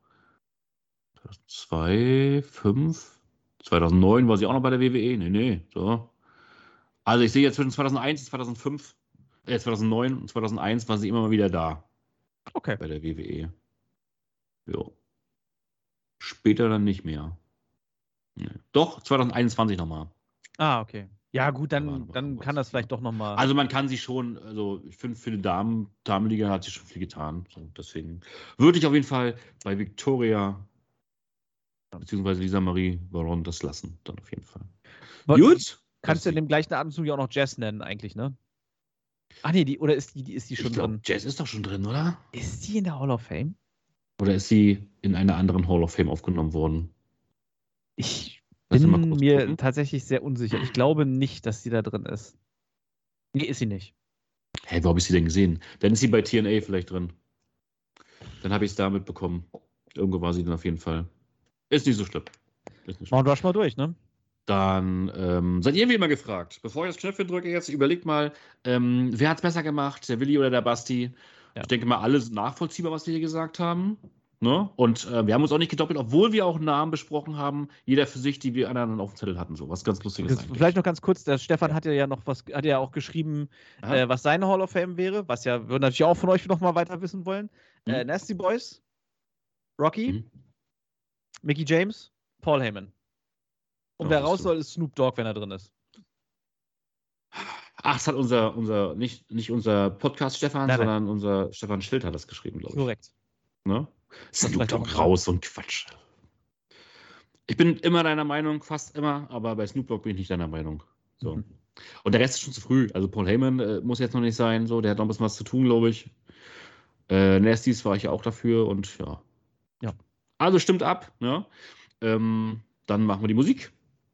zweitausendzwei, fünf, zweitausendneun war sie auch noch bei der W W E. Nee, nee, so. Also ich sehe jetzt zwischen zweitausendeins und zweitausendfünf, äh, zweitausendneun und zweitausendeins war sie immer mal wieder da. Okay. Bei der W W E. Jo. Später dann nicht mehr. Nee. Doch, zweitausendeinundzwanzig nochmal. Ah, okay. Ja, gut, dann, da dann kann das vielleicht doch nochmal. Also man kann sie schon, also ich finde, für die Damen, Damenliga hat sie schon viel getan. So, deswegen würde ich auf jeden Fall bei Victoria beziehungsweise Lisa Marie Baron das lassen. Dann auf jeden Fall. Aber gut. Kannst du in dem gleichen Atemzug ja auch noch Jazz nennen, eigentlich, ne? Ach nee, die, oder ist die, die, ist die schon ich glaub, drin? Jazz ist doch schon drin, oder? Ist die in der Hall of Fame? Oder ist sie in einer anderen Hall of Fame aufgenommen worden? Ich bin mir gucken? tatsächlich sehr unsicher. Ich glaube nicht, dass sie da drin ist. Nee, ist sie nicht. Hä, hey, wo habe ich sie denn gesehen? Dann ist sie bei T N A vielleicht drin. Dann habe ich es da mitbekommen. Irgendwo war sie dann auf jeden Fall. Ist nicht so schlimm. Mount Rushmore durch, ne? Dann ähm, seid ihr wie immer gefragt. Bevor ich das Knöpfchen drücke, jetzt überlegt mal, ähm, wer hat es besser gemacht, der Willi oder der Basti? Ja. Ich denke mal, alle sind nachvollziehbar, was wir hier gesagt haben. Ne? Und äh, wir haben uns auch nicht gedoppelt, obwohl wir auch Namen besprochen haben, jeder für sich, die wir anderen auf dem Zettel hatten. So was ganz Lustiges eigentlich. Vielleicht noch ganz kurz, der Stefan ja. hat ja noch was, hat ja auch geschrieben, äh, was seine Hall of Fame wäre, was ja wir natürlich auch von euch noch mal weiter wissen wollen. Mhm. Äh, Nasty Boys, Rocky, mhm. Mickey James, Paul Heyman. Und oh, wer raus soll, ist Snoop Dogg, wenn er drin ist. Ach, das hat unser, unser nicht, nicht unser Podcast Stefan, nein, sondern nein. unser Stefan Schild hat das geschrieben, glaube ich. Korrekt. Ne? Snoop Dogg raus, so ein Quatsch. Ich bin immer deiner Meinung, fast immer, aber bei Snoop Dogg bin ich nicht deiner Meinung. So. Mhm. Und der Rest ist schon zu früh. Also Paul Heyman äh, muss jetzt noch nicht sein, so, der hat noch ein bisschen was zu tun, glaube ich. Äh, Nasties war ich ja auch dafür und ja. Ja. Also stimmt ab, ne? Ähm, dann machen wir die Musik.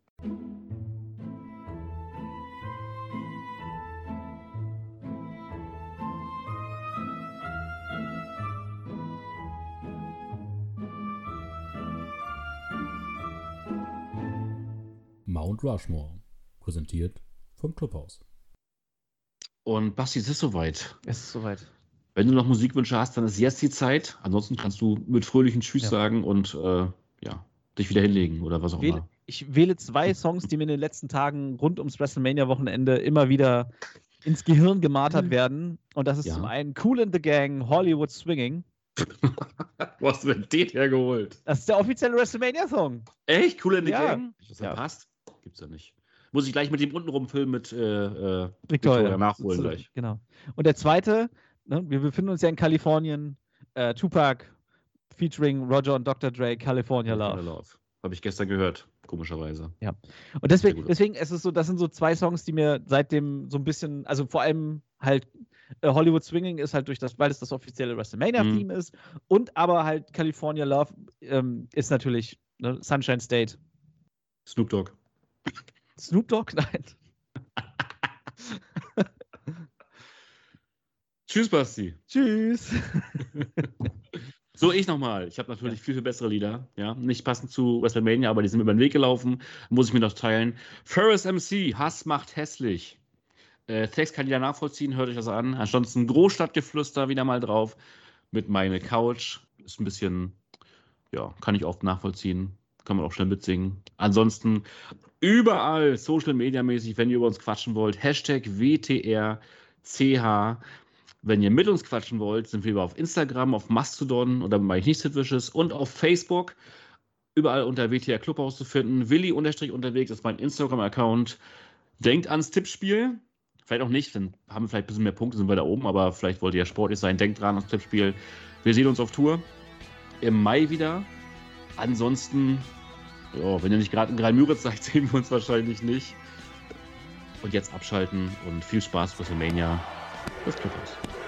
Mount Rushmore, präsentiert vom Clubhaus. Und Basti, es ist soweit. Es ist soweit. Wenn du noch Musikwünsche hast, dann ist jetzt die Zeit. Ansonsten kannst du mit fröhlichen Tschüss ja. sagen und äh, ja, dich wieder hinlegen oder was auch wähle, immer. Ich wähle zwei Songs, die mir in den letzten Tagen rund ums WrestleMania-Wochenende immer wieder ins Gehirn gemartert werden. Und das ist ja. zum einen Cool in the Gang, Hollywood Swinging. Wo hast du denn den hergeholt? Das ist der offizielle WrestleMania-Song. Echt? Cool in the ja. Gang? Das ja. passt? Gibt's ja nicht. Muss ich gleich mit dem untenrum filmen mit äh, äh, Victoria. Victoria nachholen so, gleich. Genau. Und der zweite, ne, wir befinden uns ja in Kalifornien, äh, Tupac featuring Roger und Doktor Dre, California Love. Love. Habe ich gestern gehört, komischerweise. Ja. Und deswegen, deswegen ist es so, das sind so zwei Songs, die mir seitdem so ein bisschen, also vor allem halt äh, Hollywood Swinging ist halt durch das, weil es das offizielle WrestleMania-Theme mhm. ist und aber halt California Love ähm, ist natürlich ne, Sunshine State. Snoop Dogg. Snoop Dogg? Nein. Tschüss, Basti. Tschüss. So, ich nochmal. Ich habe natürlich viel, viel bessere Lieder. Ja? Nicht passend zu WrestleMania, aber die sind mir über den Weg gelaufen. Muss ich mir noch teilen. Ferris M C, Hass macht hässlich. Äh, Text kann jeder nachvollziehen, hört euch das an. Ansonsten Großstadtgeflüster wieder mal drauf. Mit meine Couch. Ist ein bisschen, ja, kann ich oft nachvollziehen. Kann man auch schnell mitsingen. Ansonsten überall Social Media mäßig, wenn ihr über uns quatschen wollt. Hashtag W T R C H. Wenn ihr mit uns quatschen wollt, sind wir auf Instagram, auf Mastodon oder bei ich nicht Wishes und auf Facebook. Überall unter W T R Clubhaus zu finden. Willi unterstrich unterwegs ist mein Instagram-Account. Denkt ans Tippspiel. Vielleicht auch nicht, dann haben wir vielleicht ein bisschen mehr Punkte, sind wir da oben, aber vielleicht wollt ihr ja sportlich sein. Denkt dran ans Tippspiel. Wir sehen uns auf Tour im Mai wieder. ansonsten, ja, wenn ihr nicht gerade in Graal-Müritz seid, sehen wir uns wahrscheinlich nicht. Und jetzt abschalten und viel Spaß, WrestleMania. Das Clubhaus.